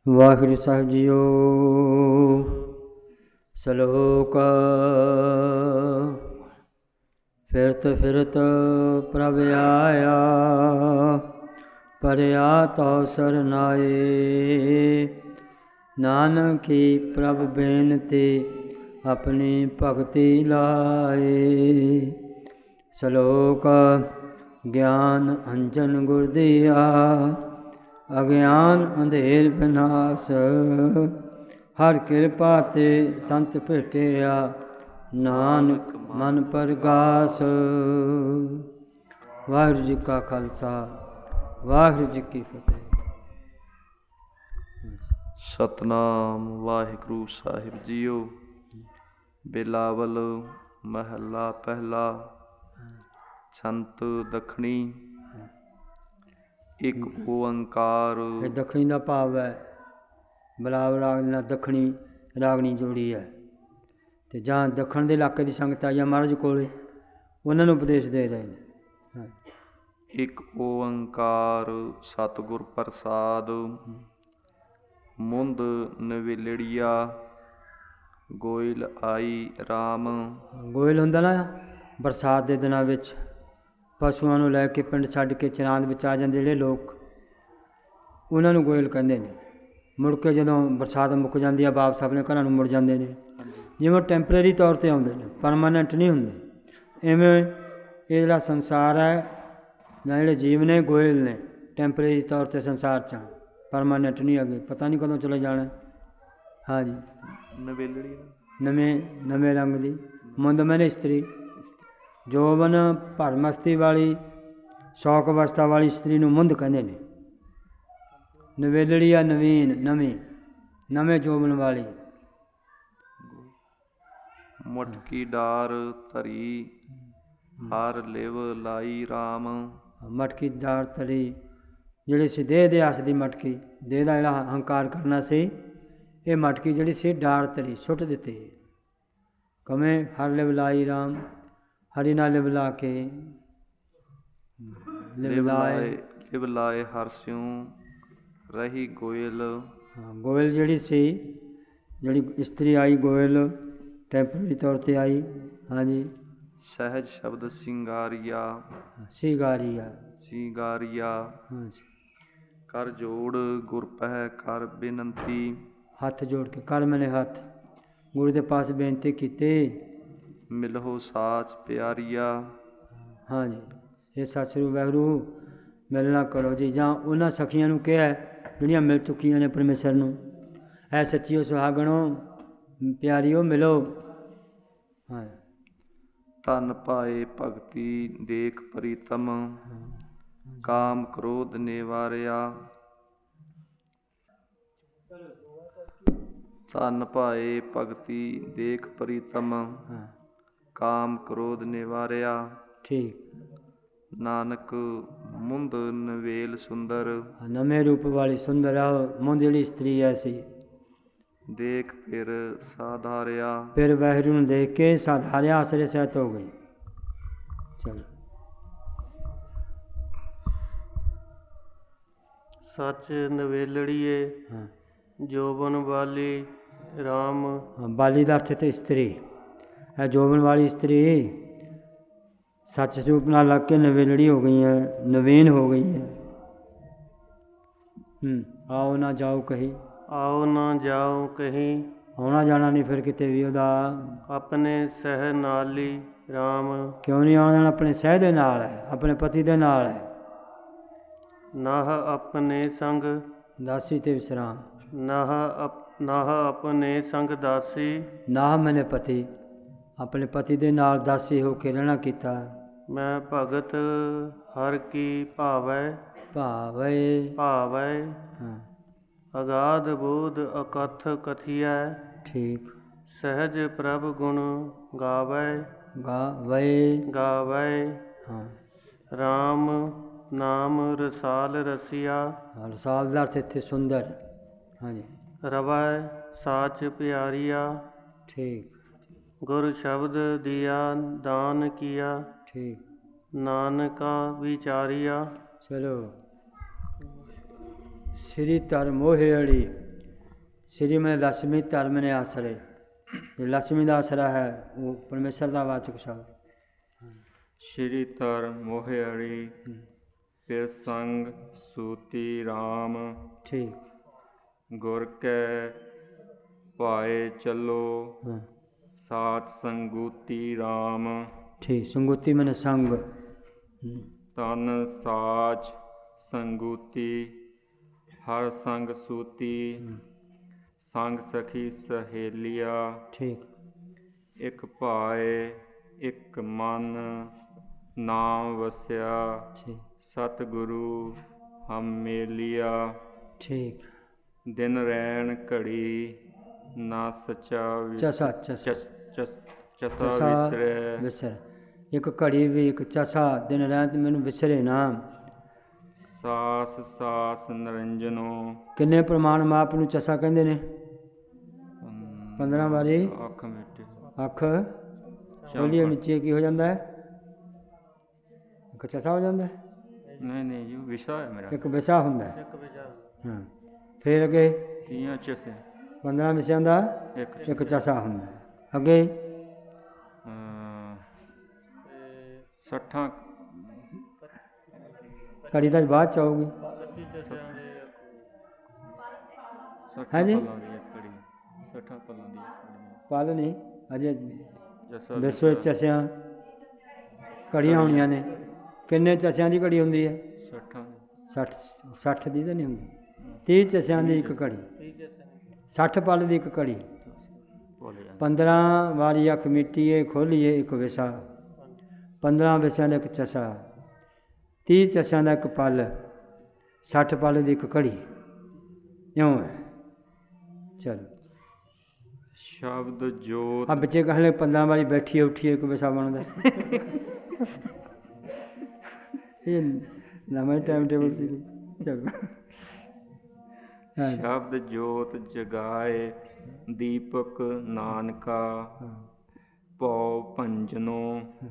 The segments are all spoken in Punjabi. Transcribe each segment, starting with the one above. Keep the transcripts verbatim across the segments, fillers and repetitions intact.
ਵਾਹਿਗੁਰੂ ਸਾਹਿਬ ਜੀਓ। ਸਲੋਕ। ਫਿਰਤ ਫਿਰਤ ਪ੍ਰਭ ਆਇਆ, ਪਰਿਆ ਤਉ ਸਰਨਾਏ। ਨਾਨਕੀ ਪ੍ਰਭ ਬੇਨਤੀ, ਆਪਣੀ ਭਗਤੀ ਲਾਏ। ਸਲੋਕ। ਗਿਆਨ ਅੰਜਨ ਗੁਰ ਦੀਆ, ਅਗਿਆਨ ਅੰਧੇਰ ਬਿਨਾਸ਼। ਹਰ ਕਿਰਪਾ ਤੇ ਸੰਤ ਭੇਟਿਆ, ਨਾਨਕ ਮਨ ਪਰਗਾਸ। ਵਾਹਿਗੁਰੂ ਜੀ ਕਾ ਖਾਲਸਾ, ਵਾਹਿਗੁਰੂ ਜੀ ਕੀ ਫਤਿਹ। ਸਤਨਾਮ ਵਾਹਿਗੁਰੂ ਸਾਹਿਬ ਜੀਓ। ਬਿਲਾਵਲ ਮਹੱਲਾ ਪਹਿਲਾ। ਛੰਤ ਦੱਖਣੀ। ਇੱਕ ਓੰਕਾਰ। ਇਹ ਦੱਖਣੀ ਦਾ ਭਾਵ ਹੈ, ਬਿਲਾਵਲ ਰਾਗ ਨਾਲ ਦੱਖਣੀ ਰਾਗਣੀ ਜੋੜੀ ਹੈ। ਅਤੇ ਜਾਂ ਦੱਖਣ ਦੇ ਇਲਾਕੇ ਦੀ ਸੰਗਤ ਆ ਜਾਂ ਮਹਾਰਾਜ ਕੋਲ, ਉਹਨਾਂ ਨੂੰ ਉਪਦੇਸ਼ ਦੇ ਰਹੇ ਨੇ। ਇੱਕ ਓੰਕਾਰ ਸਤਿਗੁਰ ਪ੍ਰਸਾਦ। ਮੁੰਦ ਨਵੇਲੜੀਆ, ਗੋਇਲ ਆਈ ਰਾਮ। ਗੋਇਲ ਹੁੰਦਾ ਨਾ, ਬਰਸਾਤ ਦੇ ਦਿਨਾਂ ਵਿੱਚ ਪਸ਼ੂਆਂ ਨੂੰ ਲੈ ਕੇ ਪਿੰਡ ਛੱਡ ਕੇ ਚਰਾਂਦ ਵਿੱਚ ਆ ਜਾਂਦੇ ਜਿਹੜੇ ਲੋਕ, ਉਹਨਾਂ ਨੂੰ ਗੋਇਲ ਕਹਿੰਦੇ ਨੇ। ਮੁੜ ਕੇ ਜਦੋਂ ਬਰਸਾਤ ਮੁੱਕ ਜਾਂਦੀ ਆ, ਵਾਪਸ ਆਪਣੇ ਘਰਾਂ ਨੂੰ ਮੁੜ ਜਾਂਦੇ ਨੇ। ਜਿਵੇਂ ਟੈਂਪਰੇਰੀ ਤੌਰ 'ਤੇ ਆਉਂਦੇ ਨੇ, ਪਰਮਾਨੈਂਟ ਨਹੀਂ ਹੁੰਦੇ। ਇਵੇਂ ਇਹ ਜਿਹੜਾ ਸੰਸਾਰ ਹੈ ਜਾਂ ਜਿਹੜੇ ਜੀਵ ਨੇ, ਗੋਇਲ ਨੇ। ਟੈਂਪਰੇਰੀ ਤੌਰ 'ਤੇ ਸੰਸਾਰ 'ਚ, ਪਰਮਾਨੈਂਟ ਨਹੀਂ ਹੈਗੇ, ਪਤਾ ਨਹੀਂ ਕਦੋਂ ਚਲੇ ਜਾਣਾ। ਹਾਂਜੀ। ਨਵੇਲੜੀ ਨਵੇਂ ਨਵੇਂ ਰੰਗ ਦੀ ਮੁੰਦ ਮੈਨੇ ਇਸਤਰੀ। ਜੋਬਨ ਭਰ ਮਸਤੀ ਵਾਲੀ, ਸ਼ੌਕ ਅਵਸਥਾ ਵਾਲੀ ਇਸਤਰੀ ਨੂੰ ਮੁੰਦ ਕਹਿੰਦੇ ਨੇ। ਨਵੇਲੜੀ ਆ ਨਵੀਨ, ਨਵੀਂ, ਨਵੇਂ ਜੋਬਨ ਵਾਲੀ। ਮਟਕੀ ਡਾਰ ਧਰੀ, ਹਰ ਲਿਵ ਲਾਈ ਰਾਮ। ਮਟਕੀ ਡਾਰ ਧਰੀ, ਜਿਹੜੀ ਸੀ ਦੇਹ ਦੇ ਆਸ ਦੀ ਮਟਕੀ, ਦੇਹ ਦਾ ਜਿਹੜਾ ਹੰਕਾਰ ਕਰਨਾ ਸੀ, ਇਹ ਮਟਕੀ ਜਿਹੜੀ ਸੀ ਡਾਰ ਧਰੀ, ਸੁੱਟ ਦਿੱਤੀ। ਕਵੇਂ ਹਰ ਲਿਵ ਲਾਈ ਰਾਮ, ਹਰੀ ਨਾਲ ਲਿਵ ਲਾ ਕੇ। ਲਿਵ ਲਾਏ ਲਿਵ ਲਾਏ ਹਰ ਸਿਉ, ਰਹੀ ਗੋਇਲ। ਹਾਂ, ਗੋਇਲ ਜਿਹੜੀ ਸੀ, ਜਿਹੜੀ ਇਸਤਰੀ ਆਈ ਗੋਇਲ, ਟੈਂਪਰੇਰੀ ਤੌਰ 'ਤੇ ਆਈ। ਹਾਂਜੀ। ਸਹਿਜ ਸ਼ਬਦ ਸਿੰਗਾਰੀਆ, ਸਿੰਗਾਰੀਆ ਸਿੰਗਾਰੀਆ। ਹਾਂਜੀ। ਕਰ ਜੋੜ ਗੁਰ ਪਹਿ ਕਰ ਬੇਨੰਤੀ। ਹੱਥ ਜੋੜ ਕੇ, ਕਰ ਮੈਨੇ ਹੱਥ ਗੁਰੂ ਦੇ ਪਾਸ ਬੇਨਤੀ ਕੀਤੀ। ਮਿਲਹੁ ਸਾਚ ਪਿਆਰੀਆ। ਹਾਂਜੀ। ਇਹ ਸਤਿ ਸ੍ਰੀ ਵਾਹਿਗੁਰੂ ਮਿਲਣਾ ਕਰੋ ਜੀ। ਜਾਂ ਉਹਨਾਂ ਸਖੀਆਂ ਨੂੰ ਕਿਹਾ ਜਿਹੜੀਆਂ ਮਿਲ ਚੁੱਕੀਆਂ ਨੇ ਪਰਮੇਸ਼ਰ ਨੂੰ, ਐ ਸੱਚੀਓ ਸੁਹਾਗਣੋ, ਪਿਆਰੀਓ ਮਿਲੋ। ਹਾਂ। ਧਨ ਪਾਏ ਭਗਤੀ ਦੇਖ ਪ੍ਰੀਤਮ, ਕਾਮ ਕ੍ਰੋਧ ਨਿਵਾਰਿਆ। ਧਨ ਪਾਏ ਭਗਤੀ ਦੇਖ ਪ੍ਰੀਤਮ, ਕਾਮ ਕ੍ਰੋਧ ਨਿਵਾਰਿਆ। ਠੀਕ। ਨਾਨਕ ਮੁੰਦ ਨਵੇਲ ਸੁੰਦਰ। ਨਵੇਂ ਰੂਪ ਵਾਲੀ ਸੁੰਦਰ ਆ ਮੁੰਦ ਜਿਹੜੀ ਇਸਤਰੀ ਐਸੀ। ਦੇਖ ਫਿਰ ਸਾਧਾਰਿਆ। ਫਿਰ ਵਾਹਿਗੁਰੂ ਨੂੰ ਦੇਖ ਕੇ ਸਾਧਾਰਿਆ, ਆਸਰੇ ਸਹਿਤ ਹੋ ਗਈ। ਚਲੋ। ਸੱਚ ਨਵੇਲੜੀਏ, ਜੋਬਨ ਵਾਲੀ ਰਾਮ। ਬਾਲੀ ਦਾ ਅਰਥ ਤੇ ਇਸਤਰੀ ਹੈ, ਜੋਬਨ ਵਾਲੀ ਇਸਤਰੀ ਸੱਚ ਰੂਪ ਨਾਲ ਲੱਗ ਕੇ ਨਵੇਲੜੀ ਹੋ ਗਈ ਹੈ, ਨਵੀਨ ਹੋ ਗਈ ਹੈ। ਹੂੰ। ਆਓ ਨਾ ਜਾਓ ਕਹੀਂ, ਆਓ ਨਾ ਜਾਓ ਕਹੀਂ। ਆਉਣਾ ਜਾਣਾ ਨਹੀਂ ਫਿਰ ਕਿਤੇ ਵੀ ਉਹਦਾ। ਆਪਣੇ ਸਹਿ ਨਾਲੀ ਰਾਮ। ਕਿਉਂ ਨਹੀਂ ਆਉਣਾ ਜਾਣਾ? ਆਪਣੇ ਸਹਿ ਦੇ ਨਾਲ ਹੈ, ਆਪਣੇ ਪਤੀ ਦੇ ਨਾਲ ਹੈ। ਨਾਹ ਆਪਣੇ ਸੰਗ ਦਾਸੀ ਤੇ ਵਿਸਰਾਮ। ਨਾਹ ਨਾਹ ਆਪਣੇ ਸੰਗ ਦਾਸੀ। ਨਾਹ ਮੈਨੇ ਪਤੀ, ਆਪਣੇ ਪਤੀ ਦੇ ਨਾਲ ਦਾਸੀ ਹੋ ਕੇ ਰਹਿਣਾ ਕੀਤਾ। ਮੈਂ ਭਗਤ ਹਰ ਕੀ ਭਾਵੈ। ਭਾਵੈ ਭਾਵੈ। ਹਾਂ। ਅਗਾਧ ਬੋਧ ਅਕਥ ਕਥੀਐ। ਠੀਕ। ਸਹਿਜ ਪ੍ਰਭ ਗੁਣ ਗਾਵੈ। ਗਾਵੈ ਗਾਵੈ। ਹਾਂ। ਰਾਮ ਨਾਮ ਰਸਾਲ ਰਸੀਆ। ਰਸਾਲ ਦਾ ਅਰਥ ਇੱਥੇ ਸੁੰਦਰ। ਹਾਂਜੀ। ਰਵੈ ਸਾਚ ਪਿਆਰੀਆ। ਠੀਕ। ਗੁਰ ਸ਼ਬਦ ਦਿਆ ਦਾਨ ਕੀਆ। ਠੀਕ। ਨਾਨਕਾ ਵਿਚਾਰੀਆ। ਚਲੋ। ਸ੍ਰੀ ਧਰ ਮੋਹਿ ਅੜੀ, श्री में लक्ष्मी धर्म ने आसरे, लक्ष्मी का आसरा है वो परमेश्वर का वाचक शब्द। श्री धर मोहड़ी फिर संग सूती राम, ठीक। गुर के पाए चलो हाँ। सात संगूती राम, ठीक। संगूती मैंने संग, तन साच संगूती हर संग सूती, संग सखी सहेलिया, ठीक। एक पाए एक मन नाम वस्या, ठीक। सतगुरु हम मेलिया, ठीक। दिन रैन घड़ी ना सचा विस- चसा चसा चस- चस- चसा चसा विसरे, विसर, एक घड़ी भी एक चसा दिन रात मैनू विसरे ना। सास सास निरंजनो, किन्ने प्रमाण माप ਨੂੰ ਚਸਾ ਕਹਿੰਦੇ ਨੇ? ਪੰਦਰਾਂ ਵਾਰੀ ਅੱਖ ਮਿਟੇ ਅੱਖ ਖੋਲੀਏ ਨੀਚੇ ਕੀ ਹੋ ਜਾਂਦਾ ਹੈ? ਇੱਕ ਚਸਾ ਹੋ ਜਾਂਦਾ ਹੈ। ਨਹੀਂ ਨਹੀਂ ਜੀ ਵਿਸ਼ਾ ਹੈ ਮੇਰਾ, ਇੱਕ ਵਿਸ਼ਾ ਹੁੰਦਾ ਹੈ। ਇੱਕ ਵਿਚਾਰ ਹਾਂ ਫਿਰ ਅੱਗੇ ਤੀਆਂ ਚਸੇ ਪੰਦਰਾਂ ਵਿਸ਼ਿਆਂ ਦਾ ਇੱਕ ਇੱਕ ਚਸਾ ਹੁੰਦਾ ਹੈ। ਅੱਗੇ ਅਮ, ਸੱਠਾਂ ਘੜੀ ਤਾਂ ਬਾਅਦ ਚ ਆਊਗੀ। ਸੱਠਾਂ ਹਾਂਜੀ। ਪੱਲਾਂ ਦੀ ਇੱਕ ਘੜੀ, ਸੱਠਾਂ ਪੱਲਾਂ ਦੀ ਇੱਕ ਘੜੀ। ਪਲ ਨਹੀਂ ਅਜੇ ਜਸਾ ਵਿਸ਼ਵੇ ਚਸਿਆਂ ਘੜੀਆਂ ਹੋਣੀਆਂ ਨੇ। ਕਿੰਨੇ ਚਸਿਆਂ ਦੀ ਘੜੀ ਹੁੰਦੀ ਹੈ? ਸੱਠਾਂ ਸੱਠ ਸੱਠ ਦੀ ਤਾਂ ਨਹੀਂ ਹੁੰਦੀ। ਤੀਹ ਚਸਿਆਂ ਦੀ ਇੱਕ ਘੜੀ, ਸੱਠ ਪਲ ਦੀ ਇੱਕ ਘੜੀ, ਭੁੱਲ ਜਾਂਦਾ। ਪੰਦਰਾਂ ਵਾਰੀ ਅੱਖ ਮਿੱਟੀਏ ਖੋਲੀਏ ਇੱਕ ਵਿਸ਼ਾ, ਪੰਦਰਾਂ ਵਿਸ਼ਿਆਂ ਦਾ ਇੱਕ ਚਸਾ, ਤੀਹ ਚਸਿਆਂ ਦਾ ਇੱਕ ਪਲ, ਸੱਠ ਪਲ ਦੀ ਇੱਕ ਘੜੀ। ਇਉਂ ਹੈ। ਚਲੋ ਸ਼ਬਦ ਜੋਤ ਆ ਬੱਚੇ ਕਹਿੰਦੇ ਪੰਦਰਾਂ ਵਾਰੀ ਬੈਠੀਏ ਉੱਠੀਏ ਇੱਕ ਵਿਸ਼ਾ ਬਣਦਾ। ਇਹ ਨਵਾਂ ਟਾਈਮ ਟੇਬਲ ਸੀ। ਚਲੋ ਸ਼ਬਦ ਜੋਤ ਜਗਾਏ ਦੀਪਕ ਨਾਨਕਾ, ਪਉ ਭੰਜਨੋ,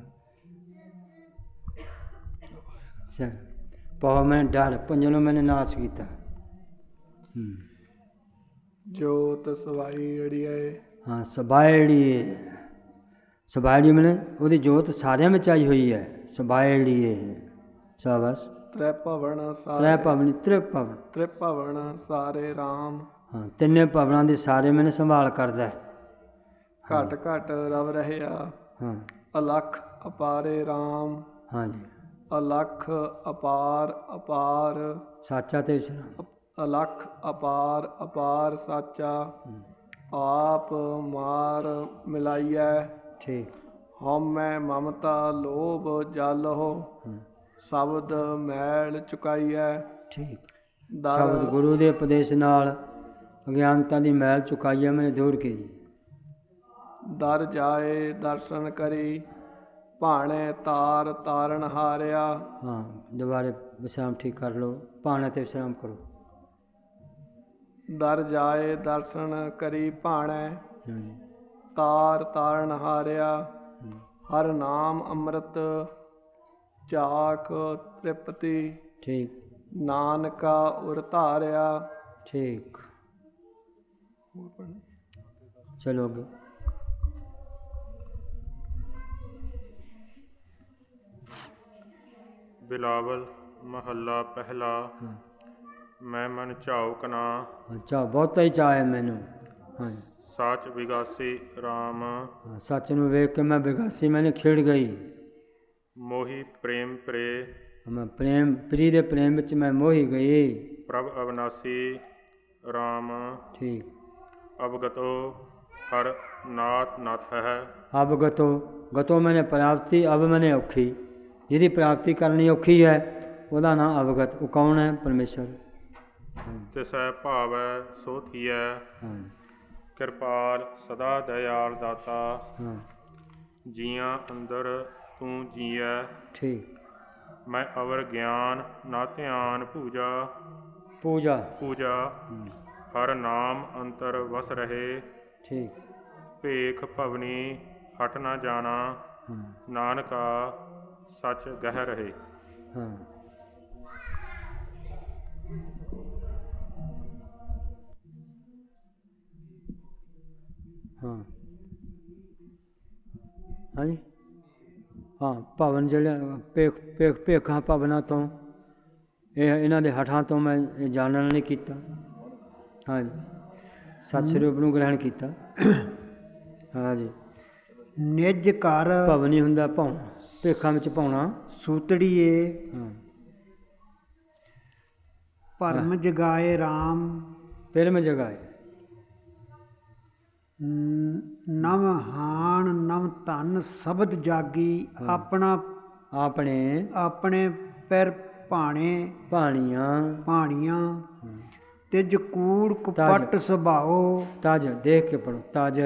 ਚਲ ਪਾਉ ਮੈਂ ਡਰ ਪੰਜਨੋਂ ਮੈਨੇ ਨਾਸ਼ ਕੀਤਾ। ਹੂੰ ਜੋਤ ਸਵਾਈ ਅੜੀਏ, ਹਾਂ ਸਬਾਇੜੀਏ, ਸਬਾਇੜੀ ਮੈਨੇ ਉਹਦੀ ਜੋਤ ਸਾਰਿਆਂ ਵਿੱਚ ਆਈ ਹੋਈ ਹੈ। ਸਬਾਇੜੀਏ ਸ਼ਾਬਾਸ਼। ਤ੍ਰੈ ਭਵਨ ਤ੍ਰੈ ਸਾਰੇ ਭਵਨ ਤ੍ਰਿ ਭਵਨ, ਤ੍ਰੈ ਭਵਨ ਸਾਰੇ ਰਾਮ, ਹਾਂ ਤਿੰਨੇ ਭਵਨਾਂ ਦੇ ਸਾਰੇ ਮੈਨੇ ਸੰਭਾਲ ਕਰਦਾ ਹੈ। ਘਟ ਘਟ ਰਵ ਰਹਿਆ, ਹਾਂ ਅਲਖ ਅਪਾਰੇ ਰਾਮ, ਹਾਂਜੀ ਅਲਖ ਅਪਾਰ ਅਪਾਰ, ਸਾਚਾ ਤੇ ਵਿਸ਼ਰਾਮ। ਅਲਖ ਅਪਾਰ ਅਪਾਰ ਸਾਚਾ, ਆਪ ਮਾਰ ਮਿਲਾਈਐ, ਠੀਕ। ਹਉਮੈ ਮਮਤਾ ਲੋਭ ਜਲ ਹੋ, ਹੂੰ ਸ਼ਬਦ ਮੈਲ ਚੁਕਾਈਐ, ਠੀਕ। ਦਰ ਸ਼ਬਦ ਗੁਰੂ ਦੇ ਉਪਦੇਸ਼ ਨਾਲ ਅਗਿਆਨਤਾ ਦੀ ਮੈਲ ਚੁਕਾਈਆ ਮੈਨੇ ਦੂਰ ਕੀ। ਦਰ ਜਾਏ ਦਰਸ਼ਨ ਕਰੀ, ਭਾਣੇ ਤਾਰ ਤਾਰਨ ਹਾਰਿਆ, ਹਾਂ ਦੁਬਾਰੇ ਵਿਸ਼ਰਾਮ ਠੀਕ ਕਰ ਲਓ, ਭਾਣਾ ਤੇ ਵਿਸ਼ਰਾਮ ਕਰੋ। ਦਰ ਜਾਏ ਦਰਸ਼ਨ ਕਰੀ ਭਾਣੈ, ਹਾਂਜੀ ਤਾਰ ਤਾਰਨ ਹਾਰਿਆ, ਹੂੰ, ਹਰ ਨਾਮ ਅੰਮ੍ਰਿਤ ਚਾਖ ਤ੍ਰਿਪਤੀ, ਠੀਕ ਨਾਨਕਾ ਉਰ ਧਾਰਿਆ। ਠੀਕ। ਚਲੋ ਅੱਗੇ। ਬਿਲਾਵਲ ਮਹੱਲਾ ਪਹਿਲਾ। ਮੈਂ ਮਨ ਝਾਉਕਨਾ, ਅੱਛਾ ਬਹੁਤਾ ਹੀ ਚਾਅ ਹੈ ਮੈਨੂੰ। ਹਾਂਜੀ ਸਾਚ ਵਿਗਾਸੀ ਰਾਮ, ਹਾਂ, ਸੱਚ ਨੂੰ ਵੇਖ ਕੇ ਮੈਂ ਵਿਗਾਸੀ ਮੈਨੇ ਖਿੜ ਗਈ। ਮੋਹੀ ਪ੍ਰੇਮ ਪ੍ਰੇ, ਮੈਂ ਪ੍ਰੇਮ ਪ੍ਰੀ ਦੇ ਪ੍ਰੇਮ ਵਿੱਚ ਮੈਂ ਮੋਹੀ ਗਈ। ਪ੍ਰਭ ਅਵਨਾਸੀ ਰਾਮ, ਠੀਕ। ਅਵਗਤੋ ਹਰ ਨਾਥ ਨਾਥ ਹੈ, ਅਬ ਗਤੋ ਗਤੋ ਮੈਨੇ ਪ੍ਰਾਪਤੀ, ਅਬ ਮੈਨੇ ਔਖੀ। ਜਿਹਦੀ ਪ੍ਰਾਪਤੀ ਕਰਨੀ ਔਖੀ ਹੈ ਉਹਦਾ ਨਾਂ ਅਵਗਤ। ਉਹ ਕੌਣ ਹੈ? ਪਰਮੇਸ਼ਰ। ਤਿਸੈ ਭਾਵੈ ਸੋ ਥੀਐ, ਹਾਂ ਕਿਰਪਾਲ ਸਦਾ ਦਇਆਲ ਦਾਤਾ, ਹਾਂ ਜੀਆਂ ਅੰਦਰ ਤੂੰ ਜੀਐ, ਠੀਕ। ਮੈਂ ਅਵਰ ਗਿਆਨ ਨਾ ਧਿਆਨ ਪੂਜਾ, ਪੂਜਾ ਪੂਜਾ ਹਰ ਨਾਮ ਅੰਤਰ ਵਸ ਰਹੇ, ਠੀਕ। ਭੇਖ ਭਵਨੀ ਹਟ ਨਾ ਜਾਣਾ, ਹਾਂ ਨਾਨਕਾ ਸੱਚ ਗਹਿ ਰਹੇ। ਹਾਂ ਹਾਂ ਹਾਂਜੀ ਹਾਂ ਭਵਨ ਜਿਹੜੇ ਭੇਖ ਭੇਖ ਭੇਖਾਂ ਭਵਨਾਂ ਤੋਂ ਇਹ ਇਹਨਾਂ ਦੇ ਹੱਠਾਂ ਤੋਂ ਮੈਂ ਇਹ ਜਾਣਨ ਨਹੀਂ ਕੀਤਾ। ਹਾਂਜੀ ਸਤਿ ਸਰੂਪ ਨੂੰ ਗ੍ਰਹਿਣ ਕੀਤਾ। ਹਾਂਜੀ ਨਿਜ ਘਰ ਭਵਨ ਹੀ ਹੁੰਦਾ ਪਾਉਣਾ, ਭੇਖਾਂ ਵਿੱਚ ਪਾਉਣਾ। ਸੂਤੜੀਏ ਹਾਂ ਭਰਮ ਜਗਾਏ RAM ਫਿਲਮ ਜਗਾਏ ਨਵ ਹਾਣ ਨਵ ਧਨ ਸ਼ਬਦ ਜਾਗੀ ਆਪਣਾ ਆਪਣੇ ਆਪਣੇ ਪੈਰ ਭਾਣੇ ਪਾਣੀਆਂ ਭਾਣੀਆਂ ਤਿਜ ਕੂੜ ਕੁਪਟ ਸੁਭਾਓ ਤਜ ਦੇਖ ਕੇ ਪੜੋ ਤਜ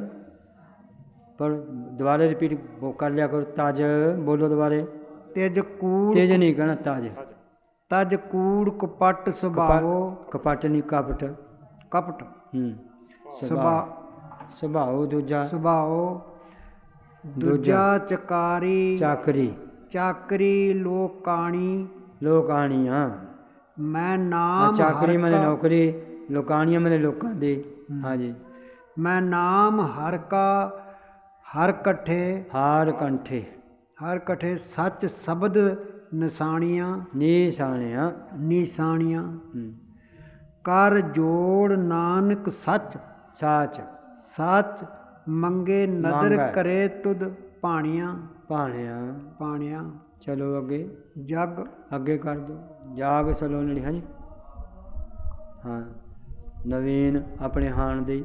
ਪਰ ਦੁਬਾਰੇ ਰਿਪੀਟ ਕਰ ਲਿਆ ਕਰੋ ਤਜ ਬੋਲੋ ਦੁਬਾਰੇ ਤਿਜ ਕੂੜ ਤੇਜ ਨਹੀਂ ਕਹਿਣਾ ਤਜ ਤਜ ਕੂੜ ਕੁਪਟ ਸੁਭਾਓ ਕਪਟ ਨਹੀਂ ਕਪਟ ਕਪਟ ਹੂੰ ਸੁਭਾ ਸੁਭਾਓ ਦੂਜਾ ਸੁਭਾਓ ਦੂਜਾ ਚਕਾਰੀ ਚਾਕਰੀ ਚਾਕਰੀ ਲੋਕਾਣੀ ਲੋਕਾਣੀਆਂ ਮੈਂ ਨਾਮ ਚਾਕਰੀ ਹਰ ਮੈਨੇ ਕਾ- ਨੌਕਰੀ ਲੋਕਾਣੀਆਂ ਮੈਨੇ ਲੋਕਾਂ ਦੀ। ਹਾਂਜੀ ਮੈਂ ਨਾਮ ਹਰ ਕਾ ਹਰ ਇਕੱਠੇ ਹਾਰ ਕੰਠੇ ਹਰ ਇਕੱਠੇ ਸੱਚ ਸ਼ਬਦ ਨਿਸ਼ਾਨੀਆਂ ਨੀਸਾਣਿਆ ਨਿਸ਼ਾਨੀਆਂ ਕਰ ਜੋੜ ਨਾਨਕ ਸੱਚ ਸਾਚ ਸੱਚ ਮੰਗੇ ਨਦਰ ਮੰਗੈ। ਕਰੇ ਤੁਧ ਪਾਣੀਆਂ ਪਾਣਿਆ। ਪਾਣੀਆਂ ਚਲੋ ਅੱਗੇ ਜਗ ਅੱਗੇ ਕਰ ਦੋ ਜਾਗ ਸਲੋਨੜੀ। ਹਾਂਜੀ ਹਾਂ ਨਵੀਨ ਆਪਣੇ ਹਾਣ ਦੀ।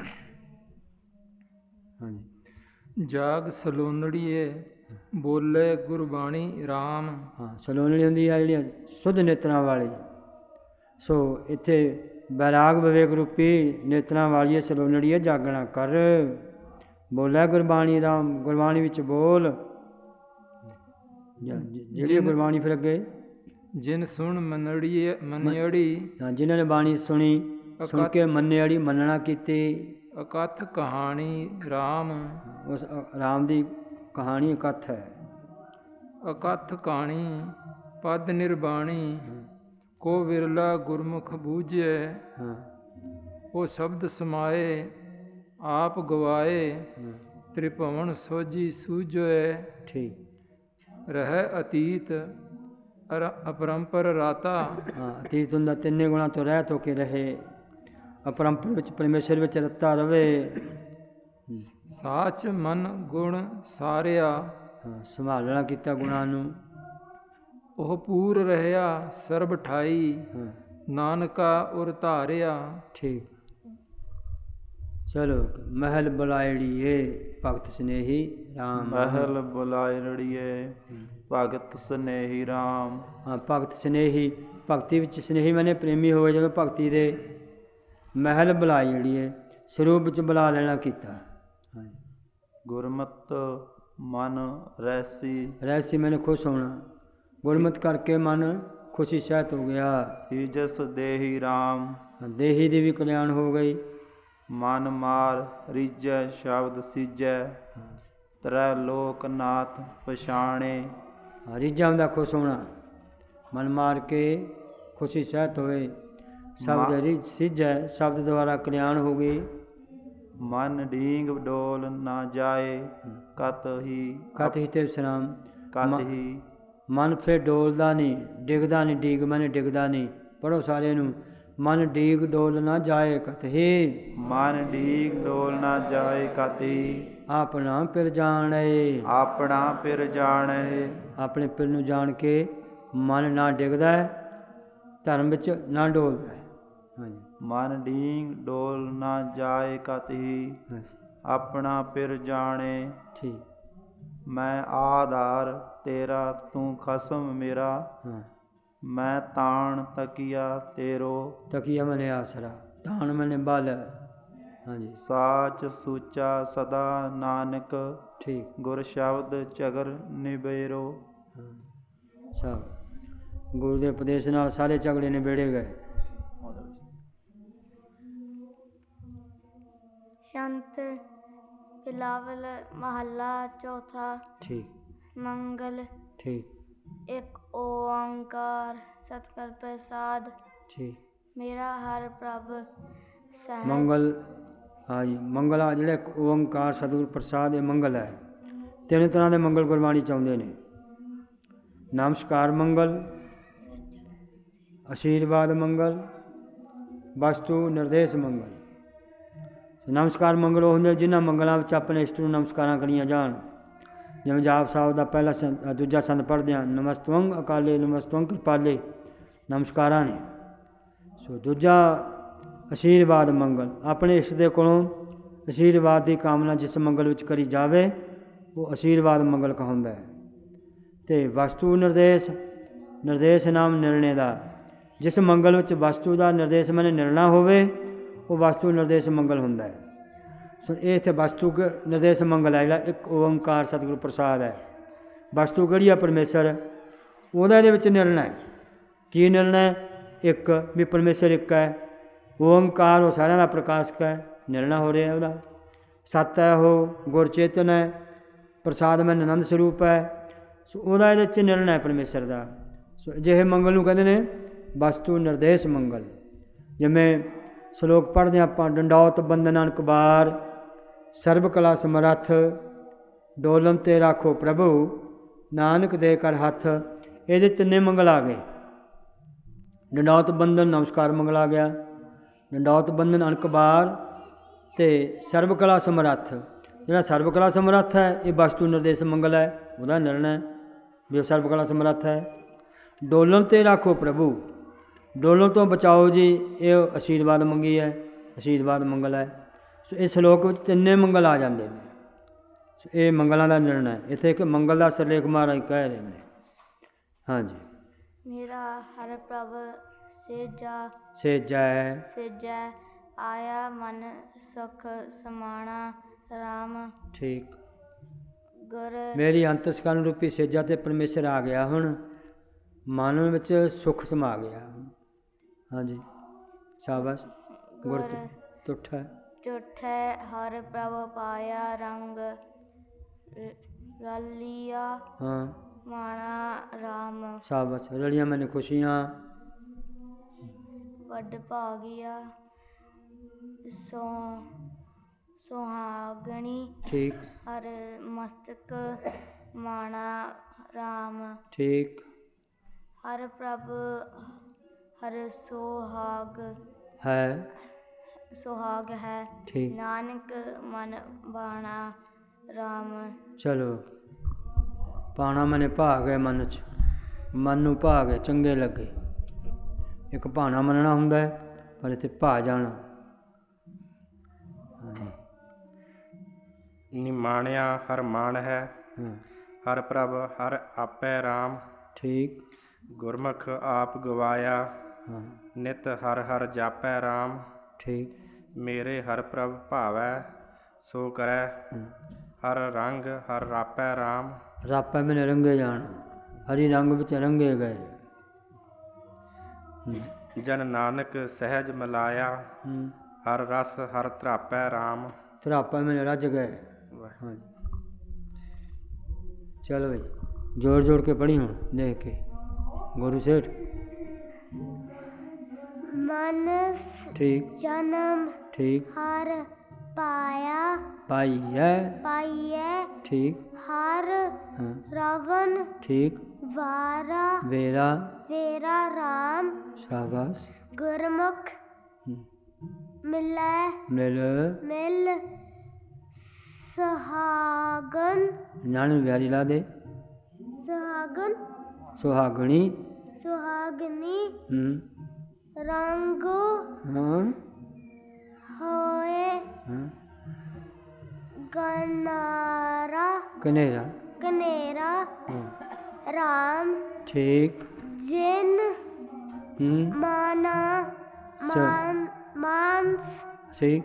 ਹਾਂਜੀ ਜਾਗ ਸਲੋਨੜੀਏ ਬੋਲੇ ਗੁਰਬਾਣੀ RAM ਹਾਂ ਸਲੋਨੜੀ ਹੁੰਦੀ ਆ ਜਿਹੜੀਆਂ ਸੁਧ ਨੇਤਰਾਂ ਵਾਲੀ। ਸੋ ਇੱਥੇ ਬੈਰਾਗ ਵਿਵੇਕ ਰੂਪੀ ਨੇਤਰਾਂ ਵਾਲੀ ਹੈ ਸਲੋਨੜੀ ਹੈ। ਜਾਗਣਾ ਕਰ ਬੋਲਿਆ ਗੁਰਬਾਣੀ ਰਾਮ ਗੁਰਬਾਣੀ ਵਿੱਚ ਬੋਲ ਜਿਹੜੀ ਗੁਰਬਾਣੀ। ਫਿਰ ਅੱਗੇ ਜਿਨ ਸੁਣ ਮੰਨੜੀਏ ਮੰਨਿਆੜੀ ਹਾਂ ਜਿਨ੍ਹਾਂ ਨੇ ਬਾਣੀ ਸੁਣੀ ਸੁਣ ਕੇ ਮੰਨਿਆੜੀ ਮੰਨਣਾ ਕੀਤੀ। ਅਕਥ ਕਹਾਣੀ RAM ਉਸ ਰਾਮ ਦੀ ਕਹਾਣੀ ਇਕੱਥ ਹੈ। ਅਕਥ ਕਹਾਣੀ ਪਦ ਨਿਰਬਾਣੀ ਕੋ ਵਿਰਲਾ ਗੁਰਮੁਖ ਬੂਝੇ ਹਾਂ ਉਹ ਸ਼ਬਦ ਸਮਾਏ ਆਪ ਗਵਾਏ ਤ੍ਰਿਭਵਨ ਸੋਝੀ ਸੂਝੋਏ ਠੀਕ ਰਹਿ ਅਤੀਤ ਅਰ ਅਪਰੰਪਰ ਰਾਤਾ। ਹਾਂ ਅਤੀਤ ਹੁੰਦਾ ਤਿੰਨੇ ਗੁਣਾ ਤੋਂ ਰਹਿਤ ਹੋ ਕੇ ਰਹੇ ਅਪਰੰਪਰ ਵਿੱਚ ਪਰਮੇਸ਼ਰ ਵਿੱਚ ਰਤਾ ਰਵੇ। ਸਾਚ ਮਨ ਗੁਣ ਸਾਰਿਆ ਹਾਂ ਸੰਭਾਲਣਾ ਕੀਤਾ ਗੁਣਾਂ ਨੂੰ। ਉਹ ਪੂਰ ਰਹਿਆ ਸਰਬ ਠਾਈ ਹਾਂ ਨਾਨਕਾ ਉਰ ਧਾਰਿਆ। ਠੀਕ ਚਲੋ ਮਹਿਲ ਬੁਲਾਇੜੀਏ ਭਗਤ ਸਨੇਹੀ ਰਾਮ। ਮਹਿਲ ਬੁਲਾਇੜੀਏ ਭਗਤ ਸਨੇਹੀ RAM। ਹਾਂ ਭਗਤ ਸਨੇਹੀ ਭਗਤੀ ਵਿੱਚ ਸਨੇਹੀ ਮੈਨੇ ਪ੍ਰੇਮੀ ਹੋਵੇ ਜਦੋਂ ਭਗਤੀ ਦੇ ਮਹਿਲ ਬੁਲਾਈ ਜਿਹੜੀਏ ਸਰੂਪ ਵਿੱਚ ਬੁਲਾ ਲੈਣਾ ਕੀਤਾ। ਹਾਂਜੀ ਗੁਰਮਤ ਮਨ ਰੈਸੀ ਰਹਿਸੀ ਮੈਨੇ ਖੁਸ਼ ਹੋਣਾ ਗੁਰਮਤ ਕਰਕੇ ਮਨ ਖੁਸ਼ੀ ਸਹਿਤ ਹੋ ਗਿਆ। ਸੀਜਸ ਦੇਹੀ RAM। ਦੇਹੀ ਦੀ ਵੀ ਕਲਿਆਣ ਹੋ ਗਈ। ਮਨ ਮਾਰ ਰੀਜੈ ਸ਼ਬਦ ਸੀਜੈ ਤਰੈ ਲੋਕ ਨਾਥ ਪਛਾਣੇ। ਰੀਝਾਂ ਦਾ ਖੁਸ਼ ਹੋਣਾ ਮਨ ਮਾਰ ਕੇ ਖੁਸ਼ੀ ਸਹਿਤ ਹੋਵੇ। ਸ਼ਬਦ ਰਿਝ ਸਿੱਝੈ ਸ਼ਬਦ ਦੁਆਰਾ ਕਲਿਆਣ ਹੋ ਗਈ। ਮਨ ਡੀਂਗ ਡੋਲ ਨਾ ਜਾਏ ਕਤ ਹੀ ਕਤ ਹੀ ਤੇ ਵਿਸਰਾਮ ਕਤ ਹੀ ਮਨ ਫਿਰ ਡੋਲਦਾ ਨਹੀਂ ਡਿੱਗਦਾ ਨਹੀਂ। ਡੀਗ ਮੈਨੇ ਡਿੱਗਦਾ ਨਹੀਂ ਪੜ੍ਹੋ ਸਾਰੇ ਨੂੰ। ਮਨ ਡੀਗ ਡੋਲ ਨਾ ਜਾਏ ਕਤ ਹੀ ਮਨ ਡੀਗ ਡੋਲ ਨਾ ਜਾਏ ਕਤ ਹੀ ਆਪਣਾ ਫਿਰ ਜਾਣੇ ਆਪਣਾ ਫਿਰ ਜਾਣੇ। ਆਪਣੇ ਪਿਰ ਨੂੰ ਜਾਣ ਕੇ ਮਨ ਨਾ ਡਿੱਗਦਾ ਹੈ ਧਰਮ ਵਿੱਚ ਨਾ ਡੋਲਦਾ ਹੈ। ਹਾਂਜੀ ਮਨ ਡੀਂਗ ਡੋਲ ਨਾ ਜਾਏ ਕਤ ਹੀ ਬਸ ਆਪਣਾ ਫਿਰ ਜਾਣੇ। ਠੀਕ ਮੈਂ ਆਧਾਰ ਤੇਰਾ ਤੂੰ ਖਸਮ ਮੇਰਾ ਹਾਂ ਮੈਂ ਤਾਣ ਤਕੀਆ ਤੇਰੋ ਤਕੀਆ ਮੈਨੇ ਆਸਰਾ ਤਾਣ ਮੈਨੇ ਬਲ। ਹਾਂਜੀ ਸਾਚ ਸੂਚਾ ਸਦਾ ਨਾਨਕ ਠੀਕ ਗੁਰ ਸ਼ਬਦ ਚਗਰ ਨਿਬੇਰੋ। ਹਾਂ ਸਭ ਗੁਰੂ ਦੇ ਉਪਦੇਸ਼ ਨਾਲ ਸਾਰੇ ਝਗੜੇ ਨਿਬੇੜੇ ਗਏ। ਸ਼ੰਤ ਬਿਲਾਵਲ ਮਹੱਲਾ ਚੌਥਾ। ਠੀਕ ਮੰਗਲ ਠੀਕ ਇੱਕ ਓੰਕਾਰ ਸਤਿਗੁਰ ਪ੍ਰਸਾਦ। ਠੀਕ ਮੇਰਾ ਹਰ ਪ੍ਰਭ ਸਹਿਜ ਮੰਗਲ ਹਾਂ ਜੀ ਮੰਗਲ ਆ ਜਿਹੜੇ ਓੰਕਾਰ ਸਤਿਗੁਰ ਪ੍ਰਸਾਦ ਇਹ ਮੰਗਲ ਹੈ। ਤਿੰਨ ਤਰ੍ਹਾਂ ਦੇ ਮੰਗਲ ਗੁਰਬਾਣੀ ਚਾਹੁੰਦੇ ਨੇ। ਨਮਸਕਾਰ ਮੰਗਲ, ਆਸ਼ੀਰਵਾਦ ਮੰਗਲ, ਵਸਤੂ ਨਿਰਦੇਸ਼ ਮੰਗਲ। ਨਮਸਕਾਰ ਮੰਗਲ ਉਹ ਹੁੰਦੇ ਜਿਨ੍ਹਾਂ ਮੰਗਲਾਂ ਵਿੱਚ ਆਪਣੇ ਇਸ਼ਟ ਨੂੰ ਨਮਸਕਾਰਾਂ ਕਰੀਆਂ ਜਾਣ। ਜਿਵੇਂ ਜਾਪ ਸਾਹਿਬ ਦਾ ਪਹਿਲਾ ਸੰਦ ਦੂਜਾ ਸੰਦ ਪੜ੍ਹਦੇ ਹਾਂ, ਨਮਸਤਵੰਗ ਅਕਾਲੇ ਨਮਸਤਵੰਗ ਕਿਰਪਾਲੇ, ਨਮਸਕਾਰਾਂ ਨੇ। ਸੋ ਦੂਜਾ ਆਸ਼ੀਰਵਾਦ ਮੰਗਲ, ਆਪਣੇ ਇਸ਼ਟ ਦੇ ਕੋਲੋਂ ਆਸ਼ੀਰਵਾਦ ਦੀ ਕਾਮਨਾ ਜਿਸ ਮੰਗਲ ਵਿੱਚ ਕਰੀ ਜਾਵੇ ਉਹ ਆਸ਼ੀਰਵਾਦ ਮੰਗਲ ਕਹਾਉਂਦਾ ਹੈ। ਅਤੇ ਵਸਤੂ ਨਿਰਦੇਸ਼, ਨਿਰਦੇਸ਼ ਨਾਮ ਨਿਰਣੇ ਦਾ, ਜਿਸ ਮੰਗਲ ਵਿੱਚ ਵਸਤੂ ਦਾ ਨਿਰਦੇਸ਼ ਮੈਨੇ ਨਿਰਣਾ ਹੋਵੇ ਉਹ ਵਸਤੂ ਨਿਰਦੇਸ਼ ਮੰਗਲ ਹੁੰਦਾ ਹੈ। ਸੋ ਇਹ ਇੱਥੇ ਵਸਤੂ ਨਿਰਦੇਸ਼ ਮੰਗਲ ਹੈ ਜਿਹੜਾ ਇੱਕ ਓੰਕਾਰ ਸਤਿਗੁਰੂ ਪ੍ਰਸਾਦ ਹੈ। ਵਸਤੂ ਕਿਹੜੀ ਆ? ਪਰਮੇਸ਼ਰ, ਉਹਦਾ ਇਹਦੇ ਵਿੱਚ ਨਿਰਣਾ ਹੈ। ਕੀ ਨਿਰਣਾ ਹੈ? ਇੱਕ ਵੀ ਪਰਮੇਸ਼ਰ ਇੱਕ ਹੈ। ਓੰਕਾਰ ਉਹ ਸਾਰਿਆਂ ਦਾ ਪ੍ਰਕਾਸ਼ਕ ਹੈ, ਨਿਰਣਾ ਹੋ ਰਿਹਾ ਉਹਦਾ। ਸੱਤ ਹੈ ਉਹ, ਗੁਰ ਚੇਤਨ ਹੈ, ਪ੍ਰਸਾਦ ਮੈਂ ਆਨੰਦ ਸਰੂਪ ਹੈ। ਸੋ ਉਹਦਾ ਇਹਦੇ 'ਚ ਨਿਰਣਾ ਹੈ ਪਰਮੇਸ਼ਰ ਦਾ। ਸੋ ਅਜਿਹੇ ਮੰਗਲ ਨੂੰ ਕਹਿੰਦੇ ਨੇ ਵਸਤੂ ਨਿਰਦੇਸ਼ ਮੰਗਲ। ਜਿਵੇਂ ਸ਼ਲੋਕ ਪੜ੍ਹਦੇ ਆਪਾਂ, ਡੰਡੌਤ ਬੰਦਨ ਅਨਕ ਬਾਰ, ਸਰਬ ਕਲਾ ਸਮਰੱਥ, ਡੋਲਨ 'ਤੇ ਰਾਖੋ ਪ੍ਰਭੂ, ਨਾਨਕ ਦੇ ਕਰ ਹੱਥ। ਇਹਦੇ ਤਿੰਨੇ ਮੰਗਲ ਆ ਗਏ। ਡੰਡੌਤ ਬੰਦਨ ਨਮਸਕਾਰ ਮੰਗਲ ਆ ਗਿਆ, ਡੰਡੌਤ ਬੰਦਨ ਅਨਕ ਬਾਰ ਅਤੇ ਸਰਬ ਕਲਾ ਸਮਰੱਥ। ਜਿਹੜਾ ਸਰਬ ਕਲਾ ਸਮਰੱਥ ਹੈ ਇਹ ਵਸਤੂ ਨਿਰਦੇਸ਼ ਮੰਗਲ ਹੈ, ਉਹਦਾ ਨਿਰਣਾ ਹੈ ਵੀ ਉਹ ਸਰਬ ਕਲਾ ਸਮਰੱਥ ਹੈ। ਡੋਲਣ 'ਤੇ ਰਾਖੋ ਪ੍ਰਭੂ, ਡੋਲਣ ਤੋਂ ਬਚਾਓ ਜੀ, ਇਹ ਆਸ਼ੀਰਵਾਦ ਮੰਗੀ ਹੈ, ਆਸ਼ੀਰਵਾਦ ਮੰਗਲ ਹੈ। ਸੋ ਇਸ ਸ਼ਲੋਕ ਵਿੱਚ ਤਿੰਨੇ ਮੰਗਲ ਆ ਜਾਂਦੇ ਨੇ। ਸੋ ਇਹ ਮੰਗਲਾਂ ਦਾ ਨਿਰਣਾ ਹੈ। ਇੱਥੇ ਇੱਕ ਮੰਗਲ ਦਾ ਸਿਰਲੇਖ ਮਹਾਰਾਜ ਕਹਿ ਰਹੇ ਨੇ। ਹਾਂਜੀ। ਮੇਰਾ ਹਰ ਪ੍ਰਭ ਸੇਜਾ ਸੇਜਾ ਹੈ, ਸੇਜਾ ਆਇਆ ਮਨ ਸੁਖ ਸਮਾਣਾ ਰਾਮ। ਠੀਕ। ਗੁਰ ਮੇਰੀ ਅੰਤਸਕਰਨ ਰੂਪੀ ਸੇਜਾ 'ਤੇ ਪਰਮੇਸ਼ਰ ਆ ਗਿਆ, ਹੁਣ ਮਨ ਵਿੱਚ ਸੁੱਖ ਸਮਾ ਗਿਆ। ਹਾਂਜੀ, ਸ਼ਾਬਾਸ਼। ਗੁਰ ਤੁਠਾ ਝੂਠੈ ਹਰ ਪ੍ਰਭ ਪਾਇਆ ਰੰਗ ਰਲੀਆ ਹਾਂ ਮਾਣਾ ਰਾਮ। ਸ਼ਾਬਾਸ਼। ਰਲੀਆਂ ਮੈਨੇ ਖੁਸ਼ੀਆਂ, ਵੱਡ ਭਾਗਿਆ ਸੋ ਸੁਹਾਗਣੀ। ਠੀਕ। ਹਰ ਮਸਤਕ ਮਾਣਾ ਰਾਮ। ਠੀਕ। ਹਰ ਪ੍ਰਭ ਹਰ ਸੁਹਾਗ ਹੈ, ਸੁਹਾਗ ਹੈ। ਠੀਕ। ਨਾਨਕ ਮਨ ਬਾਣਾ ਰਾਮ। ਚਲੋ, ਪਾਣਾ ਮੈਨੇ ਭਾਗ ਹੈ ਮਨ 'ਚ, ਮਨ ਨੂੰ ਭਾਗ ਹੈ, ਚੰਗੇ ਲੱਗੇ। ਇੱਕ ਭਾਣਾ ਮੰਨਣਾ ਹੁੰਦਾ ਹੈ, ਪਰ ਇੱਥੇ ਭਾ ਜਾਣਾ। ਨਿਮਾਣਿਆ ਹਰ ਮਾਣ ਹੈ, ਹਰ ਪ੍ਰਭ ਹਰ ਆਪੈ ਰਾਮ। ਠੀਕ। ਗੁਰਮੁਖ ਆਪ ਗਵਾਇਆ, ਹਾਂ। ਨਿਤ ਹਰ ਹਰ ਜਾਪੈ ਰਾਮ। ਠੀਕ। ਮੇਰੇ ਹਰ ਪ੍ਰਭ ਭਾਵੈ, ਸੋ ਕਰੈ ਹਰ ਰੰਗ ਹਰ ਰਾਪੈ ਰਾਮ। ਰਾਪੈ ਮੈਨੇ ਰੰਗੇ ਜਾਣ, ਹਰੀ ਰੰਗ ਵਿੱਚ ਰੰਗੇ ਗਏ। ਜਨ ਨਾਨਕ ਸਹਿਜ ਮਿਲਾਇਆ, ਹਰ ਰਸ ਹਰ ਧਰਾਪੈ ਰਾਮ। ਧਰਾਪਾ ਮੈਨੇ ਰੱਜ ਗਏ। ਹਾਂਜੀ, ਚਲੋ ਬਈ ਜੋੜ ਜੋੜ ਕੇ ਪੜ੍ਹੀ ਹੁਣ ਦੇਖ ਕੇ। ਗੁਰੂ ਸੇਠ। ਮਨਸ ਠੀਕ। ਜਨਮ ਠੀਕ। ਹਰ ਪਾਇਆ ਪਾਈਐ ਪਾਈਐ। ਠੀਕ। ਹਰ ਹਾਂ। ਰਵਨ ਠੀਕ। ਵਾਰਾ ਵੇਰਾ ਵੇਰਾ ਰਾਮ। ਸ਼ਾਬਾਸ਼। ਗੁਰਮੁਖ ਮਿਲੈ ਮਿਲ ਮਿਲ ਸੁਹਾਗਨ। ਨਾਨਕ ਵਿਹਾਰੀ ਲਾ ਦੇ। ਸੁਹਾਗਨ ਸੁਹਾਗਣੀ। ਸੁਹਾਗਨੀ ਹੂੰ। ਰੰਗ ਹਾਂ। ਹੋਏ ਹਾਂ। ਗਨਾਰਾ ਕਨੇਰਾ। ਕਨੇਰਾ ਹਾਂ। ਰਾਮ। ਠੀਕ। ਜਿਨ ਹੂੰ। ਮਾਨਾ ਸ- ਮਾਨ ਮਾਨਸ। ਠੀਕ।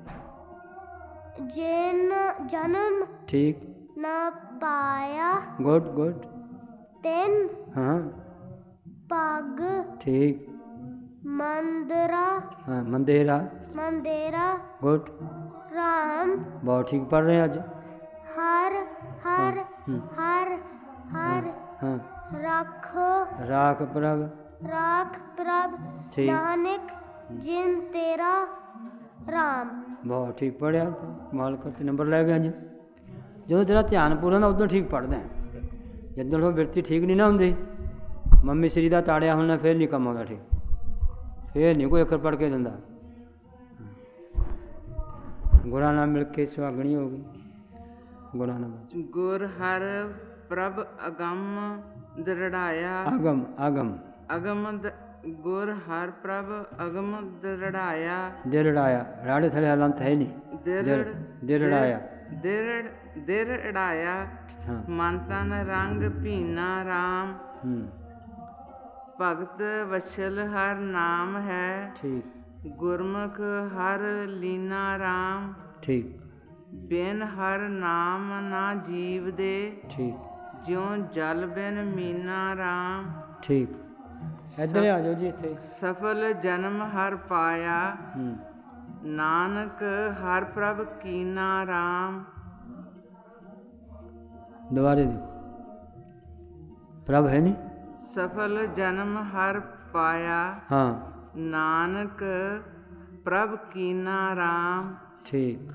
ਜਿਨ ਜਨਮ ਠੀਕ। ਨਾ ਪਾਇਆ, ਗੁੱਡ ਗੁੱਡ। ਤਿਨ ਹਾਂ। ਪੱਗ ਠੀਕ। ਮੰਦਰਾ ਹਾਂ। ਮੰਦੇਰਾ। ਮੰਦੇਰਾ ਗੁੱਡ। ਰਾਮ। ਬਹੁਤ ਠੀਕ ਪੜ੍ਹ ਰਹੇ ਅੱਜ। ਹਰ ਹਰ ਹੂੰ। ਹਰ ਹਰ ਹਾਂ। ਰੱਖੋ ਰਾਖ ਪ੍ਰਭ। ਰਾਖ ਪ੍ਰਭ। ਠੀਕ। ਨਾਨਕ ਜਿਨ ਤੇਰਾ ਰਾਮ। ਬਹੁਤ ਠੀਕ ਪੜ੍ਹਿਆ ਤੂੰ, ਕਮਾਲ ਕਰਤੇ ਨੰਬਰ ਲੈ ਗਿਆ ਅੱਜ। ਜਦੋਂ ਤੇਰਾ ਧਿਆਨ ਪੂਰਾ ਹੁੰਦਾ ਉਦੋਂ ਠੀਕ ਪੜ੍ਹਦਾ। ਜਦੋਂ ਉਹ ਬਿਰਤੀ ਠੀਕ ਨਹੀਂ ਨਾ ਹੁੰਦੀ, ਮੰਮੀ ਸ੍ਰੀ ਦਾ ਤਾੜਿਆ ਹੁੰਦਾ, ਫਿਰ ਨਹੀਂ ਕੰਮ ਆਉਂਦਾ ਠੀਕ, ਫਿਰ ਨਹੀਂ ਕੋਈ ਅੱਖਰ ਪੜ੍ਹ ਕੇ ਦਿੰਦਾ। ਗੁਰਾਂ ਨਾਲ ਮਿਲ ਕੇ ਸੁਹਾਗਣੀ ਹੋ ਗਈ। ਗੁਰਾਂ ਨਾਲ ਗੁਰ ਹਰ ਪ੍ਰਭ ਅਗੰਮ ਦ੍ਰਿੜਾਇਆ। ਆਗਮ ਆਗਮ ਅਗਮ ਦ- ਗੁਰ ਹਰ ਪ੍ਰਭ ਅਗਮ ਦ੍ਰਿੜਾਇਆ। ਦਿਰੜਾਇਆ, ਰਾੜੇ ਥਲੇ ਹਲੰਤ ਹੈ ਨਹੀਂ। ਦਿਰੜ ਦਿਰੜਾਇਆ, ਦਿਰੜ ਦਿਰੜਾਇਆ। ਹਾਂ। ਮਨ ਤਨ ਰੰਗ ਭੀਨਾ ਰਾਮ। ਹੂੰ ਭਗਤ ਵਛਲ ਹਰ ਨਾਮ ਹੈ। ਠੀਕ ਗੁਰਮੁਖ ਹਰ ਲੀਨਾ ਰਾਮ। ਠੀਕ ਬਿਨ ਹਰ ਨਾਮ ਨਾ ਜੀਵ ਦੇ। ਠੀਕ ਜਿਉ ਜਲ ਬਿਨ ਮੀਨਾ ਰਾਮ। ਠੀਕ ਇੱਧਰ ਆ ਜਾਓ ਜੀ ਇੱਥੇ। ਸਫਲ ਜਨਮ ਹਰ ਪਾਇਆ। ਹੂੰ ਨਾਨਕ ਹਰ ਪ੍ਰਭ ਕੀਨਾ ਰਾਮ। ਦੁਬਾਰੇ ਦੇਖੋ, ਪ੍ਰਭ ਹੈ ਨਹੀਂ। ਸਫਲ ਜਨਮ ਹਰ ਪਾਇਆ। ਹਾਂ ਨਾਨਕ ਪ੍ਰਭ ਕੀਨਾ ਰਾਮ। ਠੀਕ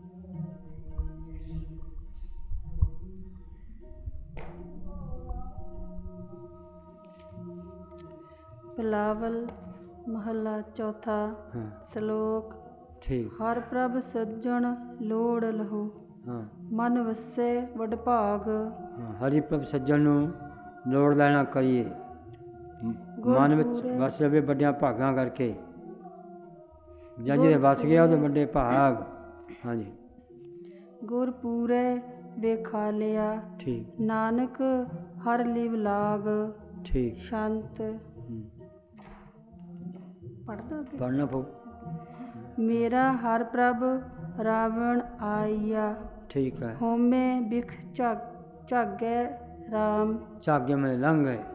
ਬਿਲਾਵਲ ਮਹੱਲਾ ਚੌਥਾ। ਹਾਂ ਸ਼ਲੋਕ। ਠੀਕ ਹਰ ਪ੍ਰਭ ਸੱਜਣ ਲੋੜ ਲਹੋ। ਹਾਂ ਮਨ ਵਸੇ ਵਡਭਾਗ। ਹਾਂ, ਹਰੀ ਪ੍ਰਭ ਸੱਜਣ ਨੂੰ ਲੋੜ ਲੈਣਾ ਕਰੀਏ, ਮਨ ਵਿੱਚ ਵਸ ਜਾਵੇ ਵੱਡਿਆਂ ਭਾਗਾਂ ਕਰਕੇ। ਜਾਂ ਜਿਹਦੇ ਵਸ ਗਿਆ ਉਹਦੇ ਵੱਡੇ ਭਾਗ। ਹਾਂਜੀ ਗੁਰ ਪੂਰੇ ਵੇਖਾ ਲਿਆ। ਠੀਕ ਨਾਨਕ ਹਰ ਲਿਵ ਲਾਗ। ਠੀਕ ਸ਼ੰਤ ਪੜਦਾ ਪੜ੍ਹਨਾ ਪਊ। ਮੇਰਾ ਹਰ ਪ੍ਰਭ ਰਾਵਣ ਆਈਆ। ਠੀਕ ਹੈ। ਹੋਮੇ ਬਿਖ ਝਾਗ ਝਾਗੇ ਰਾਮ। ਝਾਗੇ ਮੈਨੇ ਲੰਘ ਗਏ,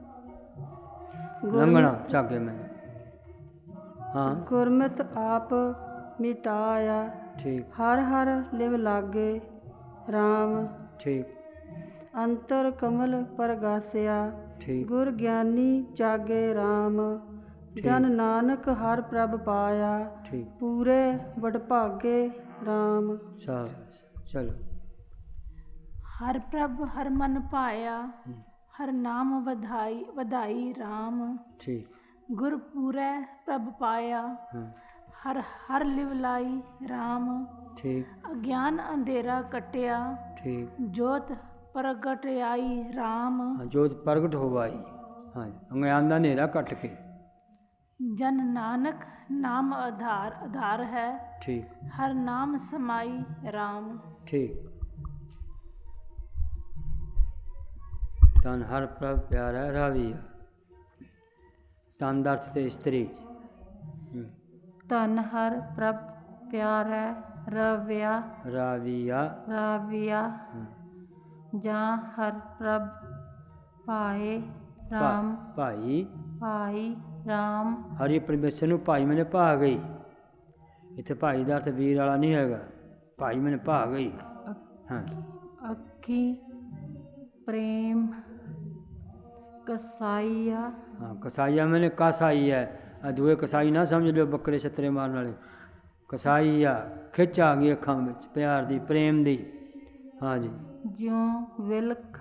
ਲੰਘਣਾ ਝਾਗੇ ਮੈਨੇ। ਹਾਂ ਗੁਰਮਤ ਆਪ ਮਿਟਾਇਆ। ਠੀਕ ਹਰ ਹਰ ਲਿਵ ਲਾਗੇ ਰਾਮ। ਠੀਕ ਅੰਤਰ ਕਮਲ ਪਰਗਾਸਿਆ। ਠੀਕ ਗੁਰ ਗਿਆਨੀ ਜਾਗੇ ਰਾਮ। ਜਨ ਨਾਨਕ ਹਰ ਪ੍ਰਭ ਪਾਇਆ। ਠੀਕ ਪੂਰੇ ਵਡਭਾਗੇ ਰਾਮ। ਸ਼ਾਬਾਸ਼ ਚਲੋ। ਹਰ ਪ੍ਰਭ ਹਰ ਮਨ ਭਾਇਆ। ਹਰ ਨਾਮ ਵਧਾਈ ਵਧਾਈ ਰਾਮ। ਠੀਕ ਗੁਰ ਪੂਰੇ ਪ੍ਰਭ ਪਾਇਆ। ਹਾਂ ਹਰ ਹਰ ਲਿਵ ਲਾਈ ਰਾਮ। ਠੀਕ ਅਗਿਆਨ ਅੰਧੇਰਾ ਕਟਿਆ। ਠੀਕ ਜੋਤ ਪ੍ਰਗਟ ਆਈ ਰਾਮ। ਹਾਂ, ਜੋਤ ਪ੍ਰਗਟ ਹੋ ਆਈ। ਹਾਂ ਅਗਿਆਨ ਦਾ ਹਨੇਰਾ ਕੱਟ ਕੇ। ਜਨ ਨਾਨਕ ਨਾਮ ਆਧਾਰ ਆਧਾਰ ਹੈ। ਠੀਕ ਹਰ ਨਾਮ ਸਮਾਈ ਰਾਮ। ਠੀਕ ਤਨ ਹਰ ਪ੍ਰਭ ਪਿਆਰਾ ਰਾਵੀਆ। ਤਨ ਦਾ ਅਰਥ ਤੇ ਇਸਤਰੀ। ਧਨ ਹਰ ਪ੍ਰਭ ਪਿਆਰੈ ਰਵਿਆ। ਰਾਵੀਆ ਰਾਵਿਆ ਜਾਂ ਹਰ ਪ੍ਰਭ ਭਾਏ ਰਾਮ। ਭਾਈ ਭਾਈ ਰਾਮ। ਹਰੀ ਪਰਮੇਸ਼ਰ ਨੂੰ ਭਾਈ ਮੈਨੇ ਭਾ ਗਈ। ਇੱਥੇ ਭਾਈ ਦਾ ਅਰਥ ਵੀਰ ਵਾਲਾ ਨਹੀਂ ਹੈਗਾ, ਭਾਈ ਮੈਨੇ ਭਾ ਗਈ। ਹਾਂ ਅੱਖੀ ਪ੍ਰੇਮ ਕਸਾਈਆ। ਹਾਂ ਕਸਾਈਆ ਮੈਨੇ ਕਸਾਈ ਹੈ। ਆ ਦੂਏ ਕਸਾਈ ਨਾ ਸਮਝ ਲਿਓ, ਬੱਕਰੇ ਛੱਤਰੇ ਮਾਰਨ ਵਾਲੇ। ਕਸਾਈ ਆ ਖਿੱਚ ਆ ਗਈ ਅੱਖਾਂ ਵਿੱਚ ਪਿਆਰ ਦੀ, ਪ੍ਰੇਮ ਦੀ। ਹਾਂਜੀ ਜਿਉਂ ਵਿਲਕ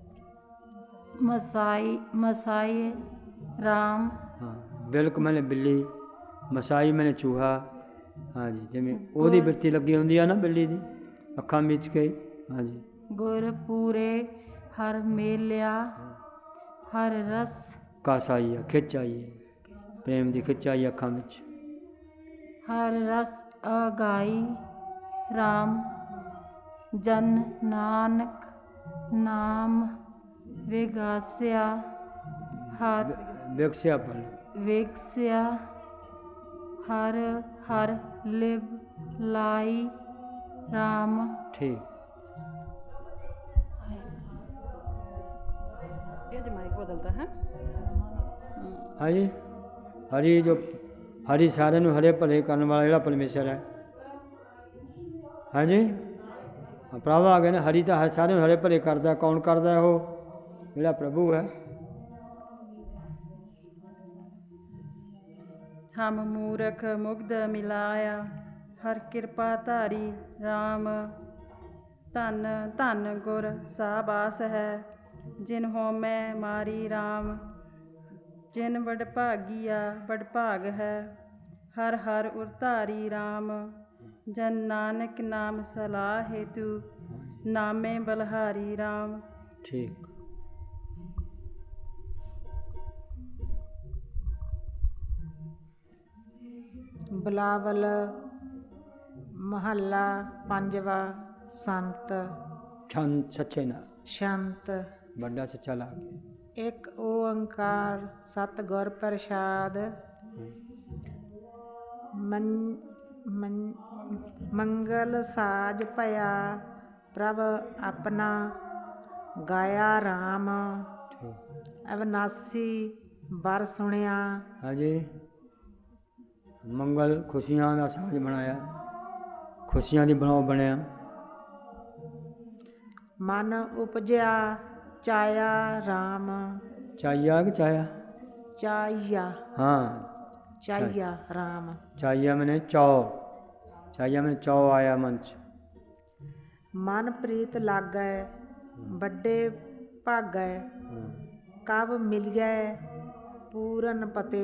ਮਸਾਈ ਮਸਾਈ ਰਾਮ। ਹਾਂ ਬਿਲਕ ਮੈਨੇ ਬਿੱਲੀ, ਮਸਾਈ ਮੈਨੇ ਚੂਹਾ। ਹਾਂਜੀ ਜਿਵੇਂ ਉਹਦੀ ਬਿਰਤੀ ਲੱਗੀ ਹੁੰਦੀ ਆ ਨਾ ਬਿੱਲੀ ਦੀ, ਅੱਖਾਂ ਮੀਚ ਕੇ। ਹਾਂਜੀ ਗੁਰ ਪੂਰੇ ਹਰ ਮੇਲਿਆ। ਹਰ ਰਸ ਕਾਸ ਆਈ ਆ, ਖਿੱਚ ਆਈ ਹੈ, ਪ੍ਰੇਮ ਦੀ ਖਿੱਚ ਆਈ ਅੱਖਾਂ ਵਿੱਚ। ਹਰ ਰਸ ਅਗਾਈ ਰਾਮ। ਜਨ ਨਾਨਕ ਨਾਮ ਵਿਗਾਸਿਆ। ਹਰ ਵਿਕਸਿਆ ਪਰ ਵਿਗਸਿਆ। ਹਰ ਹਰ ਲਿਵ ਲਾਈ ਰਾਮ। ਠੀਕ ये जो माइक बदलता है। ਹਾਂਜੀ ਹਰੀ ਜੋ ਹਰੀ ਸਾਰਿਆਂ ਨੂੰ ਹਰੇ ਭਲੇ ਕਰਨ ਵਾਲਾ ਜਿਹੜਾ ਪਰਮੇਸ਼ਰ ਹੈ। ਹਾਂਜੀ ਪ੍ਰਭੂ ਆ ਗਏ ਨਾ। ਹਰੀ ਤਾਂ ਹਰ ਸਾਰਿਆਂ ਨੂੰ ਹਰੇ ਭਲੇ ਕਰਦਾ। ਕੌਣ ਕਰਦਾ? ਉਹ ਜਿਹੜਾ ਪ੍ਰਭੂ ਹੈ। हम मूरख मुग्ध मिलाया। ਹਰ ਕਿਰਪਾ ਧਾਰੀ RAM। ਧੰਨ ਧੰਨ ਗੁਰ ਸਾਬਾਸ ਹੈ, ਜਿਨ ਹੋਮੈ ਮਾਰੀ RAM। ਜਿਨ ਵਡਭਾਗੀਆ ਵਡਭਾਗ ਹੈ, ਹਰ ਹਰ ਉਰ ਧਾਰੀ RAM। ਜਨ ਨਾਨਕ ਨਾਮ ਸਲਾਹ ਹੇਤੂ, ਨਾਮੇ ਬਲਹਾਰੀ RAM। ਠੀਕ। ਬਿਲਾਵਲ ਮਹੱਲਾ ਪੰਜਵਾ। ਸੰਤ ਛੰਦ ਸੱਚੇ ਨਾਲ ਸ਼ੰਤ ਵੱਡਾ ਸੱਚਾ ਲਾ ਕੇ। ਇੱਕ ਓੰਕਾਰ ਸਤਿਗੁਰ ਪ੍ਰਸਾਦ। ਮੰ ਮੰ- ਮੰਗਲ ਸਾਜ ਭਇਆ ਪ੍ਰਭ ਆਪਣਾ, ਗਾਇਆ RAM। ਅਵਨਾਸੀ ਬਰ ਸੁਣਿਆ। ਹਾਂਜੀ। ਮੰਗਲ ਖੁਸ਼ੀਆਂ ਦਾ ਸਾਜ ਬਣਾਇਆ, ਖੁਸ਼ੀਆਂ ਦੀ ਬਣਾਓ ਬਣਿਆ। ਮਨ ਉਪਜਿਆ ਚਾਇਆ RAM। ਚਾਇਆ ਕਿ ਚਾਇਆ? ਚਾਇਆ ਹਾਂ ਚਾਇਆ RAM। ਚਾਇਆ ਮੈਨੇ ਚਾਓ, ਚਾਇਆ ਮੈਨੇ ਚਾਓ ਆਇਆ ਮਨ ਚ। ਮਨ ਪ੍ਰੀਤ ਲਾਗੈ ਵੱਡੇ ਭਾਗੈ, ਕਬ ਮਿਲਿਐ ਪੂਰਨ ਪਤੇ।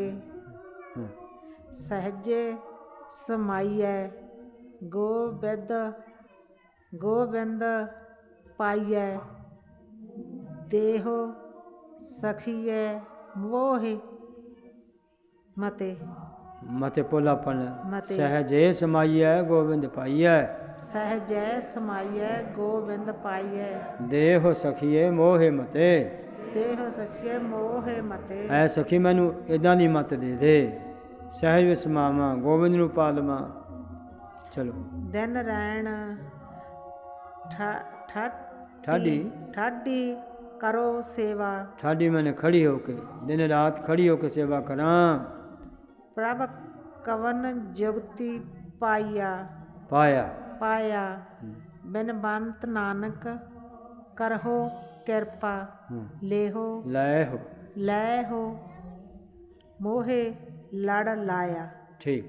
ਸਹਜੇ ਸਮਾਈਐ ਗੋਬਿੰਦ ਗੋਬਿੰਦ ਪਾਈਐ, ਦੇਹੋ ਸਖੀਐ ਮੋਹਿ ਮਤੇ। ਮਤੇ ਪੋਲਾਪਨ ਮਤੇ। ਸਹਜੇ ਸਮਾਈਐ ਗੋਬਿੰਦ ਪਾਈਐ, ਸਹਜੈ ਸਮਾਈਐ ਗੋਬਿੰਦ ਪਾਈਐ। ਦੇਹੋ ਸਖੀਏ ਮੋਹਿ ਮਤੇ। ਦੇਹੋ ਸਖੀਏ ਮੋਹਿ ਮਤੇ। ਐ ਸਖੀ ਮੈਨੂੰ ਇਦਾਂ ਦੀ ਮਤ ਦੇ ਦੇ, ਸਹਿਜ ਵਿੱਚ ਸਮਾਵਾਂ ਗੋਬਿੰਦ ਨੂੰ ਪਾਲਵਾਂ। ਚਲੋ। ਦਿਨ ਰੈਣ ਠਾਡੀ ਠਾਡੀ ਕਰੋ ਸੇਵਾ। ਠਾਡੀ ਮੈਨੇ ਖੜੀ ਹੋ ਕੇ ਦਿਨ ਰਾਤ ਖੜੀ ਹੋ ਕੇ ਸੇਵਾ ਕਰਾਂ। ਪ੍ਰਭ ਕਵਨ ਜੁਗਤੀ ਪਾਇਆ ਪਾਇਆ ਪਾਇਆ, ਬਿਨ ਬੰਤ ਨਾਨਕ ਕਰਹੋ ਕਿਰਪਾ। ਲੇਹੋ ਲੈ ਹੋ ਲੈ ਹੋ ਮੋਹੇ ਲੜ ਲਾਇਆ। ਠੀਕ।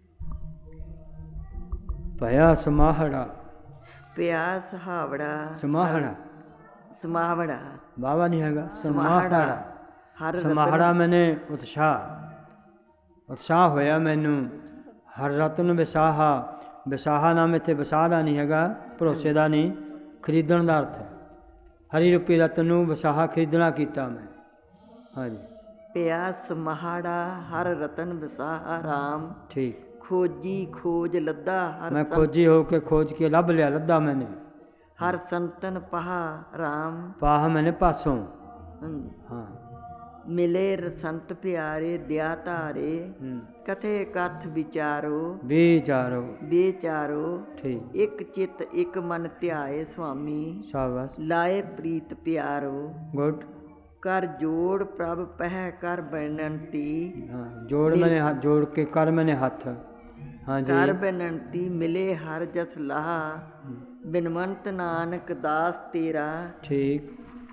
ਭਇਆ ਸਮਾਹੜਾ ਪਿਆ ਸੁਹਾਵੜਾ। ਸਮਾਹੜਾ ਸਮਾਵੜਾ ਬਾਬਾ ਨਹੀਂ ਹੈਗਾ, ਸਮਾਹੜਾ। ਹਰ ਸਮਾਹੜਾ ਮੈਨੇ ਉਤਸ਼ਾਹ, ਉਤਸ਼ਾਹ ਹੋਇਆ ਮੈਨੂੰ। ਹਰ ਰਤਨ ਵਿਸਾਹਾ, ਵਿਸਾਹਾ ਨਾਮ ਇੱਥੇ ਵਿਸਾਹ ਦਾ ਨਹੀਂ ਹੈਗਾ, ਭਰੋਸੇ ਦਾ ਨਹੀਂ, ਖਰੀਦਣ ਦਾ ਅਰਥ ਹੈ। ਹਰੀ ਰੂਪੀ ਰਤਨ ਨੂੰ ਵਿਸਾਹਾ ਖਰੀਦਣਾ ਕੀਤਾ ਮੈਂ। ਹਾਂਜੀ। ਪਿਆ ਸਮਾਹੜਾ ਹਰ ਰਤਨ ਵਿਸਾਹਾ RAM। ਠੀਕ। ਖੋਜੀ ਖੋਜ ਲੱਦਾ ਹਰ ਮੈਂ ਖੋਜੀ ਹੋ ਕੇ ਖੋਜ ਕੇ ਲੱਭ ਲਿਆ, ਲੱਦਾ ਮੈਨੇ। ਹਰ ਸੰਤਨ ਪਹਾ RAM। ਪਾਹ ਮੈਨੇ ਪਾਸੋਂ। ਹਾਂ। ਮਿਲੇ ਰਸੰਤ ਪਿਆਰੇ ਦਿਆ ਧਾਰੇ, ਕਥੇ ਕਥ ਵਿਚਾਰੋ ਵਿਚਾਰੋ ਵਿਚਾਰੋ। ਠੀਕ। ਇੱਕ ਚਿਤ ਇੱਕ ਮਨ ਧਿਆਏ ਸੁਆਮੀ, ਸ਼ਾਬਾਸ਼। ਲਾਏ ਪ੍ਰੀਤ ਪਿਆਰੋ। ਗੁੱਡ। ਕਰ ਜੋੜ ਪ੍ਰਭ ਪਹਿ ਕਰ ਬੇਨੰਤੀ। ਹਾਂ, ਜੋੜ ਮੈਨੇ ਹੱਥ ਜੋੜ ਕੇ ਕਰ ਮੈਨੇ ਹੱਥ। ਹਾਂਜੀ। ਕਰ ਬੇਨੰਤੀ ਮਿਲੇ ਹਰ ਜਸ ਲਾਹਾ, ਬਿਨਵੰਤ ਨਾਨਕ ਦਾਸ ਤੇਰਾ। ਠੀਕ।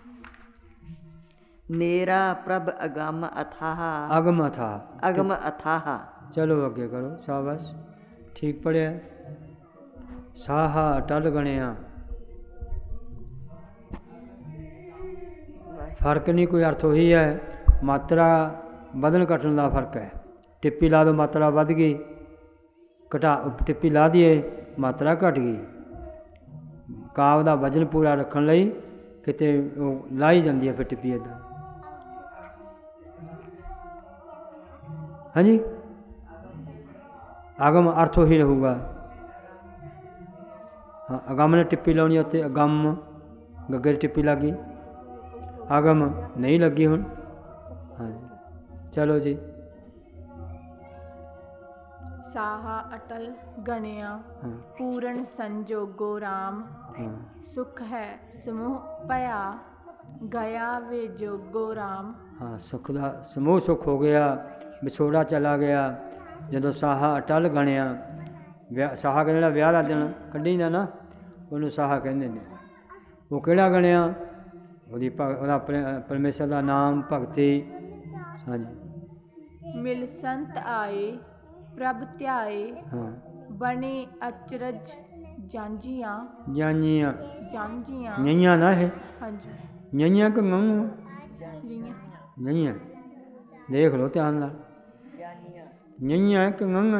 ਨੇਰਾ ਪ੍ਰਭ ਅਗਮ ਅਥਾਹ। ਅਗਮ ਅਥਾਹ। ਅਗਮ ਅਥਾਹ। ਚਲੋ ਅੱਗੇ ਕਰੋ। ਸ਼ਾਬਾਸ਼। ਠੀਕ ਪੜਿਆ। ਸਾਹਾ ਅਟਲ ਗਣਿਆ। ਫਰਕ ਨਹੀਂ ਕੋਈ, ਅਰਥ ਉਹੀ ਹੈ। ਮਾਤਰਾ ਵਧਣ ਘਟਣ ਦਾ ਫਰਕ ਹੈ। ਟਿੱਪੀ ਲਾ ਦਿਓ ਮਾਤਰਾ ਵੱਧ ਗਈ, ਘਟਾ ਟਿੱਪੀ ਲਾ ਦਈਏ ਮਾਤਰਾ ਘਟ ਗਈ। ਕਾਵ ਦਾ ਵਜਨ ਪੂਰਾ ਰੱਖਣ ਲਈ ਕਿਤੇ ਉਹ ਲਾਈ ਜਾਂਦੀ ਹੈ ਫਿਰ ਟਿੱਪੀ ਇੱਦਾਂ। ਹਾਂਜੀ। ਅਗਮ ਅਰਥ ਉਹੀ ਰਹੂਗਾ। ਹਾਂ, ਅਗਮ ਨੇ ਟਿੱਪੀ ਲਾਉਣੀ ਉੱਤੇ, ਅਗਮ ਗੱਗੇ ਦੀ ਟਿੱਪੀ ਲੱਗ ਗਈ, ਅਗਮ ਨਹੀਂ ਲੱਗੀ ਹੁਣ। ਹਾਂਜੀ। ਚਲੋ ਜੀ। ਸਾਹਾ ਅਟਲ ਗਣਿਆ ਪੂਰਨ ਸੰਜੋਗੋ RAM। ਸੁਖ ਹੈ ਸਮੂਹ ਭਇਆ ਗਿਆ ਵੇ ਜੋਗੋ RAM। ਹਾਂ, ਸੁੱਖ ਦਾ ਸਮੂਹ ਸੁੱਖ ਹੋ ਗਿਆ, ਵਿਛੋੜਾ ਚਲਾ ਗਿਆ। ਜਦੋਂ ਸਾਹਾ ਅਟਲ ਗਣਿਆ, ਵਿਆਹ ਸਾਹਾ ਕਹਿੰਦੇ ਜਿਹੜਾ ਵਿਆਹ ਦਾ ਦਿਨ ਕੱਢੀ ਦਾ ਨਾ, ਉਹਨੂੰ ਸਾਹਾ ਕਹਿੰਦੇ ਨੇ। ਉਹ ਕਿਹੜਾ ਗਣਿਆ? ਉਹਦੀ ਭ ਉਹਦਾ ਪਰਮੇਸ਼ਰ ਦਾ ਨਾਮ, ਭਗਤੀ। ਹਾਂਜੀ। ਮਿਲ ਸੰਤ ਆਏ ਪ੍ਰਭ ਧਿਆਏ, ਹਾਂ। ਬਣੇ ਅਚਰਜ ਜਾਂਜੀਆਂ ਜਾਨੀਆਂ ਜਾਂਜੀਆਂ ਨਈਆਂ ਨਾ ਇਹ ਹਾਂਜੀ ਨਈਆਂ ਕਿ ਗਊਆਂ ਜੀਆਂ ਨਈਆਂ ਦੇਖ ਲਓ ਧਿਆਨ ਨਾਲ ਨਈਆਂ ਕਿ ਗਊਆਂ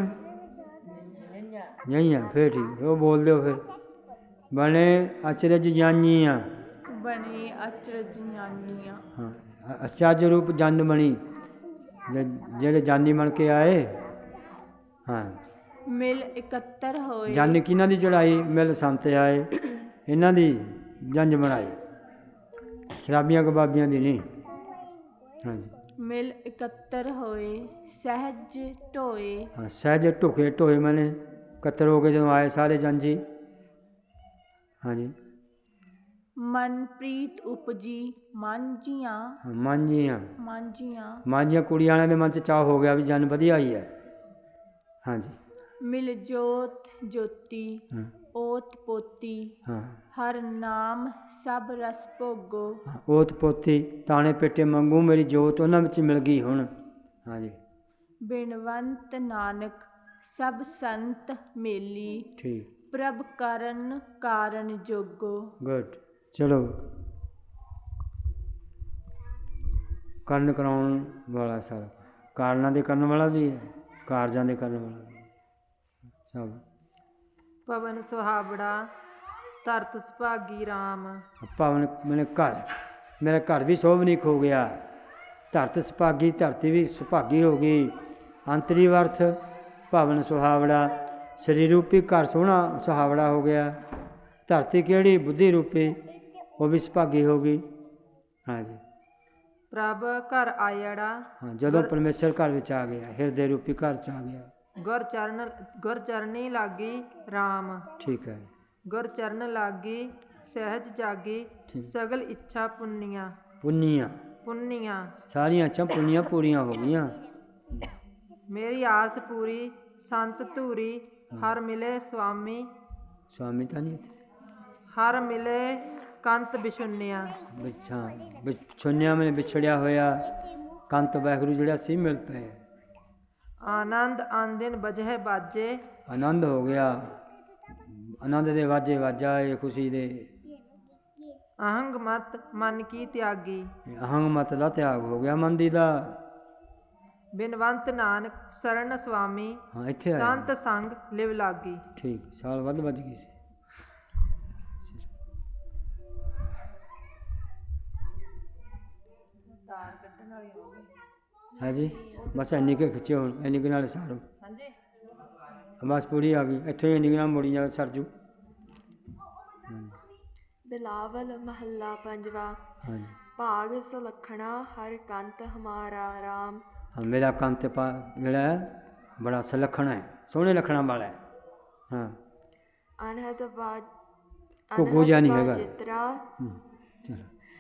ਨਈਆਂ ਫਿਰ ਠੀਕ ਉਹ ਬੋਲ ਦਿਓ ਫਿਰ ਬਣੇ ਅਚਰਜ ਜਾਨੀਆਂ ਬਣੇ ਅਚਰਜ ਜਾਂਜੀਆਂ ਹਾਂ ਅਚਰਜ ਰੂਪ ਜਨ ਬਣੀ ਜਿਹੜੇ ਜਾਨੀ ਬਣ ਕੇ ਆਏ ਹਾਂ ਮਿਲ ਇਕੱਤਰ ਹੋਏ ਜਨ ਕਿਹਨਾਂ ਦੀ ਚੜਾਈ ਮਿਲ ਸੰਤ ਆਏ ਇਹਨਾਂ ਦੀ ਜੰਜ ਬਣਾਈ ਸ਼ਰਾਬੀਆਂ ਕਬਾਬੀਆਂ ਦੀ ਨਹੀਂ ਹਾਂਜੀ ਮਿਲ ਇਕੱਤਰ ਹੋਏ ਸਹਿਜ ਢੋਏ ਹਾਂ ਸਹਿਜ ਢੁਕੇ ਢੋਏ ਮੈਨੇ ਇਕੱਤਰ ਹੋ ਕੇ ਜਦੋਂ ਆਏ ਸਾਰੇ ਜੰਜੀ ਹਾਂਜੀ ਮਨਪ੍ਰੀਤ ਉਪਜੀ ਮਾਂਝੀਆਂ ਮਾਂਝੀਆਂ ਮਾਂਝੀਆਂ ਮਾਂਝੀਆਂ ਕੁੜੀਆਂ ਵਾਲਿਆਂ ਦੇ ਮਨ 'ਚ ਚਾਅ ਹੋ ਗਿਆ ਵੀ ਜਨ ਵਧੀਆ ਹੀ ਹੈ ਹਾਂਜੀ ਮਿਲ ਜੋਤ ਜੋਤੀ ਓਤ ਪੋਤੀ ਹਾਂ ਹਰ ਨਾਮ ਸਭ ਰਸ ਭੋਗੋ ਓਤ ਪੋਤੀ ਤਾਣੇ ਪੇਟੇ ਮੰਗੂ ਮੇਰੀ ਜੋਤ ਉਹਨਾਂ ਵਿੱਚ ਮਿਲ ਗਈ ਹੁਣ ਹਾਂਜੀ ਬਿਨਵੰਤ ਨਾਨਕ ਸਭ ਸੰਤ ਮੇਲੀ ਠੀਕ ਪ੍ਰਭ ਕਰਨ ਕਾਰਨ ਜੋਗੋ ਗੁੱਡ ਚਲੋ ਕਰਨ ਕਰਾਉਣ ਵਾਲਾ ਸਾਰਾ ਕਾਰਨਾਂ ਦੇ ਕਰਨ ਵਾਲਾ ਵੀ ਹੈ ਕਾਰਜਾਂ ਦੇ ਕਰਨ ਵਾਲਾ ਵੀ ਸਭ ਪਵਨ ਸੁਹਾਵੜਾ ਧਰਤ ਸੁਭਾਗੀ ਰਾਮ ਪਵਨ ਮੈਨੇ ਘਰ ਮੇਰਾ ਘਰ ਵੀ ਸੋਭਨੀਕ ਹੋ ਗਿਆ ਧਰਤ ਸੁਭਾਗੀ ਧਰਤੀ ਵੀ ਸੁਭਾਗੀ ਹੋ ਗਈ ਅੰਤਰੀ ਅਰਥ ਪਵਨ ਸੁਹਾਵੜਾ ਸਰੀਰ ਰੂਪੀ ਘਰ ਸੋਹਣਾ ਸੁਹਾਵੜਾ ਹੋ ਗਿਆ ਧਰਤੀ ਕਿਹੜੀ ਬੁੱਧੀ ਰੂਪੀ ਉਹ ਵੀ ਸੁਭਾਗੀ ਹੋ ਗਈ ਹਾਂਜੀ ਪ੍ਰਭ ਘਰ ਆਇੜਾ ਹਾਂ ਜਦੋਂ ਪਰਮੇਸ਼ਰ ਘਰ ਵਿੱਚ ਆ ਗਿਆ ਹਿਰਦੇ ਰੂਪੀ ਘਰ 'ਚ ਆ ਗਿਆ ਗੁਰ ਚਰਨ ਗੁਰ ਚਰਨੀ ਲਾਗੀ ਰਾਮ ਠੀਕ ਹੈ ਗੁਰ ਚਰਨ ਲਾਗੀ ਸਹਿਜ ਜਾਗੀ ਸਗਲ ਇੱਛਾ ਪੁੰਨੀਆਂ ਪੁੰਨੀਆਂ ਪੁੰਨੀਆਂ ਸਾਰੀਆਂ ਇੱਛਾ ਪੁੰਨੀਆਂ ਪੂਰੀਆਂ ਹੋ ਗਈਆਂ ਮੇਰੀ ਆਸ ਪੂਰੀ ਸੰਤ ਧੂਰੀ ਹਰ ਮਿਲੇ ਸੁਆਮੀ ਸੁਆਮੀ ਤਾਂ ਨਹੀਂ ਹਰ ਮਿਲੇ ਕੰਤ ਬਿਛੁੰਨਿਆ ਬਿਛਾ ਬਿਛੁੰਨਿਆ ਮੈਨੇ ਵਿਛੜਿਆ ਹੋਇਆ ਕੰਤ ਵਾਹਿਗੁਰੂ ਜਿਹੜਾ ਸੀ ਮਿਲ ਪਏ ਆਨੰਦ ਆਨੰਦਿਨ ਬਜਹਿ ਬਾਜੇ ਆਨੰਦ ਹੋ ਗਿਆ ਆਨੰਦ ਦੇ ਵਾਜੇ ਵਾਜਾ ਇਹ ਖੁਸ਼ੀ ਦੇ ਅਹੰਗ ਮਤ ਮਨ ਕੀ ਤਿਆਗੀ ਅਹੰਗ ਮਤ ਦਾ ਤਿਆਗ ਹੋ ਗਿਆ ਮਨ ਦੀ ਦਾ ਬਿਨਵੰਤ ਨਾਨਕ ਸਰਨ ਸੁਆਮੀ ਹਾਂ ਇੱਥੇ ਸੰਤ ਸੰਗ ਲਿਵ ਲਾਗੀ ਠੀਕ ਸਾਲ ਵੱਧ ਵੱਜ ਗਈ ਸੀ ਤਾਰ ਕੱਢਣ ਵਾਲੀ ਹੋ ਗਈ ਹਾਂਜੀ ਬਸ ਇੰਨੀ ਕੁ ਖਿੱਚੇ ਹੁਣ ਇੰਨੀ ਕੁ ਨਾਲ ਸਾਰੋ ਹਾਂਜੀ ਬਸ ਪੂਰੀ ਆ ਗਈ ਇੱਥੋਂ ਹੀ ਇੰਨੀ ਕੁ ਨਾਲ ਮੁੜੀ ਜਾ ਸਰਜੂ ਬਿਲਾਵਲ ਮਹੱਲਾ ਪੰਜਵਾ ਹਾਂਜੀ ਭਾਗ ਸੁਲੱਖਣਾ ਹਰ ਕੰਤ ਹਮਾਰਾ ਰਾਮ ਹਾਂ ਮੇਰਾ ਕੰਤ ਪਾ ਜਿਹੜਾ ਹੈ ਬੜਾ ਸੁਲੱਖਣਾ ਹੈ ਸੋਹਣੇ ਲੱਖਣਾਂ ਵਾਲਾ ਹੈ ਹਾਂ ਅਨਹਦ ਬਾਜ ਘੁੱਗੂ ਜਿਹਾ ਨਹੀਂ ਹੈਗਾ ਜਿਤਰਾ ਚਲੋ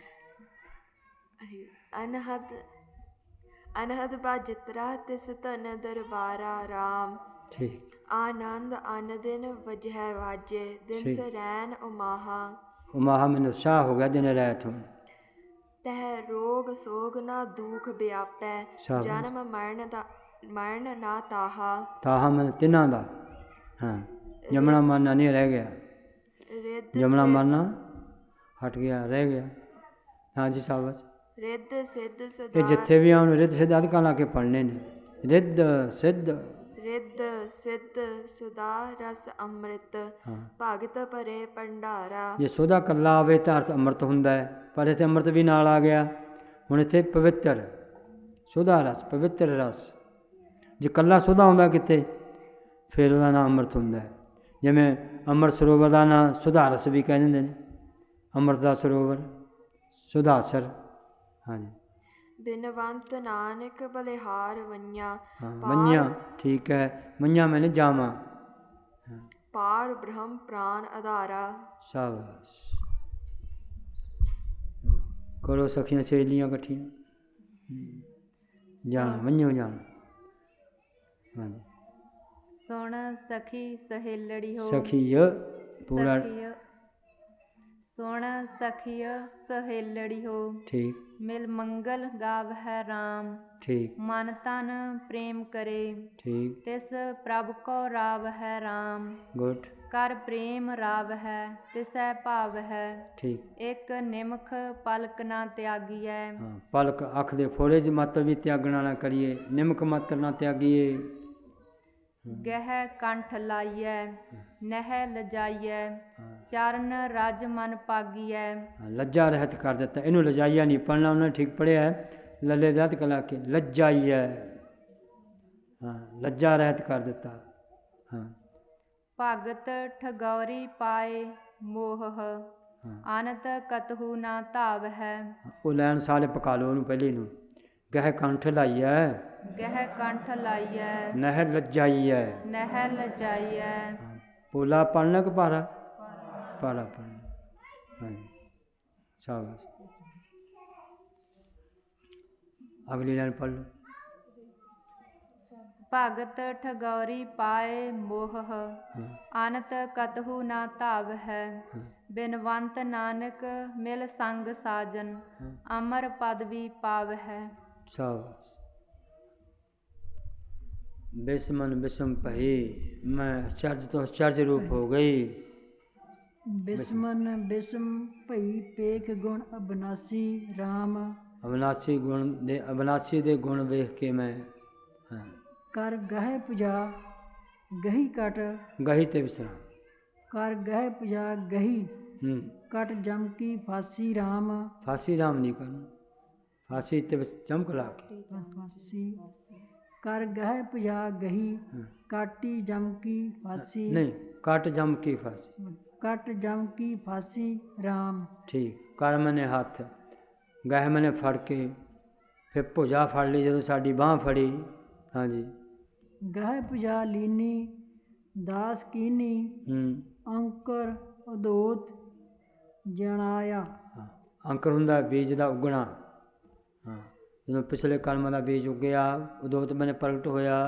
ਅਨਹਦ ਅਨਹਦ ਬਾ ਜਿਤਰਾ ਤਿਸ ਧਨ ਦਰਬਾਰਾ ਰਾਮ ਠੀਕ ਆਨੰਦ ਅਨ ਦਿਨ ਵਜਹਿ ਵਾਜੇ ਦਿਨ ਸਰੈਨ ਉਮਾਹਾ ਉਮਾਹਾ ਮੈਨੂੰ ਉਤਸ਼ਾਹ ਹੋ ਗਿਆ ਦਿਨ ਰਹਿਤ ਹੁਣ ਤਹਿ ਰੋਗ ਸੋਗ ਨਾ ਦੁਖ ਵਿਆਪੈ ਜਨਮ ਮਰਨ ਦਾ ਮਰਨ ਨਾ ਤਾਹਾ ਤਾਹਾ ਮਨ ਤਿੰਨਾਂ ਦਾ ਹਾਂ ਜਮਣਾ ਮਰਨਾ ਨਹੀਂ ਰਹਿ ਗਿਆ ਜਮਣਾ ਮਰਨਾ ਹਟ ਗਿਆ ਰਹਿ ਗਿਆ ਹਾਂਜੀ ਸਾਬਸ ਰਿੱਧ ਸਿੱਧ ਸਦਾ ਇਹ ਜਿੱਥੇ ਵੀ ਆਉਣ ਰਿੱਧ ਸਿੱਧ ਅਧਿਕਾਂ ਲਾ ਕੇ ਪੜ੍ਹਨੇ ਨੇ ਰਿੱਧ ਸਿੱਧ ਰਿੱਧ ਸਿੱਧ ਸੁਦਾ ਰਸ ਅੰਮ੍ਰਿਤ ਭਗਤ ਭਰੇ ਭੰਡਾਰਾ ਜੇ ਸੁਦਾ ਕੱਲਾ ਆਵੇ ਤਾਂ ਅਰਥ ਅੰਮ੍ਰਿਤ ਹੁੰਦਾ ਹੈ ਪਰ ਇੱਥੇ ਅੰਮ੍ਰਿਤ ਵੀ ਨਾਲ ਆ ਗਿਆ ਹੁਣ ਇੱਥੇ ਪਵਿੱਤਰ ਸੁਦਾ ਰਸ ਪਵਿੱਤਰ ਰਸ ਜੇ ਕੱਲਾ ਸੁਦਾ ਹੁੰਦਾ ਕਿਤੇ ਫਿਰ ਉਹਦਾ ਨਾਮ ਅੰਮ੍ਰਿਤ ਹੁੰਦਾ ਹੈ ਜਿਵੇਂ ਅੰਮ੍ਰਿਤ ਸਰੋਵਰ ਦਾ ਨਾਂ ਸੁਧਾ ਰਸ ਵੀ ਕਹਿ ਦਿੰਦੇ ਨੇ ਅੰਮ੍ਰਿਤ ਦਾ ਸਰੋਵਰ ਸੁਧਾਸਰ ਹਾਂਜੀ ਬਿਨਵੰਤ ਨਾਨਕ ਬਲਿਹਾਰ ਵੰਨਿਆ ਹਾਂ ਵੰਨਿਆ ਠੀਕ ਹੈ ਵੰਨਿਆ ਮੈਨੇ ਜਾਵਾਂ ਪਾਰ ਬ੍ਰਹਮ ਪ੍ਰਾਨ ਆਧਾਰਾ ਸ਼ਾਬਾਸ਼ ਕਰੋ ਸਖੀਆਂ ਸਹੇਲੀਆਂ ਇਕੱਠੀਆਂ ਜਾਣ ਵੰਨਿਓ ਜਾਣ ਹਾਂਜੀ ਸੁਣ ਸਖੀ ਸਹੇਲੜੀ ਹੋ ਸਖੀය ਪੂਰਾ ਸੁਣ ਸਖੀਆ ਸਹੇਲੜਿਓ ਠੀਕ ਮਿਲ ਮੰਗਲ ਗਾਵਹਿ ਰਾਮ ਠੀਕ ਮਨ ਤਨ ਪ੍ਰੇਮ ਕਰੇ ਠੀਕ ਤਿਸ ਪ੍ਰਭ ਕੋ ਰਾਵ ਹੈ ਰਾਮ ਗੁੱਡ ਕਰ ਪ੍ਰੇਮ ਰਾਵ ਹੈ ਤਿਸੈ ਭਾਵ ਹੈ ਠੀਕ ਇੱਕ ਨਿਮਖ ਪਲਕ ਨਾ ਤਿਆਗੀਐ ਹਾਂ ਪਲਕ ਅੱਖ ਦੇ ਫੋੜੇ ਚ ਮਾਤਰ ਵੀ ਤਿਆਗਣਾ ਨਾ ਕਰੀਏ ਨਿਮਕ ਮਾਤਰ ਨਾ ਤਿਆਗੀਏ ਗਹਿ ਕੰਠ ਲਾਈਐ ਨਹਿ ਲਜਾਈਐ ਚਰਨ ਰਜ ਮਨ ਪਾਗੀਐ ਲੱਜਾ ਰਹਿਤ ਕਰ ਦਿੱਤਾ ਇਹਨੂੰ ਲਜਾਈਆ ਨਹੀਂ ਪੜਨਾ ਉਹਨੇ ਠੀਕ ਪੜਿਆ ਹੈ ਲੱਲੇ ਦਤ ਕਲਾ ਕੇ ਲੱਜਾਈਐ ਹਾਂ ਲੱਜਾ ਰਹਿਤ ਕਰ ਦਿੱਤਾ ਹਾਂ ਭਗਤ ਠਗੌਰੀ ਪਾਏ ਮੋਹ ਅਨੰਤ ਕਤਹੂ ਨਾ ਧਾਵ ਹੈ ਉਹ ਲੈਣ ਸਾਲੇ ਪਕਾ ਲਓ ਉਹਨੂੰ ਪਹਿਲੇ ਨੂੰ ਗਹਿ ਕੰਠ ਲਾਈਐ ਗਹਿ ਕੰਠ ਲਾਈਐ ਨਹਿ ਲੱਜਾਈਐ ਨਹਿ ਲਜਾਈਐ ਪੋਲਾ ਪੜਨਾ ਕਿ ਪਾਰਾ ਪਾਰਾ ਪੜਨਾ ਹਾਂ ਸ਼ਾਬਾਸ਼ ਅਗਲੀ ਲਾਈਨ ਪੜ੍ਹ ਲਓ ਭਗਤ ਠਗੌਰੀ ਪਾਏ ਮੋਹ ਅਨੰਤ ਕਤਹੂ ਨਾ ਧਾਵ ਹੈ ਬਿਨਵੰਤ ਨਾਨਕ ਮਿਲ ਸੰਗ ਸਾਜਨ ਅਮਰ ਪਦਵੀ ਪਾਵ ਹੈ ਸ਼ਾਬਾਸ਼ ਬਿਸਮਨ ਬਿਸਮ ਪਹੀ मैं आश्चर्य तो आश्चर्य रूप हो गई ਬਿਸਮਨ ਬਿਸਮ ਭਈ ਪੇਖ ਗੁਣ ਅਬਨਾਸੀ ਰਾਮ ਅਬਨਾਸੀ ਗੁਣ ਦੇ ਅਬਨਾਸੀ ਦੇ ਗੁਣ ਵੇਖ ਕੇ ਮੈਂ ਹਾਂ ਕਰ ਗਹਿ ਪੁਜਾ ਗਹੀ ਕਟ ਗਹੀ ਤੇ ਵਿਸਰਾਮ ਕਰ ਗਹਿ ਪੁਜਾ ਗਹੀ ਹੂੰ ਕਟ ਜਮ ਕੀ ਫਾਸੀ ਰਾਮ ਫਾਸੀ ਰਾਮ ਨਹੀਂ ਕਰਨਾ ਫਾਸੀ ਤੇ ਚਮਕ ਲਾ ਕੇ ਫਾਸੀ ਕਰ ਗਹਿ ਪੁਜਾ ਗਹੀ ਕਾਟੀ ਜਮ ਕੀ ਫਾਸੀ ਨਹੀਂ ਕਟ ਜਮ ਕੀ ਫਾਸੀ ਕਟ ਜਮ ਕੀ ਫਾਸੀ ਰਾਮ ਠੀਕ ਕਰ ਮੈਨੇ ਹੱਥ ਗਹਿ ਮੈਨੇ ਫੜ ਕੇ ਫਿਰ ਭੁਜਾ ਫੜ ਲਈ ਜਦੋਂ ਸਾਡੀ ਬਾਂਹ ਫੜੀ ਹਾਂਜੀ ਗਹਿ ਪੁਜਾ ਲੀਨੀ ਦਾਸ ਕੀਨੀ ਹੂੰ ਅੰਕਰ ਉਦੋਤ ਜਣਾਇਆ ਅੰਕਰ ਹੁੰਦਾ ਬੀਜ ਦਾ ਉਗਣਾ ਹਾਂ ਜਦੋਂ ਪਿਛਲੇ ਕਰਮਾਂ ਦਾ ਬੀਜ ਉੱਗਿਆ ਉਦੋਤ ਮੈਨੇ ਪ੍ਰਗਟ ਹੋਇਆ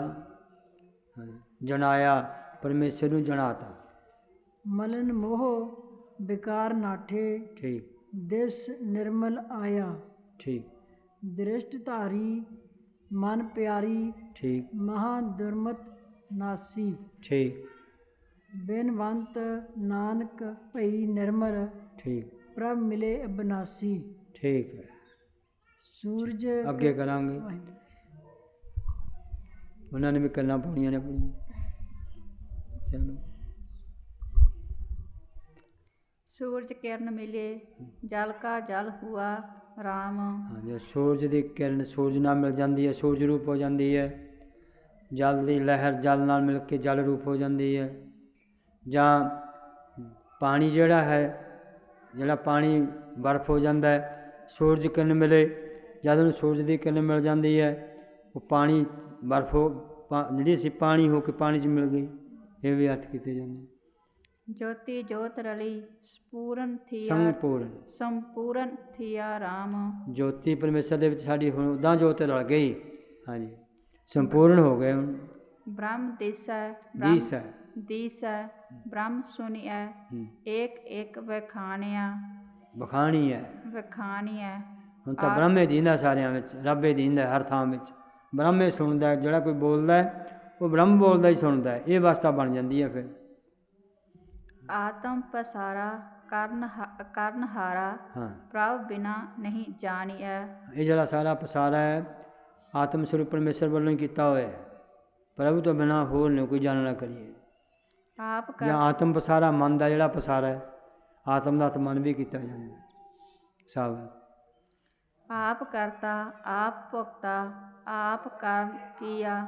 ਜਣਾਇਆ ਪਰਮੇਸ਼ਰ ਨੂੰ ਜਣਾਤਾ ਮਲਨ ਮੋਹ ਵਿਕਾਰ ਨਾਠੇ ਠੀਕ ਦਿਵਸ ਨਿਰਮਲ ਆਇਆ ਠੀਕ ਦ੍ਰਿਸ਼ਟ ਧਾਰੀ ਮਨ ਪਿਆਰੀ ਠੀਕ ਮਹਾ ਦੁਰਮਤ ਨਾਸੀ ਠੀਕ ਬੇਨਵੰਤ ਨਾਨਕ ਭਈ ਨਿਰਮਲ ਠੀਕ ਪ੍ਰਭ ਮਿਲੇ ਅਬਨਾਸੀ ਠੀਕ ਹੈ ਸੂਰਜ ਅੱਗੇ ਕਰਾਂਗੇ ਉਹਨਾਂ ਨੇ ਵੀ ਕਰਨਾ ਪਾਉਣੀਆਂ ਨੇ ਪੜੀਆਂ ਚਲੋ सूरज किरण मिले जल का जल हुआ राम ਹਾਂ ਜੇ ਸੂਰਜ ਦੀ ਕਿਰਨ ਸੂਰਜ ਨਾਲ ਮਿਲ ਜਾਂਦੀ ਹੈ ਸੂਰਜ ਰੂਪ ਹੋ ਜਾਂਦੀ ਹੈ ਜਲ ਦੀ ਲਹਿਰ ਜਲ ਨਾਲ ਮਿਲ ਕੇ ਜਲ ਰੂਪ ਹੋ ਜਾਂਦੀ ਹੈ ਜਾਂ ਪਾਣੀ ਜਿਹੜਾ ਹੈ ਜਿਹੜਾ ਪਾਣੀ ਬਰਫ਼ ਹੋ ਜਾਂਦਾ ਹੈ ਸੂਰਜ ਕਿਰਨ ਮਿਲੇ ਜਦ ਉਹਨੂੰ ਸੂਰਜ ਦੀ ਕਿਰਨ ਮਿਲ ਜਾਂਦੀ ਹੈ ਉਹ ਪਾਣੀ ਬਰਫ਼ ਜਿਹੜੀ ਸੀ ਪਾਣੀ ਹੋ ਕੇ ਪਾਣੀ 'ਚ ਮਿਲ ਗਈ ਇਹ ਵੀ ਅਰਥ ਕੀਤੇ ਜਾਂਦੇ ज्योति ज्योत रली संपूर्ण थिया ਸੰਪੂਰਨ संपूर्ण थिया राम ਜੋਤੀ ਪਰਮੇਸ਼ਰ ਦੇ ਵਿੱਚ ਸਾਡੀ ਹੁਣ ਉਦਾਂ ਜੋਤ ਰਲ ਗਈ ਹਾਂਜੀ ਸੰਪੂਰਨ ਹੋ ਗਏ ਹੁਣ ब्रह्म दिसै ਦੀਸ ਹੈ दिसै ब्रह्म सुनिया एक एक वखाणिया ਬਖਾਣੀ ਹੈ वखाणिया ਹੁਣ ਤਾਂ ਬ੍ਰਹਮੇ ਦੀਂਦਾ ਸਾਰਿਆਂ ਵਿੱਚ ਰੱਬੇ ਦੀਂਦਾ ਹਰ ਥਾਂ ਵਿੱਚ ਬ੍ਰਹਮੇ ਸੁਣਦਾ ਜਿਹੜਾ ਕੋਈ ਬੋਲਦਾ ਉਹ ਬ੍ਰਹਮ ਬੋਲਦਾ ਹੀ ਸੁਣਦਾ ਇਹ ਅਵਸਥਾ ਬਣ ਜਾਂਦੀ ਹੈ ਫਿਰ आत्म पसारा ਕਰਨ ਕਰਨਹਾਰਾ ਪ੍ਰਭ ਬਿਨਾ ਨਹੀਂ ਜਾਣਿਆ ਇਹ ਜਿਹੜਾ ਸਾਰਾ ਪਸਾਰਾ ਹੈ ਆਤਮ ਸਰੂਪ ਪਰਮੇਸ਼ਰ ਵੱਲੋਂ ਹੀ ਕੀਤਾ ਹੋਇਆ ਹੈ ਪ੍ਰਭੂ ਤੋਂ ਬਿਨਾ ਹੋਰ ਨਹੀਂ ਕੋਈ ਜਾਣਨਾ ਕਰੀਏ ਆਪ ਜਾਂ ਆਤਮ ਪਸਾਰਾ ਮਨ ਦਾ ਜਿਹੜਾ ਪਸਾਰਾ ਹੈ ਆਤਮ ਦਾ ਮਨ ਵੀ ਕੀਤਾ ਜਾਂਦਾ ਸਾਬ ਆਪ ਕਰਤਾ ਆਪ ਭੁਗਤਾ ਆਪ ਕਰਨ ਕੀਆ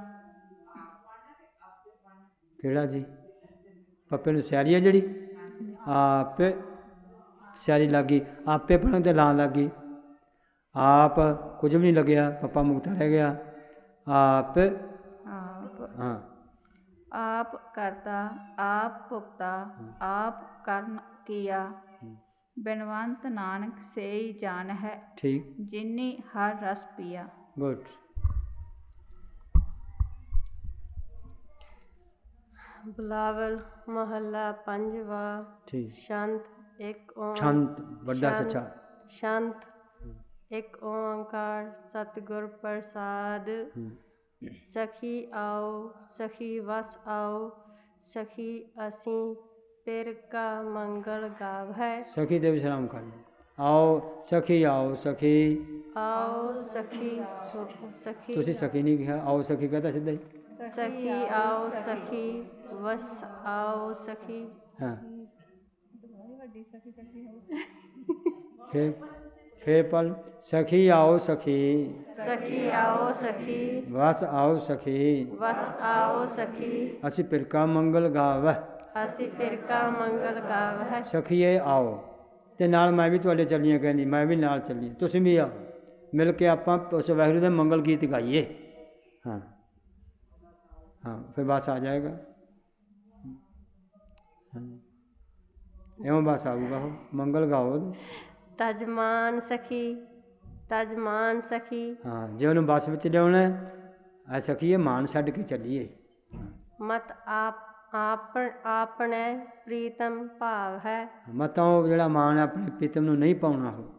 ਕਿਹੜਾ ਜੀ ਪੱਪੇ ਨੂੰ ਸਿਆਰੀ ਹੈ ਜਿਹੜੀ ਆਪੇ ਸਿਆਰੀ ਲੱਗੀ ਆਪੇ ਪੜ੍ਹਨ ਤੇ ਲਾਂ ਲੱਗੀ ਆਪ ਕੁਝ ਵੀ ਨਹੀਂ ਲੱਗਿਆ ਪੱਪਾ ਮੁਕਤਾ ਰਹਿ ਗਿਆ ਆਪ ਆਪ ਹਾਂ ਆਪ ਕਰਤਾ ਆਪ ਭੁਗਤਾ ਆਪ ਕਰਨ ਕੀਆ ਬਿਨਵੰਤ ਨਾਨਕ ਸੇਈ ਜਾਣ ਹੈ ਠੀਕ ਜਿਨੀ ਹਰ ਰਸ ਪੀਆ ਗੁੱਡ ਬਿਲਾਵਲ ਮਹੱਲਾ ਪੰਜਵਾ ਠੀਕ ਸ਼ਾਂਤ ਇੱਕ ਓਂ ਛੰਤ ਵੱਡਾ ਸ਼ੰਤ- ਸੱਚਾ ਸ਼ੰਤ ਇੱਕ ਓੰਕਾਰ ਸਤਿਗੁਰ ਪ੍ਰਸਾਦ। ਸਖੀ ਆਓ ਸਖੀ ਵਸ ਆਓ ਸਖੀ ਅਸੀਂ ਪਿਰ ਕਾ ਮੰਗਲ ਗਾਵੈ। ਸਖੀ ਦੇ ਵਿਸ਼ਰਾਮ ਕਰ ਲਓ। ਆਓ ਸਖੀ ਆਓ ਸਖੀ ਆਓ ਸਖੀ ਸੋ- ਸਖੀ ਤੁਸੀਂ ਸਖੀ ਨਹੀਂ ਕਿਹਾ, ਆਓ ਸਖੀ ਕਹਤਾ ਸਿੱਧਾ ਹੀ। ਸਖੀ ਆਓ ਸਖੀ ਵਸ ਆਓ ਸਖੀ। ਹਾਂ ਫਿਰ ਫਿਰ ਪਲ ਸਖੀ ਆਓ ਸਖੀ ਸਖੀ ਆਓ ਸਖੀ ਵਸ ਆਓ ਸਖੀ ਵਸ ਆਓ ਸਖੀ ਅਸੀਂ ਪਿਰਕਾ ਮੰਗਲ ਗਾਵੈ। ਅਸੀਂ ਪਿਰ ਕਾ ਮੰਗਲ ਗਾਵੈ। ਸਖੀਏ ਆਓ, ਤੇ ਨਾਲ ਮੈਂ ਵੀ ਤੁਹਾਡੇ ਚੱਲੀਆਂ ਕਹਿੰਦੀ, ਮੈਂ ਵੀ ਨਾਲ ਚੱਲੀ, ਤੁਸੀਂ ਵੀ ਆਓ, ਮਿਲ ਕੇ ਆਪਾਂ ਉਸ ਵਾਹਿਗੁਰੂ ਦੇ ਮੰਗਲ ਗੀਤ ਗਾਈਏ। ਹਾਂ ਹਾਂ ਫਿਰ ਬਸ ਆ ਜਾਏਗਾ। ਇਉਂ ਬਸ ਆਊਗਾ ਉਹ ਮੰਗਲ ਗਾਓ। ਤਜਮਾਨ ਸਖੀ ਤਜਮਾਨ ਸਖੀ। ਹਾਂ ਜੇ ਉਹਨੂੰ ਬੱਸ ਵਿੱਚ ਲਿਆਉਣਾ ਆ ਸਖੀਏ ਮਾਨ ਛੱਡ ਕੇ ਚੱਲੀਏ। ਮਤ ਆਪ ਆਪ ਆਪਣੇ ਪ੍ਰੀਤਮ ਭਾਵ ਹੈ। ਮਤਾਂ ਉਹ ਜਿਹੜਾ ਮਾਨ ਆਪਣੇ ਪ੍ਰੀਤਮ ਨੂੰ ਨਹੀਂ ਪਾਉਣਾ ਉਹ।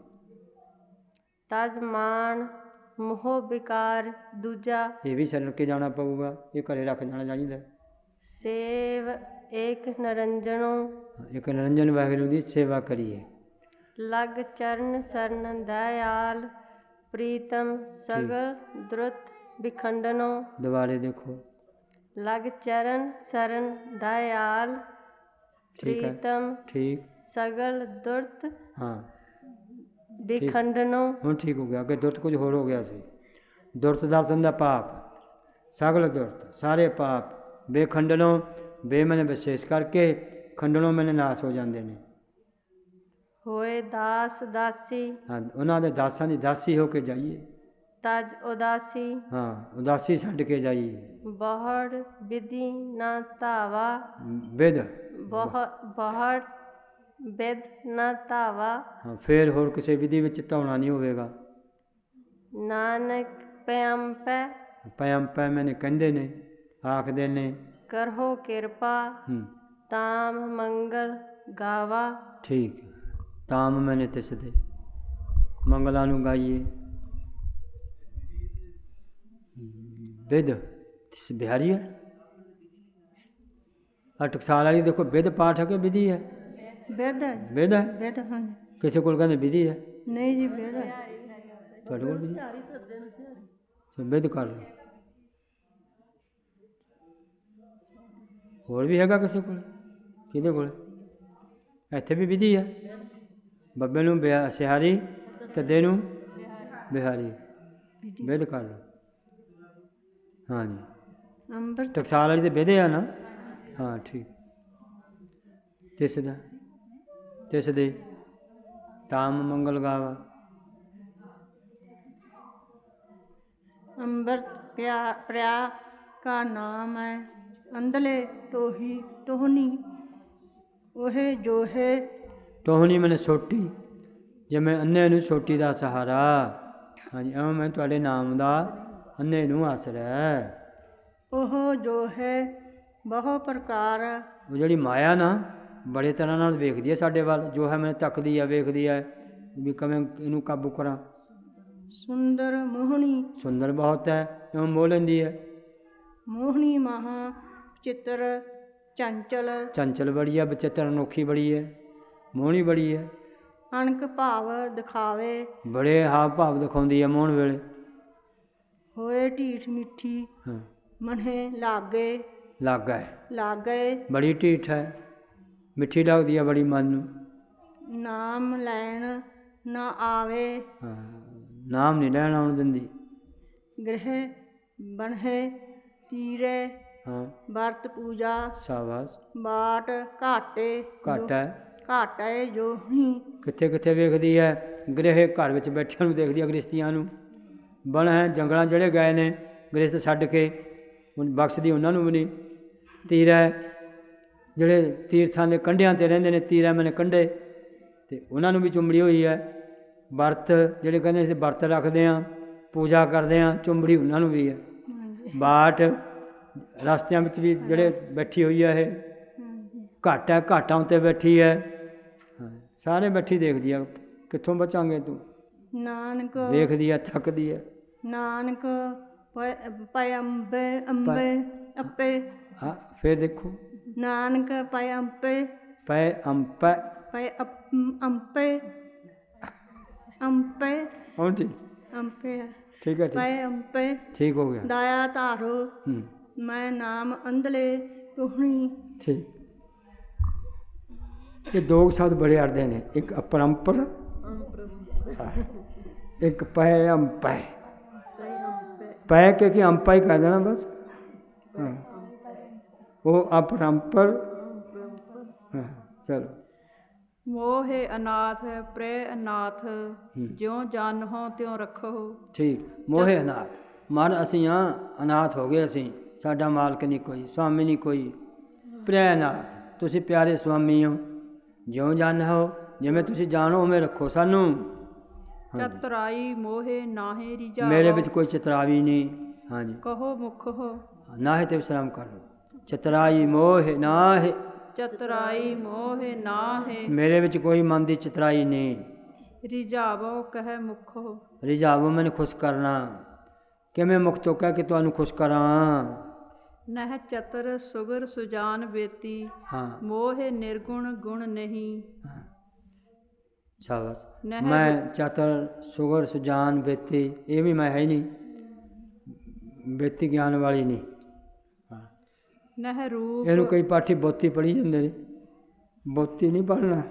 ਤਜਮਾਨ ਮੋਹ ਵਿਕਾਰ ਦੂਜਾ। ਇਹ ਵੀ ਛੱਡ ਕੇ ਜਾਣਾ ਪਊਗਾ, ਇਹ ਘਰੇ ਰੱਖ ਜਾਣਾ ਚਾਹੀਦਾ। ਸੇਵ ਏਕ ਨਰੰਜਨੋ। ਇੱਕ ਨਰੰਜਨ ਵਾਹਿਗੁਰੂ ਦੀ ਸੇਵਾ ਕਰੀਏ। ਲਗ ਚਰਨ ਸਰਨ ਦਇਆਲ ਪ੍ਰੀਤਮ ਸਗਲ ਦ੍ਰੁਤ ਵਿਖੰਡਨੋ। ਦੁਬਾਰੇ ਦੇਖੋ। ਲਗ ਚਰਨ ਸਰਨ ਦਇਆਲ ਪ੍ਰੀਤਮ ਠੀਕ ਸਗਲ ਦੁਰਤ ਹਾਂ ਵਿਖੰਡਨੋ। ਹੁਣ ਠੀਕ ਹੋ ਗਿਆ। ਅੱਗੇ ਦੁਰਤ ਕੁਝ ਹੋਰ ਹੋ ਗਿਆ ਸੀ। ਦੁਰਤ ਦਾ ਅਰਥ ਹੁੰਦਾ ਪਾਪ, ਸਗਲ ਦੁਰਤ ਸਾਰੇ ਪਾਪ। ਬੇਖੰਡਨੋਂ ਬੇ ਮੈਨੇ ਵਿਸ਼ੇਸ਼ ਕਰਕੇ, ਖੰਡਨੋਂ ਮੈਨੇ ਨਾਸ਼ ਹੋ ਜਾਂਦੇ ਨੇ। ਹੋਏ ਦਾਸ ਦਾਸੀ। ਹਾਂ ਉਹਨਾਂ ਦੇ ਦਾਸਾਂ ਦੀ ਦਾਸੀ ਹੋ ਕੇ ਜਾਈਏ। ਤਜ ਉਦਾਸੀ। ਹਾਂ ਉਦਾਸੀ ਛੱਡ ਕੇ ਜਾਈਏ। ਬਹੁੜ ਵਿਧੀ ਨਾ ਧਾਵਾ। ਵਿਦ ਬਹੁਤ ਬਹੁੜ ਵਿਦ ਨਾ ਧਾਵਾ। ਹਾਂ ਫਿਰ ਹੋਰ ਕਿਸੇ ਵਿਧੀ ਵਿੱਚ ਧਾਉਣਾ ਨਹੀਂ ਹੋਵੇਗਾ। ਨਾਨਕ ਪਿਆੰਪੈ। ਪਿਆੰਪੈ ਮੈਨੇ ਕਹਿੰਦੇ ਨੇ, ਆਖਦੇ ਨੇ। ਕਰੋ ਕਿਰਪਾ ਤਾਮ ਮੰਗਲ ਗਾਵਾ। ਠੀਕ ਤਾਮ ਮੈਨੇ ਤਿਸ ਦੇ ਮੰਗਲਾਂ ਨੂੰ ਗਾਈਏ। ਵਿਦ ਤਿਸ ਬਿਹਾਰੀ ਹੈ। ਆ ਟਕਸਾਲ ਵਾਲੀ ਦੇਖੋ ਵਿਦ ਪਾਠ ਹੈ ਕਿ ਵਿਧੀ ਹੈ? ਵਿਦ ਹੈ। ਵਿਦ ਹੈ। ਵਿਦ ਹਾਂ। ਕਿਸੇ ਕੋਲ ਕਹਿੰਦੇ ਵਿਧੀ ਹੈ। ਨਹੀਂ ਜੀ ਵਿਦ ਹੈ। ਤੁਹਾਡੇ ਕੋਲ ਵਿਧੀ ਹੈ? ਵਿਦ ਕਰ ਲਓ। ਹੋਰ ਵੀ ਹੈਗਾ ਕਿਸੇ ਕੋਲ? ਕਿਹਦੇ ਕੋਲ? ਇੱਥੇ ਵੀ ਵਿਧੀ ਹੈ। ਬੱਬੇ ਨੂੰ ਬਿਹਾ ਸਿਹਾਰੀ, ਤੱਦੇ ਨੂੰ ਬਿਹਾਰੀ। ਵਿਦ ਕਰ ਲਓ। ਹਾਂਜੀ ਅੰਮ੍ਰਿਤ ਟਕਸਾਲ ਵਾਲੀ ਤੇ ਵਿਧੇ ਆ ਨਾ। ਹਾਂ ਠੀਕ। ਤਿਸ ਦਾ ਤਿਸ ਦੇ ਤਾਮ ਮੰਗਲ ਗਾਵਾ। ਅੰਮ੍ਰਿਤ ਪਿਆ ਪ੍ਰਿਆ ਕਾ ਨਾਮ ਹੈ। ਅੰਧਲੇ ਟੋਹੀ ਟੋਹਨੀ ਉਹੇ ਜੋਹੇ। ਟੋਹਨੀ ਮੈਨੇ ਸੋਟੀ, ਜਿਵੇਂ ਅੰਨੇ ਨੂੰ ਸੋਟੀ ਦਾ ਸਹਾਰਾ। ਹਾਂਜੀ ਐਵੇਂ ਮੈਂ ਤੁਹਾਡੇ ਨਾਮ ਦਾ ਅੰਨੇ ਨੂੰ ਆਸਰਾ ਹੈ। ਉਹ ਜੋ ਹੈ ਬਹੁ ਪ੍ਰਕਾਰ। ਉਹ ਜਿਹੜੀ ਮਾਇਆ ਨਾ ਬੜੇ ਤਰ੍ਹਾਂ ਨਾਲ ਵੇਖਦੀ ਹੈ ਸਾਡੇ ਵੱਲ। ਜੋ ਹੈ ਮੈਨੂੰ ਤੱਕਦੀ ਹੈ, ਵੇਖਦੀ ਹੈ ਵੀ ਕਿਵੇਂ ਇਹਨੂੰ ਕਾਬੂ ਕਰਾਂ। ਸੁੰਦਰ ਮੋਹਣੀ। ਸੁੰਦਰ ਬਹੁਤ ਹੈ, ਇਉਂ ਮੋਹ ਲੈਂਦੀ ਹੈ। ਮੋਹਣੀ ਮਹਾ ਚਿੱਤਰ ਚੰਚਲ। ਚੰਚਲ ਬੜੀ ਹੈ, ਬਚਿੱਤਰ ਅਨੋਖੀ ਬੜੀ ਹੈ, ਮੋਹਣੀ ਬੜੀ ਹੈ। ਅਣਕ ਭਾਵ ਦਿਖਾਵੇ। ਬੜੇ ਹਾਵ ਭਾਵ ਦਿਖਾਉਂਦੀ ਹੈ ਮੋਹਣ ਵੇਲੇ। ਹੋਏ ਢੀਠ ਮਿੱਠੀ ਮਨੇ ਲਾਗੇ। ਲਾਗਾ ਹੈ ਲਾਗੇ। ਬੜੀ ਢੀਠ ਹੈ, ਮਿੱਠੀ ਲੱਗਦੀ ਹੈ ਬੜੀ ਮਨ ਨੂੰ। ਨਾਮ ਲੈਣ ਨਾ ਆਵੇ। ਹਾਂ ਨਾਮ ਨਹੀਂ ਲੈਣ ਆਉਣ ਦਿੰਦੀ। ਗ੍ਰਹਿ ਬਣੇ ਤੀਰੇ। ਹਾਂ ਵਰਤ ਪੂਜਾ। ਸ਼ਾਬਾਸ਼। ਬਾਟ ਘਾਟੇ। ਘਾਟਾ ਘਾਟਾ ਹੈ ਜੋ ਹੀ। ਕਿੱਥੇ ਕਿੱਥੇ ਵੇਖਦੀ ਹੈ? ਗ੍ਰਹਿ ਘਰ ਵਿੱਚ ਬੈਠਿਆਂ ਨੂੰ ਦੇਖਦੀ ਹੈ, ਗ੍ਰਸਤੀਆਂ ਨੂੰ। ਬਣ ਹੈ ਜੰਗਲਾਂ ਜਿਹੜੇ ਗਏ ਨੇ ਗ੍ਰਸਤ ਛੱਡ ਕੇ, ਹੁਣ ਬਖਸ਼ਦੀ ਉਹਨਾਂ ਨੂੰ ਵੀ ਨਹੀਂ। ਤੀਰਾ ਜਿਹੜੇ ਤੀਰਥਾਂ ਦੇ ਕੰਢਿਆਂ 'ਤੇ ਰਹਿੰਦੇ ਨੇ, ਤੀਰਾ ਮੈਨੇ ਕੰਢੇ, ਅਤੇ ਉਹਨਾਂ ਨੂੰ ਵੀ ਚੁੰਬੜੀ ਹੋਈ ਹੈ। ਵਰਤ ਜਿਹੜੇ ਕਹਿੰਦੇ ਅਸੀਂ ਵਰਤ ਰੱਖਦੇ ਹਾਂ, ਪੂਜਾ ਕਰਦੇ ਹਾਂ, ਚੁੰਬੜੀ ਉਹਨਾਂ ਨੂੰ ਵੀ ਹੈ। ਬਾਟ ਰਸਤਿਆਂ ਵਿੱਚ ਵੀ ਜਿਹੜੇ ਬੈਠੀ ਹੋਈ ਹੈ। ਇਹ ਘਾਟ ਹੈ, ਘਾਟਾਂ ਉੱਤੇ ਬੈਠੀ ਹੈ। ਸਾਰੇ ਬੈਠੀ ਦੇਖਦੀ ਆ, ਕਿੱਥੋਂ ਬਚਾਂਗੇ ਤੂੰ? ਨਾਨਕ ਵੇਖਦੀ ਆ, ਥੱਕਦੀ ਆ। ਨਾਨਕ ਪਏ ਅੰਬੇ ਅੰਬੇ ਅੱਪੇ। ਹਾਂ ਫਿਰ ਦੇਖੋ, ਨਾਨਕ ਪਏ ਅੰਬੇ ਪਏ ਅੰਪੈ ਪਏ ਅੰਪੇ ਅੰਪੇ ਹੁਣ ਠੀਕ ਅੰਪੇ ਠੀਕ ਹੈ, ਪਏ ਅੰਪੇ ਠੀਕ ਹੋ ਗਿਆ। ਦਾਇਆ ਧਾਰੋ ਮੈਂ ਨਾਮ ਅੰਧਲੇ ਟੋਹਣੀ। ਠੀਕ, ਇਹ ਦੋ ਸ਼ਬਦ ਬੜੇ ਅੜਦੇ ਨੇ, ਇੱਕ ਅਪਰੰਪਰ, ਇੱਕ ਪੈ ਅੰਪੈ। ਪੈ ਕੇ ਕਿ ਅੰਪਾ ਹੀ ਕਰ ਦੇਣਾ ਬਸ। ਹਾਂ ਉਹ ਅਪਰੰਪਰ। ਹਾਂ ਚਲੋ। ਮੋਹਿ ਅਨਾਥ ਪ੍ਰੈ ਅਨਾਥ ਜਿਉ ਜਾਨਹੁ ਤਿਉ ਰੱਖੋ। ਠੀਕ, ਮੋਹਿ ਅਨਾਥ ਮਨ ਅਸੀਂ ਹਾਂ ਅਨਾਥ ਹੋ ਗਏ, ਅਸੀਂ ਸਾਡਾ ਮਾਲਕ ਨਹੀਂ ਕੋਈ, ਸਵਾਮੀ ਨਹੀਂ ਕੋਈ। ਪ੍ਰੈ ਅਨਾਥ ਤੁਸੀਂ ਪਿਆਰੇ ਸਵਾਮੀ ਹੋ, ਜਿਉਂ ਜਾਣੋ ਜਿਵੇਂ ਤੁਸੀਂ ਜਾਣੋ ਉਵੇਂ ਰੱਖੋ ਸਾਨੂੰ। ਚਤੁਰਾਈ ਮੋਹਿ ਨਾਹਿ ਰਿਜਾ। ਮੇਰੇ ਵਿੱਚ ਕੋਈ ਚਤਰਾਵੀ ਨਹੀਂ। ਹਾਂਜੀ ਕਹੋ ਮੁਖ ਹੋ ਨਾਹਿ ਤੇ ਵਿਸ਼ਰਾਮ ਕਰ ਲਓ। ਚਤਰਾਈ ਮੋਹਿ ਨਾਹਿ। ਚਤਰਾਈ ਮੋਹਿ ਨਾਹਿ ਮੇਰੇ ਵਿੱਚ ਕੋਈ ਮਨ ਦੀ ਚਤਰਾਈ ਨਹੀਂ। ਰਿਜਾਵੋ ਕਹਿ ਮੁਖ ਹੋ। ਰਿਜਾਵੋ ਮੈਨੂੰ ਖੁਸ਼ ਕਰਨਾ। ਕਿਵੇਂ ਮੁਖ ਤੋਂ ਕਹਿ ਕੇ ਤੁਹਾਨੂੰ ਖੁਸ਼ ਕਰਾਂ। ਨਹਿ ਚਤਰ ਸੁਗਰ ਸੁਜਾਨ ਬੇਤੀ। ਹਾਂ ਮੋਹਿ ਨਿਰਗੁਣ ਗੁਣ ਨਹੀਂ। ਸ਼ਾਬਾਸ਼। ਮੈਂ ਚਤਰ ਸੁਗਰ ਸੁਜਾਨ ਬੇਤੀ, ਇਹ ਵੀ ਮੈਂ ਹੈ ਹੀ ਨਹੀਂ, ਬੇਤੀ ਗਿਆਨ ਵਾਲੀ ਨਹੀਂ। ਨਹਿ ਰੂਪ ਇਹਨੂੰ ਕਈ ਪਾਠੀ ਬੋਤੀ ਪੜ੍ਹੀ ਜਾਂਦੇ ਨੇ, ਬੋਤੀ ਨਹੀਂ ਪੜ੍ਹਨਾ,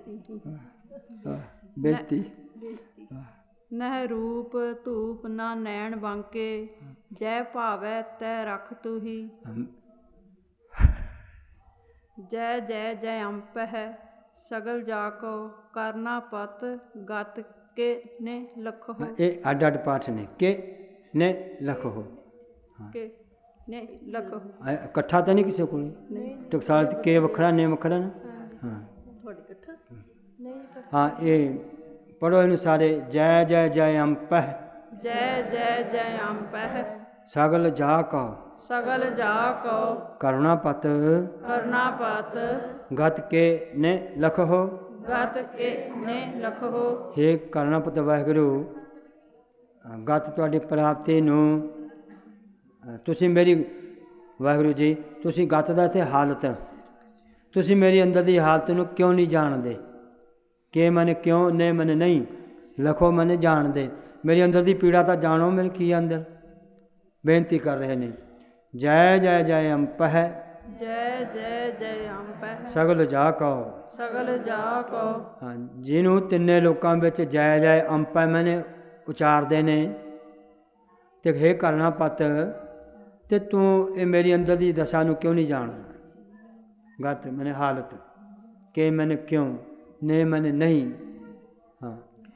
ਬੇਤੀ। ਨਹਿ ਰੂਪ ਧੂਪ ਨਾ ਨੈਣ ਬਾਂਕੇ। ਜੈ ਭਾਵੈ ਤੈ ਰਖ ਤੂਹੀ। ਜੈ ਜੈ ਜੈ ਅੰਪ ਹੈ ਸਗਲ ਜਾ ਕੋ। ਕਰਨਾ ਪਤ ਗਤ ਕੇ ਨੇ ਲਖੋ। ਇਹ ਅੱਡ ਅੱਡ ਪਾਠ ਨੇ, ਕੇ ਨੇ ਲਖੋ। ਕੇ ਨੇ ਲਖੋ ਇਕੱਠਾ ਤਾਂ ਨਹੀਂ ਕਿਸੇ ਕੋਲ। ਟਕਸਾਲ ਕੇ ਵੱਖਰਾ ਨੇ ਵੱਖਰਾ ਨਾ। ਹਾਂ ਹਾਂ ਇਹ ਪੜੋ ਇਹਨੂੰ ਸਾਰੇ। ਜੈ ਜੈ ਜੈ ਅੰਪਹਿ। ਜੈ ਜੈ ਜੈ ਅੰਪਹਿ ਸਗਲ ਜਾ ਕੋ। ਸਗਲ ਜਾ ਕੋ ਕਰੁਣਾ ਪਤ। ਕਰੁਣਾ ਪਤ ਗਤ ਕੇ ਨੇ ਲਖੋ। ਗਤ ਕੇ ਨੇ ਲਖੋ। ਹੇ ਕਰੁਣਾ ਪਤ ਵਾਹਿਗੁਰੂ, ਗਤ ਤੁਹਾਡੀ ਪ੍ਰਾਪਤੀ ਨੂੰ ਤੁਸੀਂ ਮੇਰੀ, ਵਾਹਿਗੁਰੂ ਜੀ ਤੁਸੀਂ ਗਤ ਦਾ ਇੱਥੇ ਹਾਲਤ, ਤੁਸੀਂ ਮੇਰੀ ਅੰਦਰ ਦੀ ਹਾਲਤ ਨੂੰ ਕਿਉਂ ਨਹੀਂ ਜਾਣਦੇ। ਕਿ ਮਨ ਕਿਉਂ ਨੇ ਮਨ ਨਹੀਂ ਲਖੋ ਮਨ ਜਾਣਦੇ। ਮੇਰੀ ਅੰਦਰ ਦੀ ਪੀੜਾ ਤਾਂ ਜਾਣੋ, ਮੇਰੇ ਕੀ ਅੰਦਰ। ਬੇਨਤੀ ਕਰ ਰਹੇ ਨੇ। ਜੈ ਜੈ ਜੈ ਅੰਪਹਿ। ਜੈ ਜੈ ਜੈ ਅੰਪਹਿ ਸਗਲ ਜਾ ਕੋ। ਸਗਲ ਜਾ ਕੋ। ਹਾਂ ਜਿਹਨੂੰ ਤਿੰਨੇ ਲੋਕਾਂ ਵਿੱਚ ਜੈ ਜੈ ਅੰਪਹਿ ਮੈਨੇ ਉਚਾਰਦੇ ਨੇ। ਤੇ ਹੇ ਕਰਨਾ ਪਤ, ਤੇ ਤੂੰ ਇਹ ਮੇਰੀ ਅੰਦਰ ਦੀ ਦਸ਼ਾ ਨੂੰ ਕਿਉਂ ਨਹੀਂ ਜਾਣਦਾ। ਗਤ ਮੈਨੇ ਹਾਲਤ, ਕਿ ਮੈਨੇ ਕਿਉਂ, ਨੇ ਮੈਨੇ ਨਹੀਂ। ਹਾਂ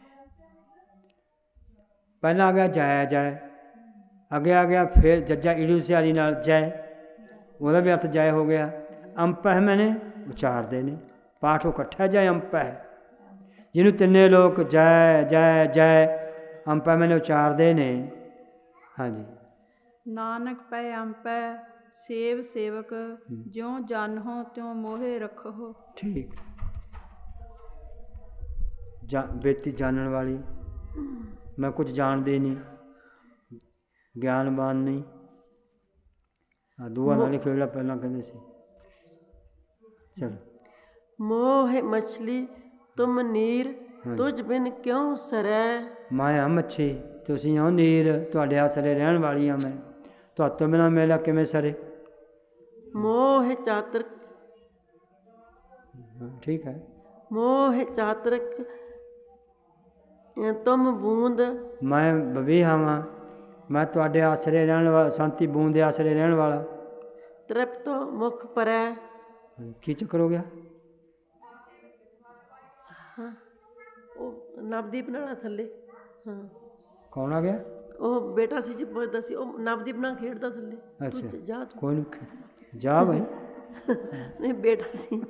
ਪਹਿਲਾਂ ਆ ਗਿਆ ਜੈ ਜੈ, ਅੱਗੇ ਆ ਗਿਆ ਫਿਰ ਜੱਜਾ ਈੜੂ ਸਿਆਰੀ ਨਾਲ ਜੈ, ਉਹਦਾ ਵੀ ਅਰਥ ਜੈ ਹੋ ਗਿਆ। ਅੰਪਹਿ ਮੈਨੇ ਉਚਾਰਦੇ ਨੇ, ਪਾਠ ਉਹ ਇਕੱਠਾ ਜੈ ਅੰਪਹਿ। ਜਿਹਨੂੰ ਤਿੰਨੇ ਲੋਕ ਜੈ ਜੈ ਜੈ ਅੰਪਹਿ ਮੈਨੇ ਉਚਾਰਦੇ ਨੇ। ਹਾਂਜੀ ਨਾਨਕ ਪੈ ਅੰਪੈ ਸੇਵ ਸੇਵਕ। ਜਿਉ ਜਾਨਹੁ ਤਿਉ ਮੋਹਿ ਰੱਖੋ। ਠੀਕ, ਜਾ ਬੇਤੀ ਜਾਣਨ ਵਾਲੀ। ਮੈਂ ਕੁਝ ਜਾਣਦੀ ਨਹੀਂ, ਗਿਆਨਵਾਨ ਨਹੀਂ। ਆ ਦੂਆ ਨਾਲ ਲਿਖਿਆ ਜਿਹੜਾ ਪਹਿਲਾਂ ਕਹਿੰਦੇ ਸੀ। ਚਲੋ। ਮੋਹ ਮਛਲੀ ਤੁਮ ਨੀਰ ਤੁਝ ਬਿਨ ਕਿਉਂ ਸਰੈ। ਮਾਇਆ ਮੱਛੀ ਤੁਸੀਂ ਹੋ ਨੀਰ, ਤੁਹਾਡੇ ਆਸਰੇ ਰਹਿਣ ਵਾਲੀ ਹਾਂ ਮੈਂ, ਤੁਹਾਤੋਂ ਬਿਨਾਂ ਮੇਲਾ ਕਿਵੇਂ ਸਰੇ। ਮੋਹ ਚਾਤਰ। ਠੀਕ ਹੈ। ਮੋਹ ਚਾਤਰਕ ਤੁਮ ਬੂੰਦ। ਮੈਂ ਬਵੀਹਾ ਵਾਂ, ਮੈਂ ਤੁਹਾਡੇ ਆਸਰੇ ਰਹਿਣ ਵਾਲਾ, ਸ਼ਾਂਤੀ ਬੂੰਦ ਦੇ ਆਸਰੇ ਰਹਿਣ ਵਾਲਾ। ਤ੍ਰਿਪਤੋ ਮੁਖ ਪਰੈ। ਕੀ ਚੱਕਰ ਹੋ ਗਿਆ। ਹਾਂ ਉਹ ਨਵਦੀਪ ਨਾਲ ਥੱਲੇ। ਹਾਂ ਕੌਣ ਆ ਗਿਆ। ਉਹ ਬੇਟਾ ਸੀ ਜੀ, ਪੁੱਛਦਾ ਸੀ। ਉਹ ਨਵਦੀਪ ਨਾਲ ਖੇਡਦਾ ਥੱਲੇ। ਅੱਛਾ ਜਾ ਕੋਈ ਨਹੀਂ, ਜਾ ਭਾਈ। ਨਹੀਂ ਬੇਟਾ ਸੀ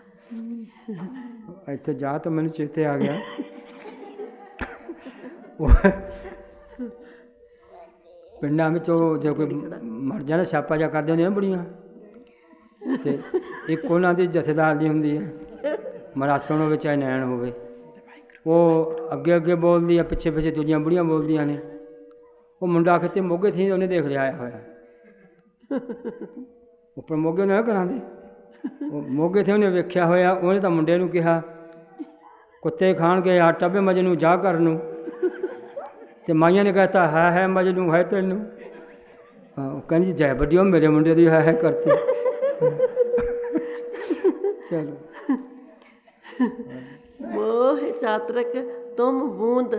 ਇੱਥੇ ਜਾ ਤਾਂ ਮੈਨੂੰ ਚੇਤੇ ਆ ਗਿਆ। ਪਿੰਡਾਂ ਵਿੱਚ ਉਹ ਜੇ ਕੋਈ ਮਰ ਜਾਣਾ ਸਿਆਪਾ ਜਾ ਕਰਦੇ ਹੁੰਦੀਆਂ ਨਾ ਬੁੜੀਆਂ, ਤੇ ਇੱਕ ਉਹਨਾਂ ਦੀ ਜਥੇਦਾਰ ਨਹੀਂ ਹੁੰਦੀ ਹੈ। ਮਰਾਸਣ ਹੋਵੇ ਚਾਹੇ ਨੈਣ ਹੋਵੇ, ਉਹ ਅੱਗੇ ਅੱਗੇ ਬੋਲਦੀ ਆ, ਪਿੱਛੇ ਪਿੱਛੇ ਦੂਜੀਆਂ ਬੁੜੀਆਂ ਬੋਲਦੀਆਂ ਨੇ। ਉਹ ਮੁੰਡਾ ਕਿਤੇ ਮੋਗੇ ਸੀ, ਉਹਨੇ ਦੇਖ ਲਿਆ ਆਇਆ ਹੋਇਆ ਉੱਪਰ ਮੋਗੇ ਨਾ ਕਰਾਂਦੇ, ਉਹ ਮੋਗੇ ਤੇ ਉਹਨੇ ਵੇਖਿਆ ਹੋਇਆ। ਉਹਨੇ ਤਾਂ ਮੁੰਡੇ ਨੂੰ ਕਿਹਾ ਕੁੱਤੇ ਖਾਣਗੇ ਆਟਾ ਵੀ ਮਜਨੂੰ ਜਾ ਕਰ ਨੂੰ, ਤੇ ਮਾਈਆਂ ਨੇ ਕਹਿਤਾ ਹੈ ਹੈ ਮਜਨੂੰ ਹੈ ਤੈਨੂੰ। ਹਾਂ, ਉਹ ਕਹਿੰਦੀ ਜੈ ਵੱਡੀ ਮੇਰੇ ਮੁੰਡੇ ਦੀ ਹੈ ਹੈ ਕਰਤੀ। ਚਲੋ मोह चातरक तुम बूंद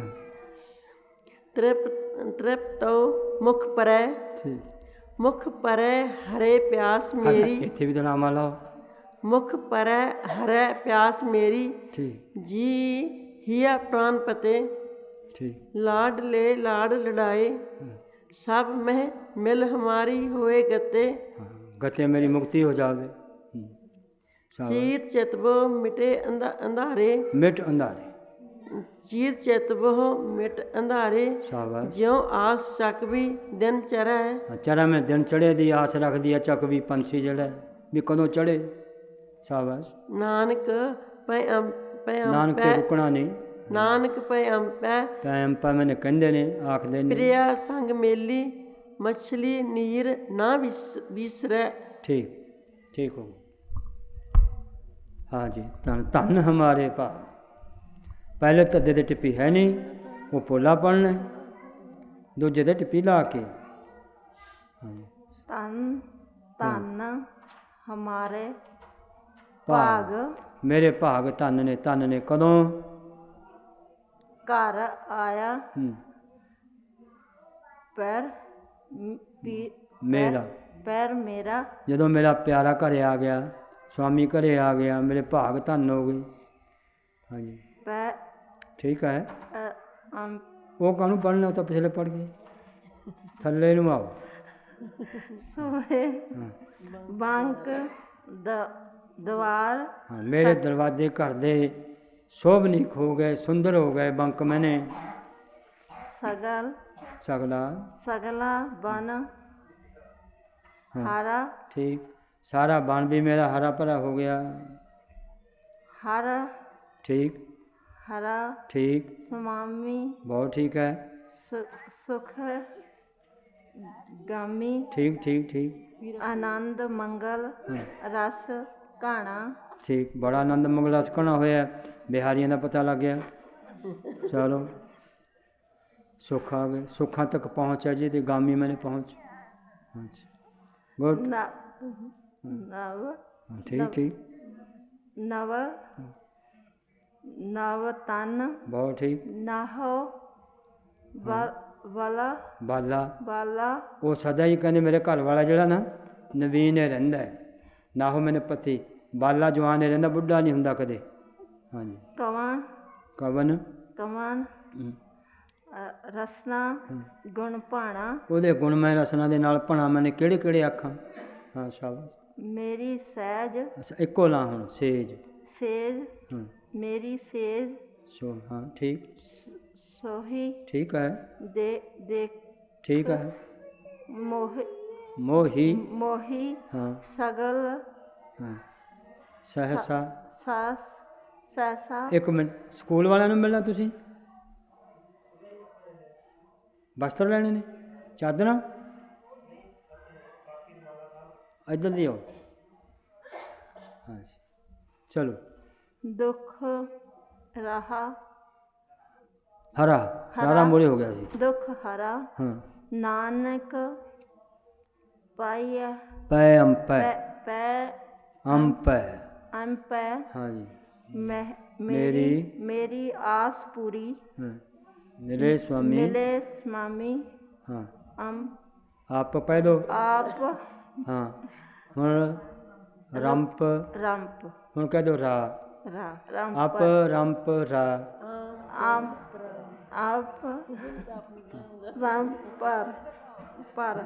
तृप तृप्तो मुख परै मुख परै हरे प्यास मेरी। ਇੱਥੇ ਵੀ ਤਾਂ ਨਾਮ ਲਾਓ। मुख परै हरे प्यास मेरी जी हिया प्राण पते लाड ले लाड लड़ाए सब मह मिल हमारी होए गते गते मेरी मुक्ति हो जावे। चीर चितबो मिटे अंधा अंधारे मिट अंधारे चीर चितबो मिट अंधारे ज्यों आस चक भी दिन चढ़े। चढ़ा में दिन चढ़े दी आस रख दिया चक भी पंछी जड़ा भी कदों चढ़े। शाबाश नानक पै अम पै अम नानक ते रुकना नहीं। नानक पै अम पै पै अम पै मैंने कहंदे ने आखदे ने प्रिया संग मेली मछली नीर ना बिसरै। ठीक ठीक हो। हाँ जी धन धन हमारे भा। पहले तद्दे दे टिप्पी है नहीं, वो पोला पढ़ना, दूजे दे टिप्पी ला के धन धन हमारे भाग मेरे भाग धन ने धन ने कदों घर आया पैर मेरा पैर मेरा जदों मेरा प्यारा घरे आ गया, स्वामी घरे आ गया, मेरे भाग धन हो गई। हाँ जी ठीक है। वो कानू पढ़ना तो पिछले पढ़ गए थले नू आओ। सोहे बांक द द्वार हाँ, मेरे दरवाजे घर दे शोभनीक हो गए, सुंदर हो गए। बंक मैंने सगल सगला सगला बन हरा ठीक सारा बन भी मेरा हरा भरा हो गया। हरा ठीक हरा ठीक स्वामी बहुत ठीक है। सु, सुख गामी ठीक ठीक ठीक आनंद मंगल रस घाना ठीक बड़ा आनंद मंगल रस घाना होया। बिहारियों का पता लग गया। चलो सुख आ गए, सुखा तक पहुँचा जी तो गामी मैंने पहुँच। गुड नव ठीक ठीक नव नव तन बहुत ठीक नाहो वाला बाला बाला वो सदा ही कहते मेरे घर वाला जड़ा ना नवीन रहिंदा है ना हो मैंने पति बाला जवान रहिंदा बुढ़ा नहीं हुंदा कदे। हाँ जी कवन कवन कवन रसना गुण भाणा ਉਹਦੇ ਗੁਣ ਮੈਂ ਰਸਨਾ ਦੇ ਨਾਲ ਭਣਾ ਮੈਨੇ ਕਿਹੜੇ ਕਿਹੜੇ ਆਖਾਂ। ਹਾਂ ਸ਼ਾਬਾਸ਼। ਮੇਰੀ ਸਹਿਜ ਅੱਛਾ ਇੱਕੋ ਲਾ ਹੁਣ ਸੇਜ ਸੇਜ ਹਾਂ ਮੇਰੀ ਸੇਜ ਸੋ हाँ ठीक सोही ठीक है दे देख ठीक है मोह मोही मोही हाँ सगल हाँ सहसा सास सहसा। एक मिनट स्कूल वालों ने मिलना तुसी वस्त्र लेने ने चादर इधर दियो। हाँ चलो दुख रहा हरा हरा मोरे हो गया जी दुख हरा हाँ नानक पाया पै अम पै पै अम पै अम पै हाँ जी मैं मेरी मेरी आस पूरी हाँ मिले स्वामी मिले स्वामी हाँ अम आप कह दो आप हाँ हुण रंप रंप हुण कह दो रा रा रंप आप रंप रा आप आप रंप पर पर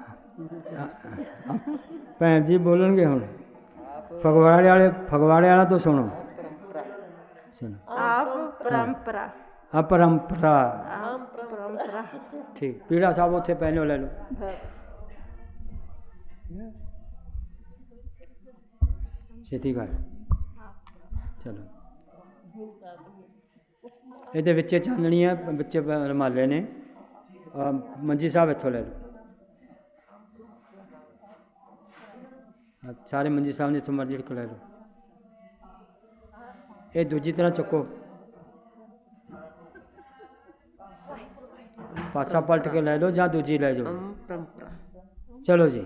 भैन जी बोलणगे हुण फगवाड़े वाले फगवाड़े वाला तो सुनो सुनो आप परंपरा अपरंपरा परंपरा ठीक पीड़ा साहब उत्थे पहले ले लो छेती कर ਚਲੋ ਇਹਦੇ ਵਿੱਚ ਚਾਨਣੀ ਹੈ, ਬੱਚੇ ਰੁਮਾਲੇ ਨੇ। ਮੰਜੀ ਸਾਹਿਬ ਇੱਥੋਂ ਲੈ ਲਓ, ਸਾਰੇ ਮੰਜੀ ਸਾਹਿਬ ਨੇ ਇੱਥੋਂ ਮਰਜ਼ੀ ਕੋ ਲੈ ਲਓ। ਇਹ ਦੂਜੀ ਤਰ੍ਹਾਂ ਚੱਕੋ, ਪਾਸਾ ਪਲਟ ਕੇ ਲੈ ਲਓ ਜਾਂ ਦੂਜੀ ਲੈ ਜਾਓ। ਚਲੋ ਜੀ।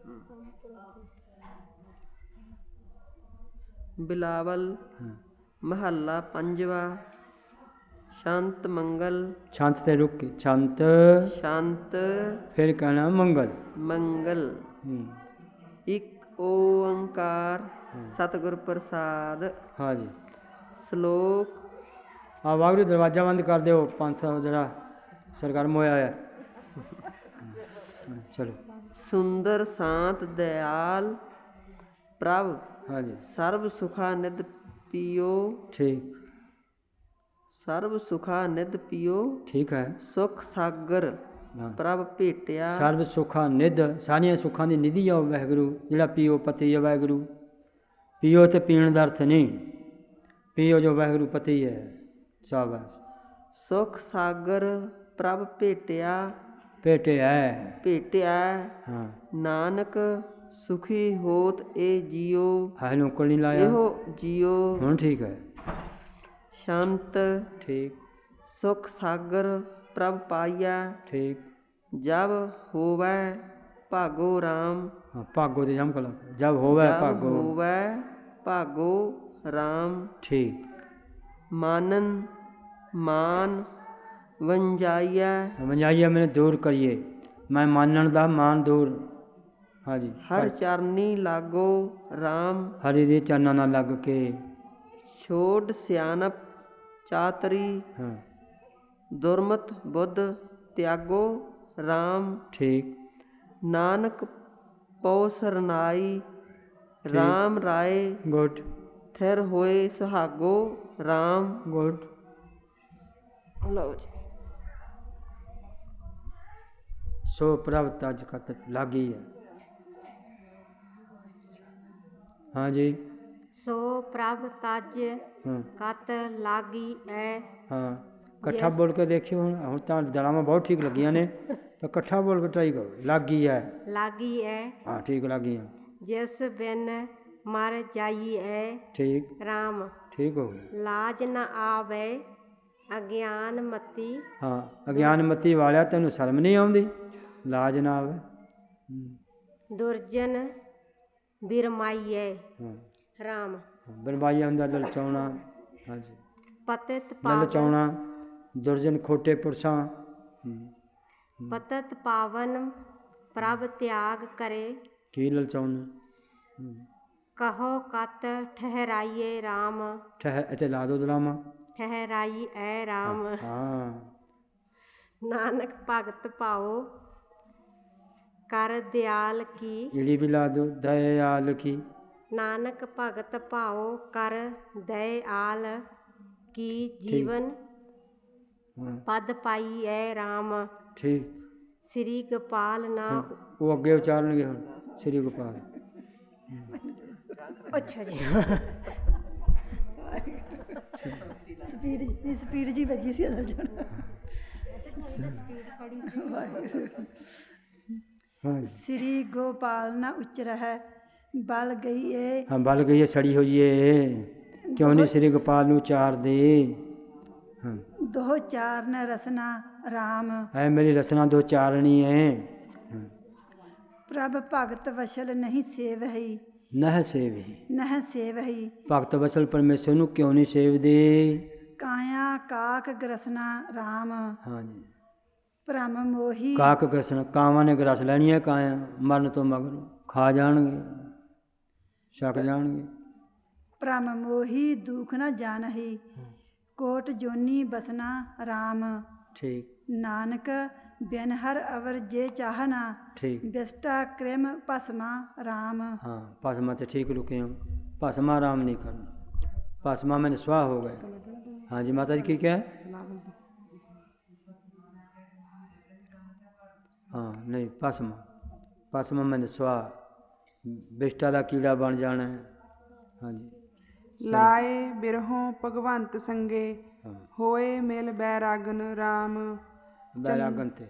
ਬਿਲਾਵਲ ਮਹੱਲਾ ਪੰਜਵਾ। ਸ਼ਾਂਤ ਮੰਗਲ। ਸ਼ਾਂਤ ਤੇ ਰੁਕ ਕੇ ਸ਼ਾਂਤ ਸ਼ਾਂਤ ਫਿਰ ਕਹਿਣਾ ਮੰਗਲ ਮੰਗਲ। ਇੱਕ ਓੰਕਾਰ ਸਤਿਗੁਰ ਪ੍ਰਸਾਦ। ਹਾਂ ਜੀ। ਸ਼ਲੋਕ। ਆ ਵਾਹਿਗੁਰੂ ਦਰਵਾਜ਼ਾ ਬੰਦ ਕਰ ਦਿਓ, ਪੰਥ ਜਿਹੜਾ ਸਰਗਰਮ ਹੋਇਆ ਹੈ। ਚਲੋ। ਸੁੰਦਰ ਸ਼ਾਂਤ ਦਇਆਲ ਪ੍ਰਭ ਹਾਂ ਜੀ। ਸਰਬ ਸੁਖਾ ਨਿਧ ਪੀਓ। ਠੀਕ। ਸਰਬ ਸੁਖਾ ਨਿਧ ਪੀਓ। ਠੀਕ ਹੈ। ਸੁਖ ਸਾਗਰ ਪ੍ਰਭ ਭੇਟਿਆ। ਸਰਬ ਸੁਖਾ ਨਿਧ, ਸਾਰੀਆਂ ਸੁੱਖਾਂ ਦੀ ਨਿਧੀ ਆ ਵਾਹਿਗੁਰੂ, ਜਿਹੜਾ ਪੀਓ ਪਤੀ ਹੈ ਵਾਹਿਗੁਰੂ। ਪੀਓ ਤੇ ਪੀਣ ਦਾ ਅਰਥ ਨਹੀਂ, ਪੀਓ ਜੋ ਵਾਹਿਗੁਰੂ ਪਤੀ ਹੈ। ਸ਼ਾਬਾਸ਼। ਸੁਖ ਸਾਗਰ ਪ੍ਰਭ ਭੇਟਿਆ। ਭੇਟਿਆ ਭੇਟਿਆ। ਹਾਂ। ਨਾਨਕ ਸੁਖੀ ਹੋਤ ਏ ਜੀਓ। ਹੈ ਨੌਕਰ ਨਹੀਂ ਲਾਇਆ, ਇਹੋ ਜੀਓ। ਹੁਣ ਠੀਕ ਹੈ। ਸ਼ਾਂਤ। ਠੀਕ। ਸੁਖ ਸਾਗਰ ਪ੍ਰਭ ਪਾਈਆ। ਠੀਕ। ਜਬ ਹੋਵੈ ਭਾਗੋ ਰਾਮ। ਹਾਂ, ਭਾਗੋ ਤੇ ਜਮ ਕਲਾ। ਜਬ ਹੋਵੈ ਭਾਗੋ। ਹੋਵੈ ਭਾਗੋ ਰਾਮ। ਠੀਕ। ਮਾਨਨ ਮਾਨ ਵੰਜਾਈਆ। ਵੰਜਾਈਆ ਮੈਨੇ ਦੂਰ ਕਰੀਏ, ਮੈਂ ਮਾਨਣ ਦਾ ਮਾਨ ਦੂਰ। ਹਾਂ ਜੀ। ਹਰ ਚਰਨੀ ਲਾਗੋ ਰਾਮ। ਹਰੀ ਦੇ ਚਰਨਾਂ ਨਾਲ ਲੱਗ ਕੇ। ਛੋੜ ਸਿਆਣਪ ਚਾਤਰੀ। ਹਾਂ। ਦੁਰਮਤ ਬੁੱਧ ਤਿਆਗੋ ਰਾਮ। ਠੀਕ। ਨਾਨਕ ਪਉ ਸਰਨਾਈ ਰਾਮ ਰਾਏ। ਗੁੱਡ। ਥਿਰ ਹੋਏ ਸੁਹਾਗੋ ਰਾਮ। ਗੁੱਡ। ਲਓ ਜੀ। ਸੋ ਪ੍ਰਭ ਤਜ ਕਤ ਲਾਗੀ ਹੈ। ਹਾਂ ਜੀ। ਸੋ ਪ੍ਰਭ ਤਜ ਕਤ ਲਾਗੀ ਐ। ਹਾਂ, ਇਕੱਠਾ ਬੋਲ ਕੇ ਦੇਖਿਓ। ਹੁਣ ਹੁਣ ਤਾਂ ਦੜਾਵਾਂ ਬਹੁਤ ਠੀਕ ਲੱਗੀਆਂ ਨੇ, ਤਾਂ ਇਕੱਠਾ ਬੋਲ ਕੇ ਟਰਾਈ ਕਰੋ। ਲਾਗੀ ਹੈ। ਲਾਗੀ ਐ। ਹਾਂ, ਠੀਕ ਲੱਗੀ ਹੈ। ਜਿਸ ਬਿਨ ਮਰ ਜਾਈ ਐ। ਠੀਕ। ਰਾਮ। ਠੀਕ ਹੋ ਗਿਆ। ਲਾਜ ਨ ਆਵੇ ਅਗਿਆਨ ਮਤੀ। ਹਾਂ, ਅਗਿਆਨ ਮਤੀ ਵਾਲਿਆ ਤੈਨੂੰ ਸ਼ਰਮ ਨਹੀਂ ਆਉਂਦੀ, ਲਾਜ ਨਾ ਆਵੇ। ਦੁਰਜਨ ਬਿਰਮਾਈਏ। ਰਾਮ। ਬਿਰਮਾਈਆ ਹੁੰਦਾ ਲਲਚਾਉਣਾ। ਹਾਂਜੀ। ਪਤਿਤ ਲਲਚਾਉਣਾ, ਦੁਰਜਨ ਖੋਟੇ ਪੁਰਸ਼ਾਂ। ਪਤਿਤ ਪਾਵਨ ਪ੍ਰਭ ਤਿਆਗ ਕਰੇ। ਕੀ ਲਲਚਾਉਣਾ? ਕਹੋ ਕਤ ਠਹਿਰਾਈਏ ਰਾਮ। ਠਹਿਰ ਇੱਥੇ ਲਾ ਦੋ ਦਲਾਮਾ। ਠਹਿਰਾਈ ਐ ਰਾਮ। ਹਾਂ। ਨਾਨਕ ਭਗਤ ਪਾਓ ਕਰ ਦਿਆਲ ਕੀ। ਜਿਹੜੀ ਵੀ ਲਾ ਦੋ, ਦਇਆਲ ਕੀ। ਨਾਨਕ ਭਗਤ ਭਾਓ ਕਰ ਦਇਆਲ ਕੀ। ਜੀਵਨ ਪਦ ਪਾਈ ਐ ਰਾਮ। ਠੀਕ। ਸ੍ਰੀ ਗੋਪਾਲ ਨਾ। ਉਹ ਅੱਗੇ ਉਚਾਰਨਗੇ ਹੁਣ, ਸ੍ਰੀ ਗੋਪਾਲ। ਅੱਛਾ ਜੀ। ਸਪੀਡ ਜੀ ਸਪੀਡ ਜੀ ਵੱਜੀ ਸੀ ਅਸਲ ਚ। ਸ੍ਰੀ ਗੋਪਾਲ ਨਾ ਉਚਰ ਹੈ ਬਲ ਗਈ ਏ। ਹਾਂ, ਬਲ ਗਈ ਏ, ਸੜੀ ਹੋਈ ਏ। ਕਿਉਂ ਨਹੀਂ ਸ੍ਰੀ ਗੋਪਾਲ ਨੂੰ ਚਾਰ ਦੇ। ਹਾਂ। ਦੋ ਚਾਰਨ ਰਸਨਾ ਰਾਮ। ਐ ਮੇਰੀ ਰਸਨਾ ਦੋ ਚਾਰਣੀ ਹੈ। ਪ੍ਰਭ ਭਗਤ ਵਸ਼ਲ ਨਹੀਂ ਸੇਵਹੀ। ਨਹ ਸੇਵਹੀ। ਨਹ ਸੇਵਹੀ। ਭਗਤ ਵਸਲ ਪਰਮੇਸ਼ਰ ਨੂੰ ਕਿਉਂ ਨਹੀਂ ਸੇਵਦੇ। ਕਾਇਆ ਕਾਕ ਗ੍ਰਸਨਾ ਰਾਮ। ਹਾਂਜੀ। ਭ੍ਰਮ ਮੋਹੀ। ਕਾਕ ਗ੍ਰਸਨਾ, ਕਾਵਾਂ ਨੇ ਗ੍ਰਸ ਲੈਣੀ ਹੈ ਕਾਇਆ, ਮਰਨ ਤੋਂ ਮਗਰ ਖਾ ਜਾਣਗੇ, ਛਕ ਜਾਣਗੇ। ਭ੍ਰਮ ਮੋਹੀ ਦੁਖ ਨ ਜਾਣਹੀ ਕੋਟ ਜੋਨੀ ਬਸਨਾ ਰਾਮ। ਠੀਕ। ਨਾਨਕ ਬਿਨ ਹਰ ਅਵਰ ਜੇ ਚਾਹਨਾ। ਠੀਕ। ਬਿਸਟਾ ਕ੍ਰਿਮ ਭਸਮਾ ਰਾਮ। ਹਾਂ, ਭਸਮਾ ਤੇ ਠੀਕ ਰੁਕੇ ਹੋ। ਭਸਮਾ ਰਾਮ ਨਹੀਂ ਕਰਨਾ, ਭਸਮਾ ਮੈंने स्वाह हो गए। हाँ जी माता जी की क्या है? हाँ नहीं, भस्मा भस्मा मैंने स्वाह, ਬਿਸ਼ਟਾ ਦਾ ਕੀੜਾ ਬਣ ਜਾਣਾ ਹੈ। ਹਾਂਜੀ। ਲਾਏ ਬਿਰਹੋਂ ਭਗਵੰਤ ਸੰਗੇ ਹੋਏ ਮਿਲ ਬੈਰਾਗਨ ਰਾਮ ਬੈਰਾਗਨ ਤੇ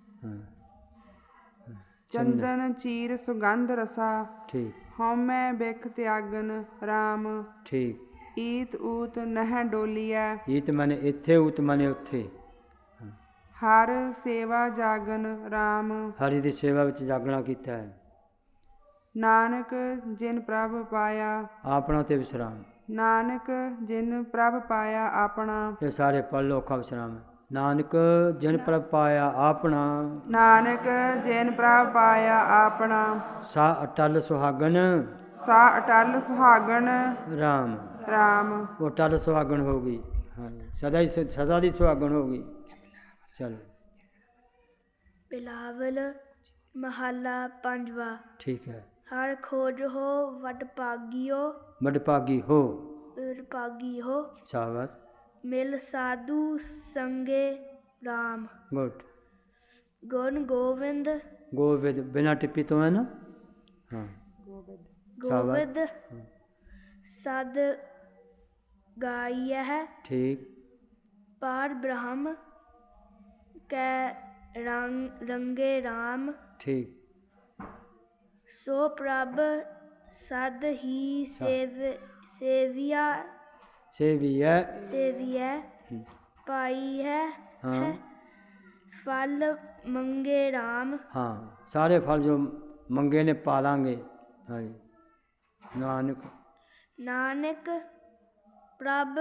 ਚੰਦਨ ਚੀਰ ਸੁਗੰਧ ਰਸਾ ਠੀਕ ਹਉਮੈ ਬਿਖ ਤਿਆਗਨ ਰਾਮ ਠੀਕ ਈਤ ਊਤ ਨਹਿ ਡੋਲੀਐ ਈਤ ਮਨੇ ਇੱਥੇ ਊਤ ਮਨੇ ਉੱਥੇ ਹਰ ਸੇਵਾ ਜਾਗਨ ਰਾਮ ਹਰੀ ਦੀ ਸੇਵਾ ਵਿੱਚ ਜਾਗਣਾ ਕੀਤਾ ਹੈ ਨਾਨਕ ਜਿਨ ਪ੍ਰਭ ਪਾਇਆ ਆਪਣਾ ਤੇ ਵਿਸਰਾਮ ਨਾਨਕ ਜਿਨ ਪ੍ਰਭ ਪਾਇਆ ਆਪਣਾ ਇਹ ਸਾਰੇ ਪਲ ਲੋਕਾਂ ਵਿਸਰਾਮ ਹੈ ਨਾਨਕ ਜਿਨ ਪ੍ਰਭ ਪਾਇਆ ਆਪਣਾ ਨਾਨਕ ਜਿਨ ਪ੍ਰਭ ਪਾਇਆ ਆਪਣਾ ਸਾ ਅਟਲ ਸੁਹਾਗਣ ਸਾ ਅਟਲ ਸੁਹਾਗਣ ਰਾਮ ਰਾਮ ਉਹ ਅਟਲ ਸੁਹਾਗਣ ਹੋ ਗਈ ਹਾਂ ਸਦਾ ਹੀ ਸਦਾ ਦੀ ਸੁਹਾਗਣ ਹੋ ਗਈ ਚਲੋ ਬਿਲਾਵਲ ਮਹੱਲਾ ਪੰਜਵਾ ਠੀਕ ਹੈ ਹਰ ਖੋਜ ਹੋ ਵਡ ਭਾਗੀਓ ਵਡ ਭਾਗੀ ਹੋ ਵਡ ਭਾਗੀ ਹੋ ਸ਼ਾਬਾਸ਼ ਮਿਲ ਸਾਧੂ ਸੰਗੇ ਰਾਮ ਗੁੱਡ ਗੁਣ ਗੋਵਿੰਦ ਗੋਵਿੰਦ ਬਿਨਾ ਟਿੱਪੀ ਤੋਂ ਹੈ ਨਾ ਹਾਂ ਗੋਵਿੰਦ ਸਦ ਗਾਇਆ ਹੈ ਠੀਕ ਪਾਰ ਬ੍ਰਹਮ ਕੈ ਰੰਗ ਰੰਗੇ ਰਾਮ ਠੀਕ ਸੋ ਪ੍ਰਭ ਸਦ ਹੀ ਸੇਵ ਸੇਵਿਆ ਸੇਵੀਐ ਸੇਵੀਐ ਪਾਈ ਹੈ ਹਾਂ ਫਲ ਮੰਗੇ ਰਾਮ ਹਾਂ ਸਾਰੇ ਫਲ ਜੋ ਮੰਗੇ ਨੇ ਪਾ ਲਾਂਗੇ ਹਾਂ ਨਾਨਕ ਨਾਨਕ ਪ੍ਰਭ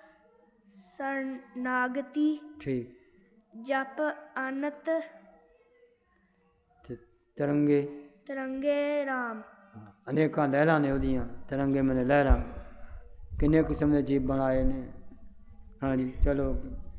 ਸਰਨਾਗਤੀ ਠੀਕ ਜਪ ਅਨਤ ਤਰੰਗੇ ਤਰੰਗੇ ਰਾਮ ਅਨੇਕਾਂ ਲਹਿਰਾਂ ਨੇ ਉਹਦੀਆਂ ਤਰੰਗੇ ਮੈਨੇ ਲਹਿਰਾਂ ਕਿੰਨੇ ਕਿਸਮ ਦੇ ਜੀਵ ਬਣਾਏ ਨੇ ਹਾਂਜੀ ਚਲੋ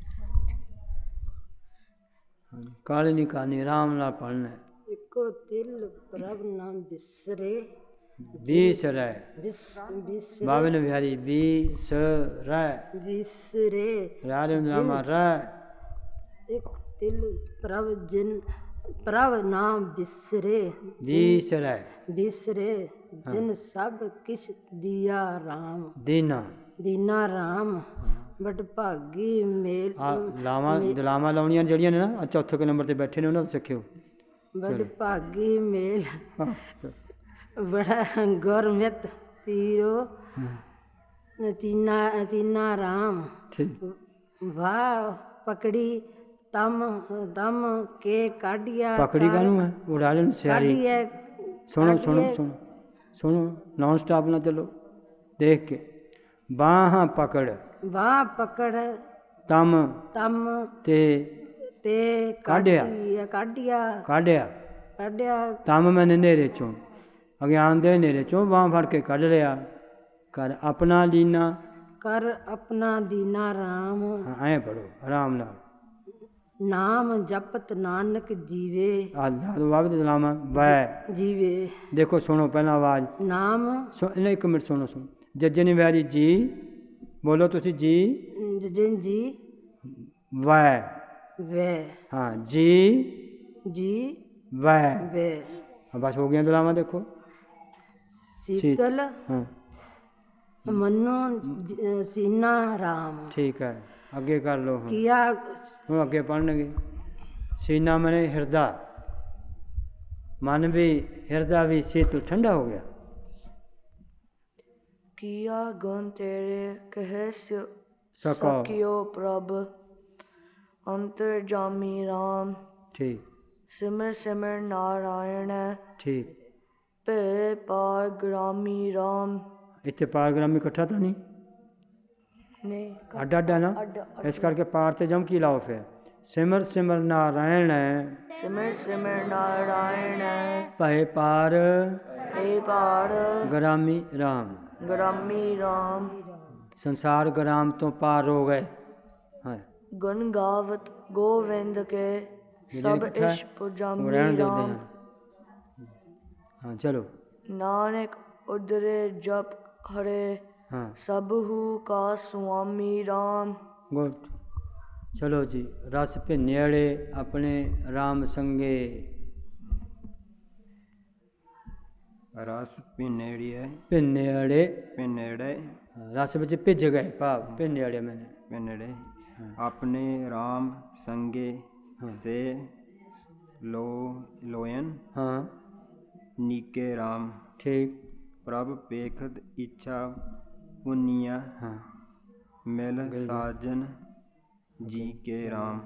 ਕਾਲੀ ਨਹੀਂ ਕਰਨੀ ਆਰਾਮ ਨਾਲ ਪੜ੍ਹਨਾ ਇੱਕੋ ਦਿਲ ਪ੍ਰਭ ਨਾਮ ਬਿਸਰੇ ਵਿਸਰੈ ਵਿਸਰੇ ਬਾਵਨ ਵਿਹਾਰੀ ਵਿਸਰੈ ਵਿਸਰੇ ਰਾਰੇ ਨਾਮ ਰਾ ਇੱਕ ਦਿਲ ਪ੍ਰਭ ਜਿਨ ਪ੍ਰਭ ਨਾਮ ਬਿਸਰੇ ਵਿਸਰੈ ਬਿਸਰੇ ਜਿਨ ਸਭ ਕਿਛ ਦਿਆ ਰਾਮ ਦੀਨਾ ਦੀਨਾ ਰਾਮ ਬਟ ਭਾਗੀ ਮੇਲ ਆ ਲਾਵਾਂ ਦਲਾਵਾਂ ਲਾਉਣੀਆਂ ਜਿਹੜੀਆਂ ਨੇ ਨਾ ਚੌਥੇ ਨੰਬਰ ਤੇ ਬੈਠੇ ਨੇ ਉਹਨਾਂ ਤੋਂ ਸਿੱਖਿਓ ਬਟ ਭਾਗੀ ਮੇਲ ਬੜਾ ਗੁਰਮਿਤ ਪੀਰੋ ਚੀਨਾ ਚੀਨਾ ਰਾਮ ਠੀਕ ਵਾਹ ਪਕੜੀ ਤਮ ਦਮ ਕੇ ਕਾਢਿਆ ਪਕੜੀ ਕਾਹਨੂੰ ਹੈ ਉਡਾਲਣ ਸਿਆਰੀ ਸੁਣੋ ਸੁਣੋ ਸੁਣੋ ਸੁਣੋ ਨੌਨ ਸਟਾਪ ਨਾ ਚੱਲੋ ਦੇਖ ਕੇ ਬਾਹਾਂ ਪਕੜ ਬਾਹ ਪਕੜ ਤਮ ਤਮ ਤੇ ਤੇ ਕਾਢਿਆ ਕਾਢਿਆ ਕਾਢਿਆ ਕਾਢਿਆ ਤਮ ਮੈਂ ਨੇਰੇ ਚੋਂ ਅਗਿਆਨ ਦੇ ਨੇਰੇ ਚੋਂ ਬਾਹ ਫੜ ਕੇ ਕੱਢ ਲਿਆ ਕਰ ਆਪਣਾ ਲੀਨਾ ਕਰ ਆਪਣਾ ਦੀਨਾ ਰਾਮ ਐਂ ਪੜੋ ਆਰਾਮ ਨਾਲ ਨਾਮ ਜਪਤ ਨਾਨਕ ਜੀਵੇ ਆਹ ਵਾਵ ਦੇ ਨਾਮ ਵੈ ਜੀਵੇ ਦੇਖੋ ਸੁਣੋ ਪਹਿਲਾਂ ਆਵਾਜ਼ ਨਾਮ ਸੁਣ ਇੱਕ ਮਿੰਟ ਸੁਣੋ ਸੁਣੋ ਜੱਜਨੀ ਵਿਹਾਰੀ ਜੀ ਬੋਲੋ ਤੁਸੀਂ ਜੀ ਜਜਨ ਜੀ ਵੈ ਵੈ ਹਾਂ ਜੀ ਜੀ ਵੈ ਵੈ ਬਸ ਹੋ ਗਿਆ ਦਲਾਵਾਂ ਦੇਖੋ ਸੀਤਲ ਹਾਂ ਮਨੋ ਸੀਨਾ ਰਾਮ ਠੀਕ ਹੈ ਅੱਗੇ ਕਰ ਲਓ ਹਾਂ ਕੀਆ ਹੁਣ ਅੱਗੇ ਪੜ੍ਹਨਗੇ ਸੀਨਾ ਮਨੇ ਹਿਰਦਾ ਮਨ ਵੀ ਹਿਰਦਾ ਵੀ ਸੀਤਲ ਠੰਡਾ ਹੋ ਗਿਆ ਕੀਆ ਗੁਣ ਤੇਰੇ ਕਹਿ ਸਕੋ ਸਕਿਓ ਪ੍ਰਭ ਅੰਤਰ ਜਾਮੀ ਰਾਮ ਠੀਕ ਸਿਮਰ ਸਿਮਰ ਨਾਰਾਇਣ ਠੀਕ ਭੇ ਪਾਰ ਗ੍ਰਾਮੀ ਰਾਮ ਇੱਥੇ ਪਾਰ ਗ੍ਰਾਮੀ ਇਕੱਠਾ ਤਾਂ ਨਹੀਂ ਨਹੀਂ ਅੱਡ ਅੱਡ ਹੈ ਨਾ ਇਸ ਕਰਕੇ ਪਾਰ ਤੇ ਜਮ ਕੀ ਲਾਓ ਫਿਰ ਸਿਮਰ ਸਿਮਰ ਨਾਰਾਇਣ ਸਿਮਰ ਸਿਮਰ ਨਾਰਾਇਣ ਭੈ ਪਾਰ ਭੇ ਪਾਰ ਗ੍ਰਾਮੀ ਰਾਮ ਗ੍ਰਾਮੀ ਰਾਮ ਸੰਸਾਰ ਗ੍ਰਾਮ ਤੋਂ ਪਾਰ ਹੋ ਗਏ ਹਾਂ ਗੁਣ ਗਾਵਤ ਗੋਵਿੰਦ ਕੇ ਸਭ ਇਸ਼ ਪੁਜਾਮੀ ਰਾਮ ਹਾਂ ਚਲੋ ਨਾਨਕ ਉਦਰੇ ਜਪ ਹਰੇ ਹਾਂ ਸਭੂ ਕਾ ਸੁਆਮੀ ਰਾਮ ਗੁੱਡ ਚਲੋ ਜੀ ਰਸ ਭਿੰਨੇ ਵਾਲੇ ਆਪਣੇ ਰਾਮ ਸੰਗੇ ਰਸ ਭਿੰਨੇੜੀਏ ਭਿੰਨੇੜੇ ਭਿੰਨੇੜੇ ਰਸ ਵਿੱਚ ਭਿੱਜ ਗਏ ਭਾਵ ਭਿੰਨੇੜੇ ਮੈਨੇ ਭਿੰਨੇੜੇ ਆਪਣੇ ਰਾਮ ਸੰਗੇ ਸੇ ਲੋ ਲੋयन हाँ नीके राम ठीक प्रभ पेखद इच्छा पुनिया हाँ मिल साजन जी के राम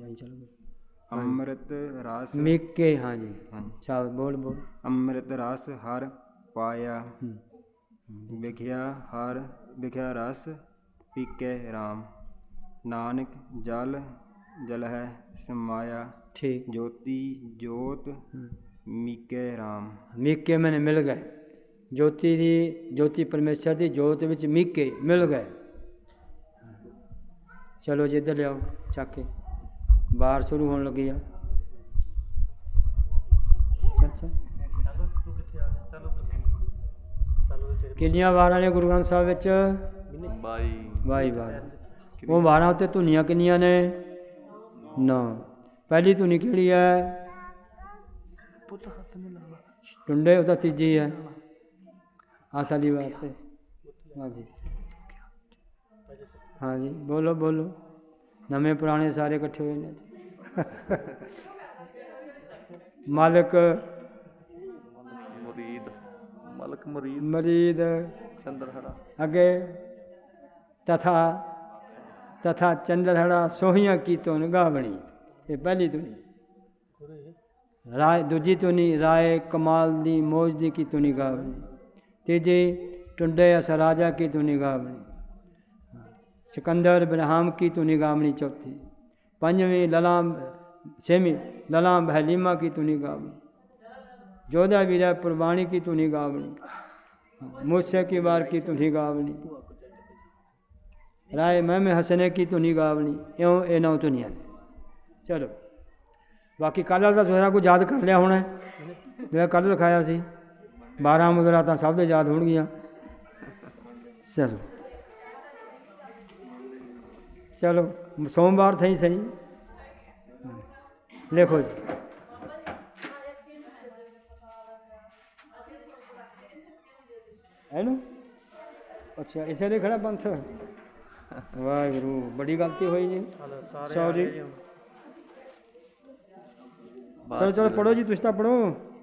अमृत रस मीके हाँ जी चाल बोल बोल अमृत रस हर पाया विख्या हर विख्या रस पीके राम नानक जल जल है समाया ठीक ज्योति जोत मीके राम मीके मैंने मिल गए ज्योति दी ज्योति परमेश्वर दी जोत विच मीके मिल गए चलो जी इधर ले आओ चाके बाहर शुरू होने लगी है चल चल किन्नियां वारां ने गुरु ग्रंथ साहिब विच बाई बाई वारां वो वारां उत्ते धुनियां किन्नियां ने नौ पहली धुनी किहड़ी है टुंडे उदा तीजी है आसा दी बात है हाँ जी हाँ जी बोलो बोलो नवे पुराने सारे इकट्ठे हुए ने मालिक मुरीद मालिक मुरीद मरीद चंद्रहड़ा अगे तथा तथा चंद्रहड़ा सोहियां की तो गावणी ये पहली धुनी राय दूजी धुनी राय कमाल दी मौज दी की धुनी गावणी तीजी टुंडे अस राजा की धुनी गावणी सिकंदर बिरहाम की धुनी गावणी चौथी पंजवीं ललाम छवीं ललाम हलीमा की धुनी गावणी जोधा वीरा पुरवाणी की धुनी गावणी मूसे की बार की धुनी गावणी राय महमे हसने की धुनी गावणी इं ये नौ धुनियां ने चलो बाकी कल का सारा कुछ याद कर लिया होना जो कल लिखाया सी बारह मुदरातां सब दे याद होणगियां चलो चलो सोमवार थी सही लिखो जी है ना अच्छा इसे लिखना पंथ वाहगुरू बड़ी गलती हुई जी सॉरी चलो चलो पढ़ो जी तुम तो पढ़ो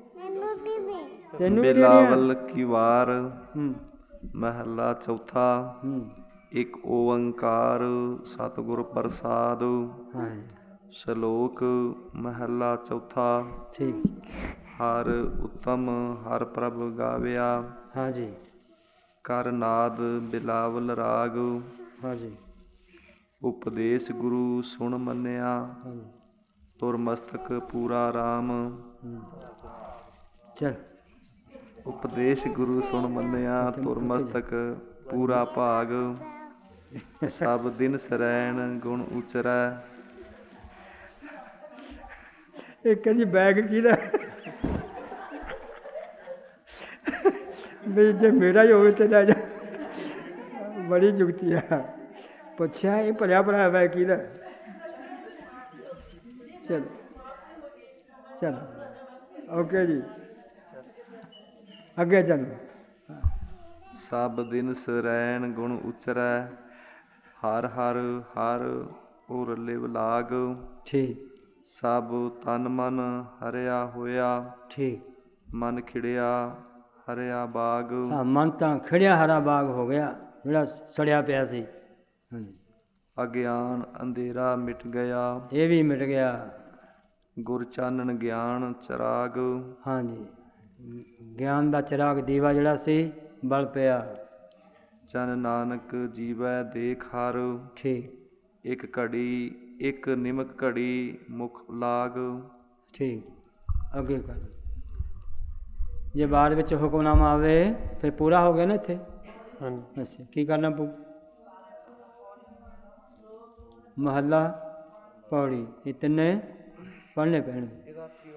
बिलावल की वार महला चौथा एक ओंकार सतगुर प्रसाद श्लोक महला चौथा ठीक हर उत्तम हर प्रभ गाव्या हाँ जी कर नाद बिलावल राग हाँ जी उपदेश गुरु सुन मन्या तुर मस्तक पूरा राम चल उपदेश गुरु सुन मन्या तुर मस्तक पूरा भाग सब दिन सरैन गुण उचरै एक कहती बैग किहदा भी जे मेरा ही होवे ते लै जा बड़ी जुगती है पुछया ये भलिया भरा बैग किहदा चलो चलो ओके जी अगे चलो सब दिन सरैन गुण उचरै हर हर हर उर लिव लाग ठीक सब तन मन हरिया होया ठीक मन खिड़िया हरिया बाग हाँ मन तो खिड़िया हरा बाग हो गया जोड़ा सड़िया पिया सी अज्ञान अंधेरा मिट गया ये भी मिट गया गुर चानन ज्ञान चिराग हाँ जी ज्ञान का चिराग दीवा जड़ा सी बल पिया चन नानक जीवै देख हर ठीक एक घड़ी एक निमक घड़ी मुख लाग ठीक अगे कर जे बार विच हुक्मनामा आवे फिर पूरा हो गया ना इत्थे हाँ अच्छा की करना पऊ महला पौड़ी ये तिन्ने पढ़ने पैने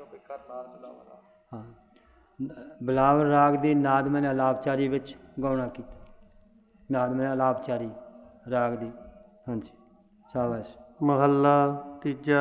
हाँ बिलावल राग दी नाद मैंने अलापचारी विच गाउणा कीता नाद मैंने अलापचारी राग दी हाँ जी शाबाश महला तीजा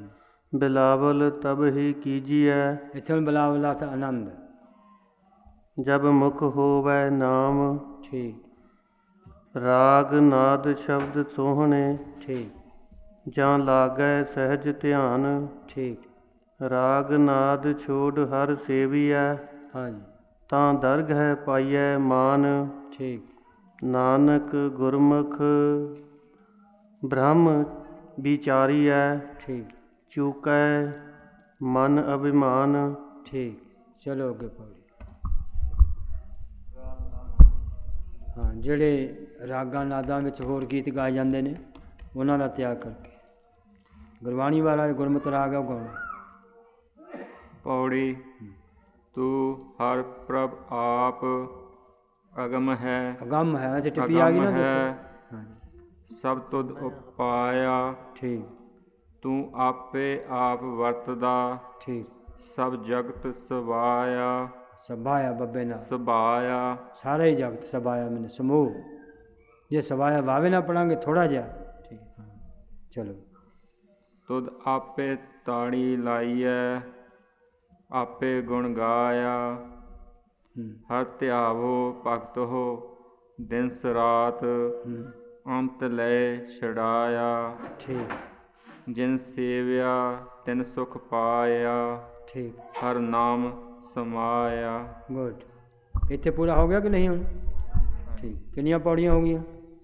बिलावल तब ही कीजिए इत्थे बिलावल अर्थ आनंद ਜਬ ਮੁਖ ਹੋਵੈ ਨਾਮ। ਠੀਕ। ਰਾਗ ਨਾਦ ਸ਼ਬਦ ਸੋਹਣੇ। ਠੀਕ। ਜਾਂ ਲਾਗੈ ਸਹਿਜ ਧਿਆਨ। ਠੀਕ। ਰਾਗ ਨਾਦ ਛੋੜ ਹਰ ਸੇਵੀਐ। ਹਾਂਜੀ। ਤਾਂ ਦਰਗਹਿ ਪਾਈਐ ਮਾਨ। ਠੀਕ। ਨਾਨਕ ਗੁਰਮੁਖ ਬ੍ਰਹਮ ਵਿਚਾਰੀਐ। ਠੀਕ। ਚੂਕੈ ਮਨ ਅਭਿਮਾਨ। ਠੀਕ। ਚਲੋ ਅੱਗੇ ਪੌੜੀ। ਹਾਂ, ਜਿਹੜੇ ਰਾਗਾਂ ਨਾਦਾਂ ਵਿੱਚ ਹੋਰ ਗੀਤ ਗਾਏ ਜਾਂਦੇ ਨੇ ਉਹਨਾਂ ਦਾ ਤਿਆਗ ਕਰਕੇ ਗੁਰਬਾਣੀ ਵਾਲਾ ਗੁਰਮਤਿ ਰਾਗ ਹੈ ਉਹ ਗਾਉਣਾ। ਪੌੜੀ। ਤੂੰ ਹਰ ਪ੍ਰਭ ਆਪ ਅਗਮ ਹੈ। ਅਗਮ ਹੈ ਤੇ ਟਿੱਪੀ ਆ ਗਈ ਨਾ ਦੇਖੋ। ਸਭ ਤੁਧ ਉਪਾਇਆ। ਠੀਕ। ਤੂੰ ਆਪੇ ਆਪ ਵਰਤਦਾ। ਠੀਕ। ਸਭ ਜਗਤ ਸਵਾਇਆ। ਸਭਾਇਆ ਬੱਬੇ ਨਾਲ ਸਭਾਇਆ। ਸਾਰਾ ਹੀ ਜਗਤ ਸਭਾਇਆ ਮੈਨੂੰ ਸਮੂਹ। ਜੇ ਸਭਾਇਆ ਵਾਵੇ ਨਾ ਪੜਾਂਗੇ ਥੋੜਾ ਜਿਹਾ। ਠੀਕ। ਹਾਂ ਚਲੋ। ਤੁਧ ਆਪੇ ਤਾੜੀ ਲਾਈਐ। ਆਪੇ ਗੁਣ ਗਾਇਆ। ਹਰ ਧਿਆਵੋ ਭਗਤ ਹੋ ਦਿਨਸ ਰਾਤ। ਅੰਤ ਲੈ ਛਡਾਇਆ। ਠੀਕ। ਜਿਨ ਸੇਵਿਆ ਤਿਨ ਸੁਖ ਪਾਇਆ। ਠੀਕ। ਹਰ ਨਾਮ ਸਮਾਇਆ। ਗੁੱਡ। ਇੱਥੇ ਪੂਰਾ ਹੋ ਗਿਆ ਕਿ ਨਹੀਂ ਹੁਣ? ਠੀਕ। ਕਿੰਨੀਆਂ ਪੌੜੀਆਂ ਹੋ ਗਈਆਂ?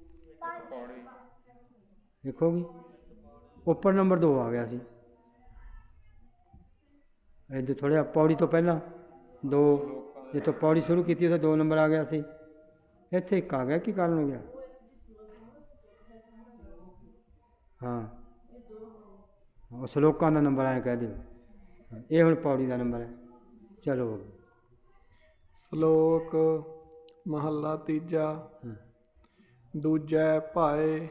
ਦੇਖੋਗੀ ਉੱਪਰ ਨੰਬਰ ਦੋ ਆ ਗਿਆ ਸੀ। ਇੱਧਰ ਥੋੜ੍ਹਾ ਪੌੜੀ ਤੋਂ ਪਹਿਲਾਂ ਦੋ, ਜਿੱਥੋਂ ਪੌੜੀ ਸ਼ੁਰੂ ਕੀਤੀ ਉੱਥੇ ਦੋ ਨੰਬਰ ਆ ਗਿਆ ਸੀ। ਇੱਥੇ ਇੱਕ ਆ ਗਿਆ। ਕੀ ਕਾਰਨ ਹੋ ਗਿਆ? ਹਾਂ, ਉਹ ਸਲੋਕਾਂ ਦਾ ਨੰਬਰ ਆਇਆ ਕਹਿ ਦਿਓ। ਇਹ ਹੁਣ ਪੌੜੀ ਦਾ ਨੰਬਰ ਹੈ। ਚਲੋ। ਸ਼ਲੋਕ ਮਹੱਲਾ ਤੀਜਾ। ਦੂਜੈ ਭਾਏ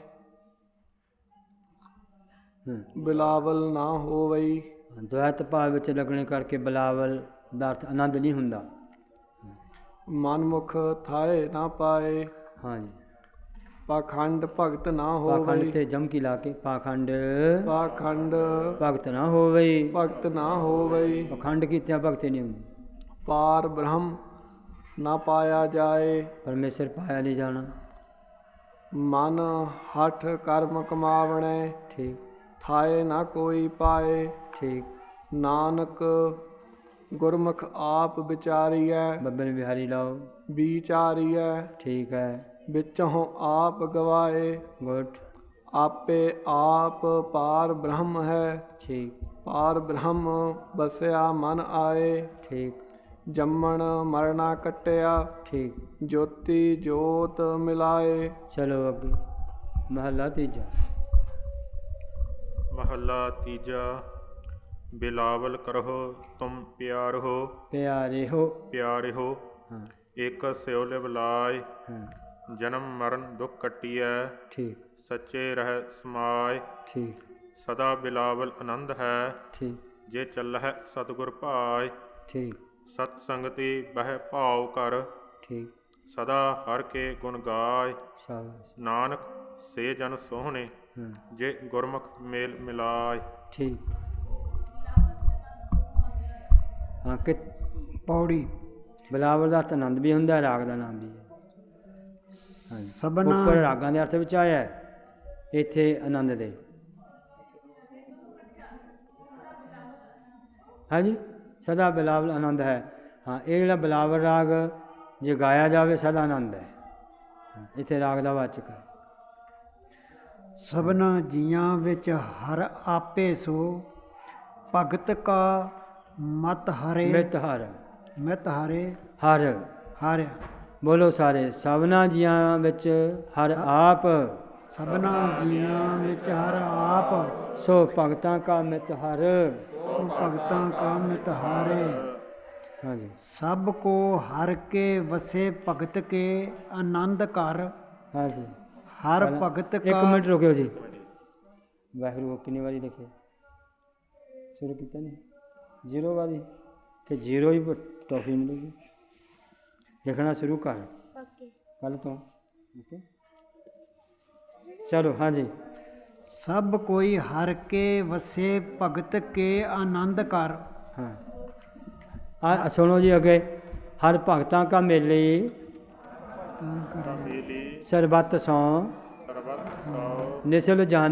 ਬਿਲਾਵਲ ਨਾ ਹੋਵਈ। ਦੁਆਇਤ ਭਾਵ ਵਿੱਚ ਲੱਗਣੇ ਕਰਕੇ ਬਿਲਾਵਲ ਦਾ ਅਰਥ ਆਨੰਦ ਨਹੀਂ ਹੁੰਦਾ। ਮਨਮੁਖ ਥਾਏ ਨਾ ਪਾਏ। ਹਾਂਜੀ। ਪਾਖੰਡ ਭਗਤ ਨਾ ਹੋਵਈ। ਪਾਖੰਡ ਤੇ ਜਮਕੀ ਲਾ ਕੇ ਪਾਖੰਡ ਪਾਖੰਡ ਭਗਤ ਨਾ ਹੋਵਈ। ਭਗਤ ਨਾ ਹੋਵਈ। ਪਾਖੰਡ ਕੀਤਿਆਂ ਭਗਤੀ ਨਹੀਂ ਹੁੰਦੀ। ਪਾਰ ਬ੍ਰਹਮ ਨਾ ਪਾਇਆ ਜਾਏ। ਪਰਮੇਸ਼ਰ ਪਾਇਆ ਨਹੀਂ ਜਾਣਾ। ਮਨ ਹਠ ਕਰਮ ਕਮਾਵਣੇ। ਠੀਕ। ਥਾਏ ਨਾ ਕੋਈ ਪਾਏ। ਠੀਕ। ਨਾਨਕ ਗੁਰਮੁਖ ਆਪ ਵਿਚਾਰੀਐ। ਬੱਬੇ ਬਿਹਾਰੀ ਲਾਓ। ਵਿਚਾਰੀਐ। ਠੀਕ ਹੈ। ਵਿੱਚੋਂ ਆਪ ਗਵਾਏ। ਗੁੱਡ। ਆਪੇ ਆਪ ਪਾਰ ਬ੍ਰਹਮ ਹੈ। ਠੀਕ। ਪਾਰ ਬ੍ਰਹਮ ਬਸਿਆ ਮਨ ਆਏ। ਠੀਕ। ਜੰਮਣ ਮਰਨਾ ਕੱਟਿਆ। ਠੀਕ। ਜੋਤੀ ਜੋਤ ਮਿਲਾਏ। ਚਲੋ ਅੱਗੇ। ਮਹੱਲਾ ਤੀਜਾ। ਮਹੱਲਾ ਤੀਜਾ। ਬਿਲਾਵਲ ਕਰਹੁ ਤੁਮ ਪਿਆਰ ਹੋ। ਪਿਆਰੇ ਹੋ। ਪਿਆਰੇ ਹੋ। ਹਾਂ। ਇਕ ਸਿਉ ਲਿਵ ਲਾਇ। ਹਾਂ। ਜਨਮ ਮਰਨ ਦੁਖ ਕੱਟੀਐ। ਠੀਕ। ਸੱਚੇ ਰਹਿ ਸਮਾਇ। ਠੀਕ। ਸਦਾ ਬਿਲਾਵਲ ਆਨੰਦ ਹੈ। ਠੀਕ। ਜੇ ਚੱਲਹਿ ਸਤਿਗੁਰ ਭਾਇ। ਠੀਕ। ਸਤ ਸੰਗਤੀ ਬਹਿ ਭਾਉ ਕਰ। ਠੀਕ। ਸਦਾ ਹਰ ਕੇ ਗੁਣ ਗਾਇ। ਸ਼ਾਬਾਸ਼। ਨਾਨਕ ਸੇ ਜਨ ਸੋਹਣੇ ਜੇ ਗੁਰਮੁਖ ਮੇਲ ਮਿਲਾਇ। ਠੀਕ। ਹਾਂ ਕਿ ਪੌੜੀ ਬਿਲਾਵਲ ਦਾ ਅਰਥ ਆਨੰਦ ਵੀ ਹੁੰਦਾ, ਰਾਗ ਦਾ ਨਾਮ ਵੀ ਹੈ। ਹਾਂਜੀ। ਸਭਨਾ ਉੱਪਰ ਰਾਗਾਂ ਦੇ ਅਰਥ ਵਿੱਚ ਆਇਆ, ਇੱਥੇ ਆਨੰਦ ਦੇ। ਹਾਂਜੀ। ਸਦਾ ਬਿਲਾਵਲ ਆਨੰਦ ਹੈ। ਹਾਂ, ਇਹ ਜਿਹੜਾ ਬਿਲਾਵਲ ਰਾਗ ਜੇ ਗਾਇਆ ਜਾਵੇ ਸਦਾ ਆਨੰਦ ਹੈ। ਇੱਥੇ ਰਾਗ ਦਾ ਵਾਚਕ ਹੈ। ਸਭਨਾ ਜੀਆਂ ਵਿੱਚ ਹਰ ਆਪੇ ਸੋ ਭਗਤ ਕਾ ਮਤ ਹਰੇ। ਮਿਤ ਹਰ। ਮਿਤ ਹਰੇ। ਹਰ ਹਰ। ਬੋਲੋ ਸਾਰੇ। ਸਭਨਾ ਜੀਆਂ ਵਿੱਚ ਹਰ ਆਪ। ਸਭਨਾ ਜੀਆਂ ਵਿੱਚ ਹਰ ਆਪ। ਸੋ ਭਗਤਾਂ ਕਾ ਮਿਤ ਹਰ। ਸੋ ਭਗਤਾਂ ਕਾ ਮਿਤ ਹਾਰੇ। ਹਾਂਜੀ। ਸਭ ਕੋ ਹਰ ਕੇ ਵਸੇ ਭਗਤ ਕੇ ਆਨੰਦ ਕਰ। ਹਾਂਜੀ। ਹਰ ਭਗਤ ਕਾ। ਇੱਕ ਮਿੰਟ ਰੁਕਿਓ ਜੀ। ਵਾਹਿਗੁਰੂ ਕਿੰਨੀ ਵਾਰੀ ਦੇਖੇ ਸ਼ੁਰੂ ਕੀਤਾ ਨਹੀਂ? ਜ਼ੀਰੋ ਵਾਲੀ ਤੇ ਜ਼ੀਰੋ ਹੀ ਟੋਫੀ ਮਿਲੇਗੀ। ਲਿਖਣਾ ਸ਼ੁਰੂ ਕਰ ਕੱਲ ਤੋਂ। ਓਕੇ ਚਲੋ। ਹਾਂਜੀ। ਸਭ ਕੋਈ ਹਰ ਕੇ ਵਸੇ ਭਗਤ ਕੇ ਆਨੰਦ ਕਰ। ਹਾਂ। ਆ ਸੁਣੋ ਜੀ ਅੱਗੇ। ਹਰ ਭਗਤਾਂ ਕਾ ਮੇਲੇ ਸਰਬੱਤ ਸੌ ਨਿਸਲ ਜਨ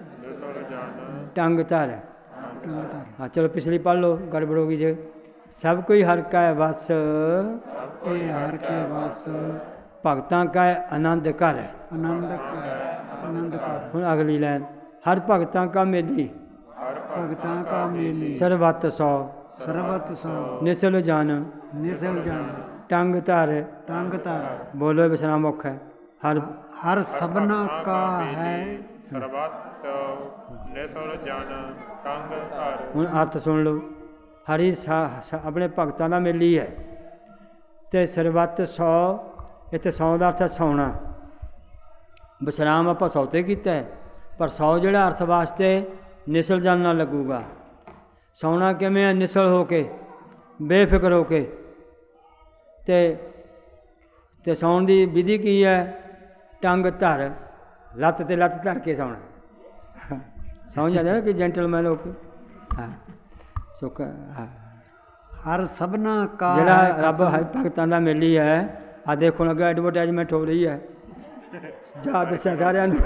ਟੰਗ ਧਰ। हाँ चलो पिछली पढ़ लो, गड़बड़ होगी जो। सब कोई हर का है वस, हर के वस भगतां का है आनंद कर। आनंद कर आनंद कर। हुण अगली लाइन, हर भगतां का मेली, भगतां का मेली सरबत सौ, सरबत सौ निसल जान, निसल जान टंग धर, टंग धर। बोलो विश्राम मुख है। हर हर सबना का है ਸਰਬੱਤ ਨਿਸਲ ਜਨ ਟੰਗ ਧਰ। ਹੁਣ ਅਰਥ ਸੁਣ ਲਓ। ਹਰੀ ਸਾ ਆਪਣੇ ਭਗਤਾਂ ਦਾ ਮੇਲੀ ਹੈ ਅਤੇ ਸਰਬੱਤ ਸੌ, ਇੱਥੇ ਸੌ ਦਾ ਅਰਥ ਹੈ ਸੌਣਾ। ਵਿਸ਼ਰਾਮ ਆਪਾਂ ਸੌ 'ਤੇ ਕੀਤਾ ਹੈ, ਪਰ ਸੌ ਜਿਹੜਾ ਅਰਥ ਵਾਸਤੇ ਨਿਸਲ ਜਨ ਨਾਲ ਲੱਗੂਗਾ। ਸੌਣਾ ਕਿਵੇਂ ਹੈ? ਨਿਸਲ ਹੋ ਕੇ, ਬੇਫਿਕਰ ਹੋ ਕੇ। ਅਤੇ ਅਤੇ ਸੌਣ ਦੀ ਵਿਧੀ ਕੀ ਹੈ? ਟੰਗ ਧਰ, ਲੱਤ 'ਤੇ ਲੱਤ ਧਰ ਕੇ ਸੌਣਾ। ਸਮਝ ਆਉਂਦਾ ਨਾ ਕਿ ਜੈਂਟਲਮੈਨ ਹੋ ਕੇ। ਹਾਂ ਸੁੱਖ ਹਾਂ। ਹਰ ਸਭਨਾ ਕਾ ਜਿਹੜਾ ਰੱਬ ਹੈ ਭਗਤਾਂ ਦਾ ਮੇਲੀ ਹੈ। ਆ ਦੇਖੋ ਅੱਗੇ ਐਡਵਰਟਾਈਜ਼ਮੈਂਟ ਹੋ ਰਹੀ ਹੈ, ਜਾ ਦੱਸਿਆ ਸਾਰਿਆਂ ਨੂੰ।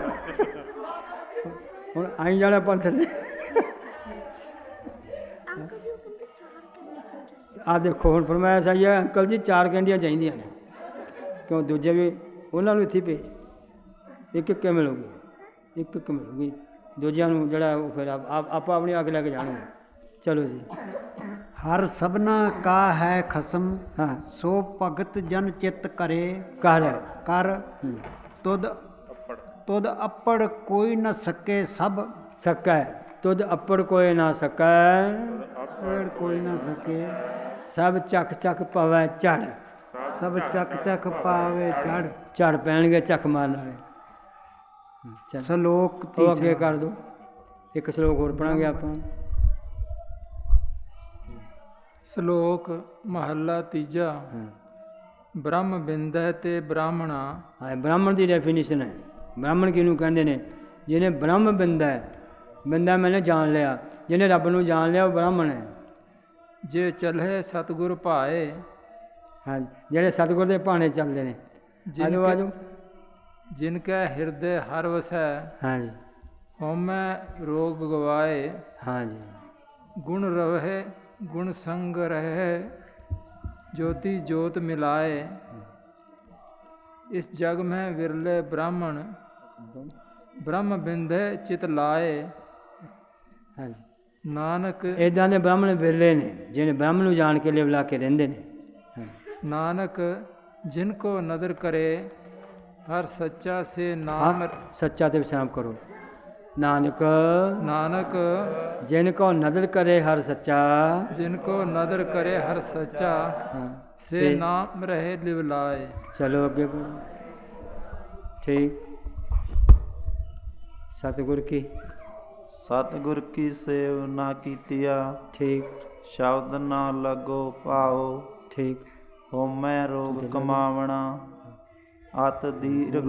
ਹੁਣ ਆਈ ਜਾਣਾ ਪੰਥ ਨੇ। ਆ ਦੇਖੋ ਹੁਣ ਫਰਮਾਇਸ਼ ਆਈ ਹੈ, ਅੰਕਲ ਜੀ ਚਾਰ ਕੈਂਡੀਆਂ ਚਾਹੀਦੀਆਂ ਨੇ, ਕਿਉਂ ਦੂਜੇ ਵੀ ਉਹਨਾਂ ਨੂੰ ਇੱਥੇ ਭੇਜ। ਇੱਕ ਇੱਕ ਮਿਲੂਗੀ, ਇੱਕ ਇੱਕ ਮਿਲੂਗੀ ਦੂਜਿਆਂ ਨੂੰ ਜਿਹੜਾ ਉਹ ਫਿਰ ਆਪਾਂ ਆਪਣੀ ਅੱਗ ਲੈ ਕੇ ਜਾਣਗੇ। ਚਲੋ ਜੀ। ਹਰ ਸਭਨਾ ਕਾ ਹੈ ਖਸਮ, ਹਾਂ ਸੋ ਭਗਤ ਜਨ ਚਿੱਤ ਕਰੇ ਕਰ ਕਰ। ਤੁਧ ਤੁਧ ਅੱਪੜ ਕੋਈ ਨ ਸਕੇ ਸਭ ਸਕੈ, ਤੁਧ ਅੱਪੜ ਕੋਈ ਨਾ ਸਕੈ, ਅੱਪੜ ਕੋਈ ਨਾ ਸਕੇ ਸਭ ਚੱਕ ਚੱਕ ਪਵੈ ਝੜ, ਸਭ ਚੱਕ ਚੱਕ ਪਾਵੇ ਝੜ। ਝੜ ਪੈਣਗੇ ਚੱਕ ਮਾਰਨ ਵਾਲੇ। ਸ਼ਲੋਕ ਉਹ ਅੱਗੇ ਕਰ ਦਿਓ, ਇੱਕ ਸ਼ਲੋਕ ਹੋਰ ਪੜਾਂਗੇ ਆਪਾਂ। ਸ਼ਲੋਕ ਮਹੱਲਾ ਤੀਜਾ। ਬ੍ਰਹਮ ਬਿੰਦੈ ਤੇ ਬ੍ਰਾਹਮਣਾ। ਹਾਂ ਬ੍ਰਾਹਮਣ ਦੀ ਡੈਫੀਨੇਸ਼ਨ ਹੈ। ਬ੍ਰਾਹਮਣ ਕਿਹਨੂੰ ਕਹਿੰਦੇ ਨੇ? ਜਿਹਨੇ ਬ੍ਰਹਮ ਬਿੰਦਾ ਹੈ, ਬਿੰਦਾ ਮੈਨੇ ਜਾਣ ਲਿਆ, ਜਿਹਨੇ ਰੱਬ ਨੂੰ ਜਾਣ ਲਿਆ ਉਹ ਬ੍ਰਾਹਮਣ ਹੈ। ਜੇ ਚਲਹਿ ਸਤਿਗੁਰ ਭਾਏ। ਹਾਂ ਜਿਹੜੇ ਸਤਿਗੁਰ ਦੇ ਭਾਣੇ ਚੱਲਦੇ ਨੇ। ਆਜੋ ਆਜੋ। ਜਿਨ ਕੈ ਹਿਰਦੈ ਹਰ ਵਸੈ। ਹਾਂਜੀ। ਹਉਮੈ ਰੋਗ ਗਵਾਏ। ਹਾਂਜੀ। ਗੁਣ ਰਵਹਿ ਗੁਣ ਸੰਗ ਰਹਿ, ਜੋਤੀ ਜੋਤ ਮਿਲਾਏ। ਇਸ ਜਗ ਮੈਂ ਵਿਰਲੇ ਬ੍ਰਾਹਮਣ, ਬ੍ਰਹਮ ਬਿੰਦੈ ਚਿਤ ਲਾਏ। ਹਾਂਜੀ। ਨਾਨਕ ਇੱਦਾਂ ਦੇ ਬ੍ਰਾਹਮਣ ਵਿਰਲੇ ਨੇ ਜਿਹਨੇ ਬ੍ਰਾਹਮਣ ਨੂੰ ਜਾਣ ਕੇ ਲਿਵਲਾ ਕੇ ਰਹਿੰਦੇ ਨੇ। ਨਾਨਕ ਜਿਨ ਕੋ ਨਦਰ ਕਰੇ, ਹਰ ਸੱਚਾ ਸੇ ਨਾਮ। ਸੱਚਾ ਤੇ ਵਿਸ਼ਰਾਮ ਕਰੋ। ਨਾਨਕ ਨਾਨਕ ਜਿਨ ਕੋ ਨਦਰ ਕਰੇ ਹਰ ਸੱਚਾ, ਜਿਨ ਕੋ ਨਦਰ ਕਰੇ ਹਰ ਸੱਚਾ, ਸੇ ਨਾਮ ਰਹੇ ਲਿਵ ਲਾਏ। ਚਲੋ ਅੱਗੇ ਬੋਲੋ। ਠੀਕ। ਸਤਿਗੁਰ ਕੀ ਸਤਿਗੁਰ ਕੀ ਸੇਵ ਨਾ ਕੀਤੀਆ। ਠੀਕ। ਸ਼ਬਦ ਨਾ ਲੱਗੋ ਪਾਓ। ਠੀਕ। ਹਉਮੈ ਰੋਗ ਕਮਾਵਣਾ, ਅਤ ਦੀਰਘ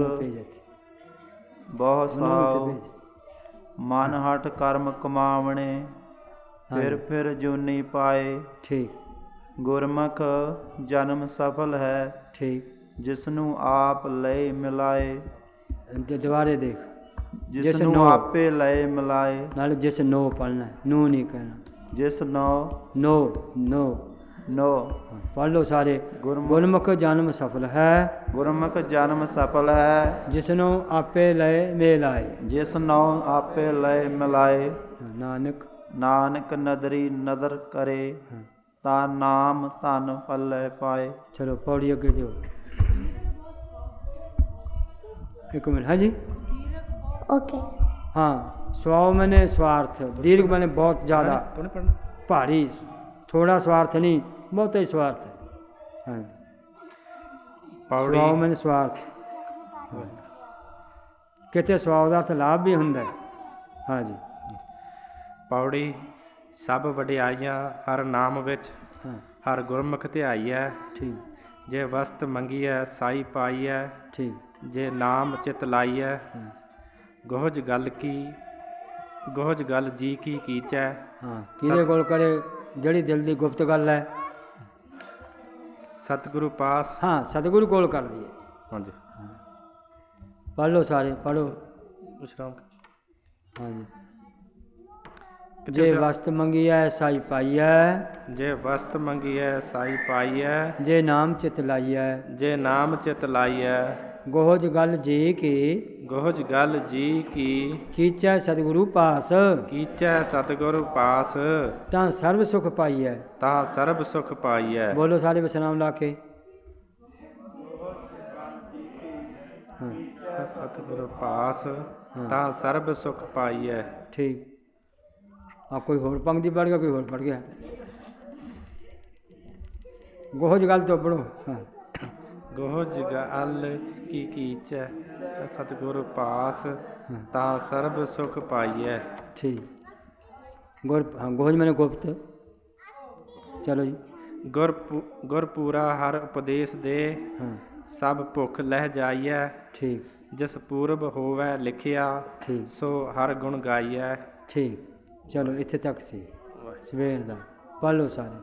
ਬਹੁ ਸਾਉ। ਮਨ ਹਠ ਕਰਮ ਕਮਾਵਣੇ, ਫਿਰ ਫਿਰ ਜੂਨੀ ਪਾਏ। ਠੀਕ। ਗੁਰਮੁਖ ਜਨਮ ਸਫਲ ਹੈ। ਠੀਕ। ਜਿਸ ਨੂੰ ਆਪ ਲਏ ਮਿਲਾਏ। ਦੁਬਾਰੇ ਦੇਖ। ਜਿਸ ਨੂੰ ਆਪੇ ਲਏ ਮਿਲਾਏ। ਨਾਲ ਜਿਸ ਨੋ ਪੜਨਾ, ਨੋ ਨਹੀਂ ਕਹਿਣਾ। ਜਿਸ ਨੋ ਨੋ ਨੋ ਨੋ ਪੜ੍ਹ ਲਓ ਸਾਰੇ। ਗੁਰਮੁਖ ਜਨਮ ਸਫਲ ਹੈ। ਗੁਰਮੁਖ ਜਨਮ ਸਫਲ ਹੈ। ਜਿਸ ਨੂੰ ਆਪੇ ਲਏ ਮਿਲਾਏ। ਜਿਸ ਨੂੰ ਆਪੇ ਲਏ ਮਿਲਾਏ। ਨਾਨਕ ਨਾਨਕ ਨਦਰੀ ਨਦਰ ਕਰੇ, ਤਾਂ ਨਾਮ ਧਨ ਫਲ ਪਾਏ। ਚਲੋ ਪੌੜੀ ਅੱਗੇ ਦਿਓ। ਇੱਕ ਮਿੰਟ। ਹਾਂਜੀ ओके। हाँ स्वाव मैंने स्वार्थ, दीर्घ मैंने बहुत ज़्यादा भारी, थोड़ा स्वार्थ नहीं बहुत ही स्वार्थ है। हाँ स्वाव मैंने स्वार्थ कितने स्वाव ਦਾ ਅਰਥ ਲਾਭ ਵੀ ਹੁੰਦਾ ਹੈ। ਹਾਂ ਜੀ। ਪੌੜੀ ਸਭ ਵਡਿਆਈਆਂ ਹਰ ਨਾਮ ਵਿੱਚ, ਹਰ ਗੁਰਮੁਖ ਧਿਆਈ ਹੈ। ਠੀਕ। ਜੇ ਵਸਤ ਮੰਗੀ ਹੈ ਸਾਈ ਪਾਈ ਹੈ। ਠੀਕ। ਜੇ ਨਾਮ ਚਿਤ ਲਾਈ ਹੈ, ਗੋਹਜ ਗੱਲ ਕੀ ਗੋਹਜ ਗੱਲ ਜੀ ਕੀ ਕੀਚੈ। ਹਾਂ ਕਿਹਦੇ ਕੋਲ ਕਰੇ ਜਿਹੜੀ ਦਿਲ ਦੀ ਗੁਪਤ ਗੱਲ ਹੈ। ਸਤਿਗੁਰੂ ਪਾਸ। ਹਾਂ, ਸਤਿਗੁਰੂ ਕੋਲ ਕਰ ਲਈਏ। ਹਾਂਜੀ, ਪੜ੍ਹ ਲਓ ਸਾਰੇ, ਪੜ੍ਹੋ। ਵਿਸ਼ਰਾਮ। ਹਾਂਜੀ। ਜੇ ਵਸਤ ਮੰਗੀਐ ਸਾਈ ਪਾਈਐ, ਜੇ ਵਸਤ ਮੰਗੀਐ ਸਾਈ ਪਾਈਐ, ਜੇ ਨਾਮ ਚਿਤ ਲਾਈਐ, ਜੇ ਨਾਮ ਚਿਤ ਲਾਈਐ, ਗੋਹਜ ਗਲ ਜੀ ਕੀ, ਗੋਹਜ ਗਲ ਜੀ ਕੀ, ਕੀਚੈ ਸਤਿਗੁਰੂ ਪਾਸ, ਕੀਚੈ ਸਤਿਗੁਰੂ ਪਾਸ, ਤਾਂ ਸਰਬ ਸੁਖ ਪਾਈਐ, ਤਾਂ ਸਰਬ ਸੁਖ ਪਾਈਐ। ਬੋਲੋ ਸਾਰੇ ਵਿਸਰਾਮ ਲਾ ਕੇ। ਸਤਿਗੁਰੂ ਪਾਸ, ਤਾਂ ਸਰਬ ਸੁਖ ਪਾਈਐ। ਠੀਕ। ਆ ਕੋਈ ਹੋਰ ਪੰਕਤੀ ਪੜ੍ਹ ਗਿਆ, ਕੋਈ ਹੋਰ ਪੜ੍ਹ ਗਿਆ। ਗੋਹਜ ਗਲ ਤੋਂ ਪੜ੍ਹੋ। ਹਾਂ, ਗੋਹਜ ਗਲ ਕੀ ਕੀਚੈ ਸਤਿਗੁਰ ਪਾਸ, ਤਾਂ ਸਰਬ ਸੁਖ ਪਾਈਐ। ਠੀਕ। ਗੁਰ ਹਾਂ, ਗੋਹਜ ਮੈਨੇ ਗੁਪਤ। ਚਲੋ ਜੀ। ਗੁਰ ਗੁਰਪੂਰਾ ਹਰ ਉਪਦੇਸ਼ ਦੇ, ਸਭ ਭੁੱਖ ਲਹਿ ਜਾਈਐ। ਠੀਕ। ਜਿਸ ਪੂਰਬ ਹੋਵੈ ਲਿਖਿਆ, ਠੀਕ, ਸੋ ਹਰ ਗੁਣ ਗਾਈਐ। ਠੀਕ। ਚਲੋ ਇੱਥੇ ਤੱਕ ਸੀ ਸਵੇਰ ਦਾ। ਪੜ੍ਹ ਲਓ ਸਾਰੇ।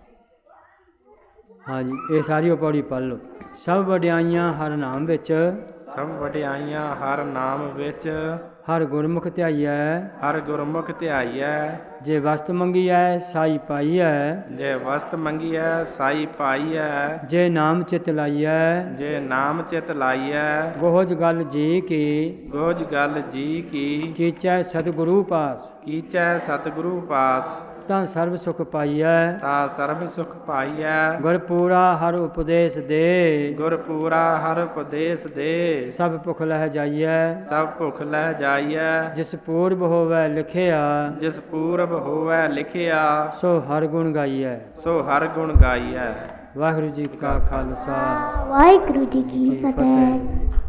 ਹਾਂਜੀ, ਇਹ ਸਾਰੀ ਉਹ ਪੌੜੀ ਪੜ੍ਹ ਲਓ। ਸਭ ਵਡਿਆਈਆਂ ਹਰ ਨਾਮ ਵਿੱਚ, ਸਭ ਵਡਿਆਈਆਂ ਹਰ ਨਾਮ ਵਿੱਚ, ਹਰ ਗੁਰਮੁਖ ਧਿਆਈਐ, ਹਰ ਗੁਰਮੁਖ ਧਿਆਈਐ। ਜੇ ਵਸਤ ਮੰਗੀਐ ਸਾਈ ਪਾਈਐ, ਜੇ ਵਸਤ ਮੰਗੀਐ ਸਾਈ ਪਾਈਐ, ਜੇ ਨਾਮ ਚਿਤ ਲਾਈਐ, ਜੇ ਨਾਮ ਚਿਤ ਲਾਈਐ, ਗੋਹਜ ਗਲ ਜੀ ਕੀ, ਗੋਹਜ ਗਲ ਜੀ ਕੀ, ਕੀਚੈ ਸਤਿਗੁਰੂ ਪਾਸ, ਕੀਚੈ ਸਤਿਗੁਰੂ ਪਾਸ, ਤਾਂ ਸਰਬ ਸੁਖ ਪਾਈਐ, ਤਾਂ ਸਰਬ ਸੁਖ ਪਾਈਐ। ਗੁਰਪੂਰਾ ਹਰ ਉਪਦੇਸ਼ ਦੇ, ਗੁਰਪੂਰਾ ਹਰ ਉਪਦੇਸ਼ ਦੇ, ਸਭ ਭੁੱਖ ਲਹਿ ਜਾਈਐ, ਸਭ ਭੁੱਖ ਲਹਿ ਜਾਈਐ। ਜਿਸ ਪੂਰਬ ਹੋਵੈ ਲਿਖਿਆ, ਜਿਸ ਪੂਰਬ ਹੋਵੈ ਲਿਖਿਆ, ਸੋ ਹਰ ਗੁਣ ਗਾਈਐ, ਸੋ ਹਰ ਗੁਣ ਗਾਈਐ। ਵਾਹਿਗੁਰੂ ਜੀ ਕਾ ਖਾਲਸਾ, ਵਾਹਿਗੁਰੂ ਜੀ ਕੀ ਫਤਿਹ।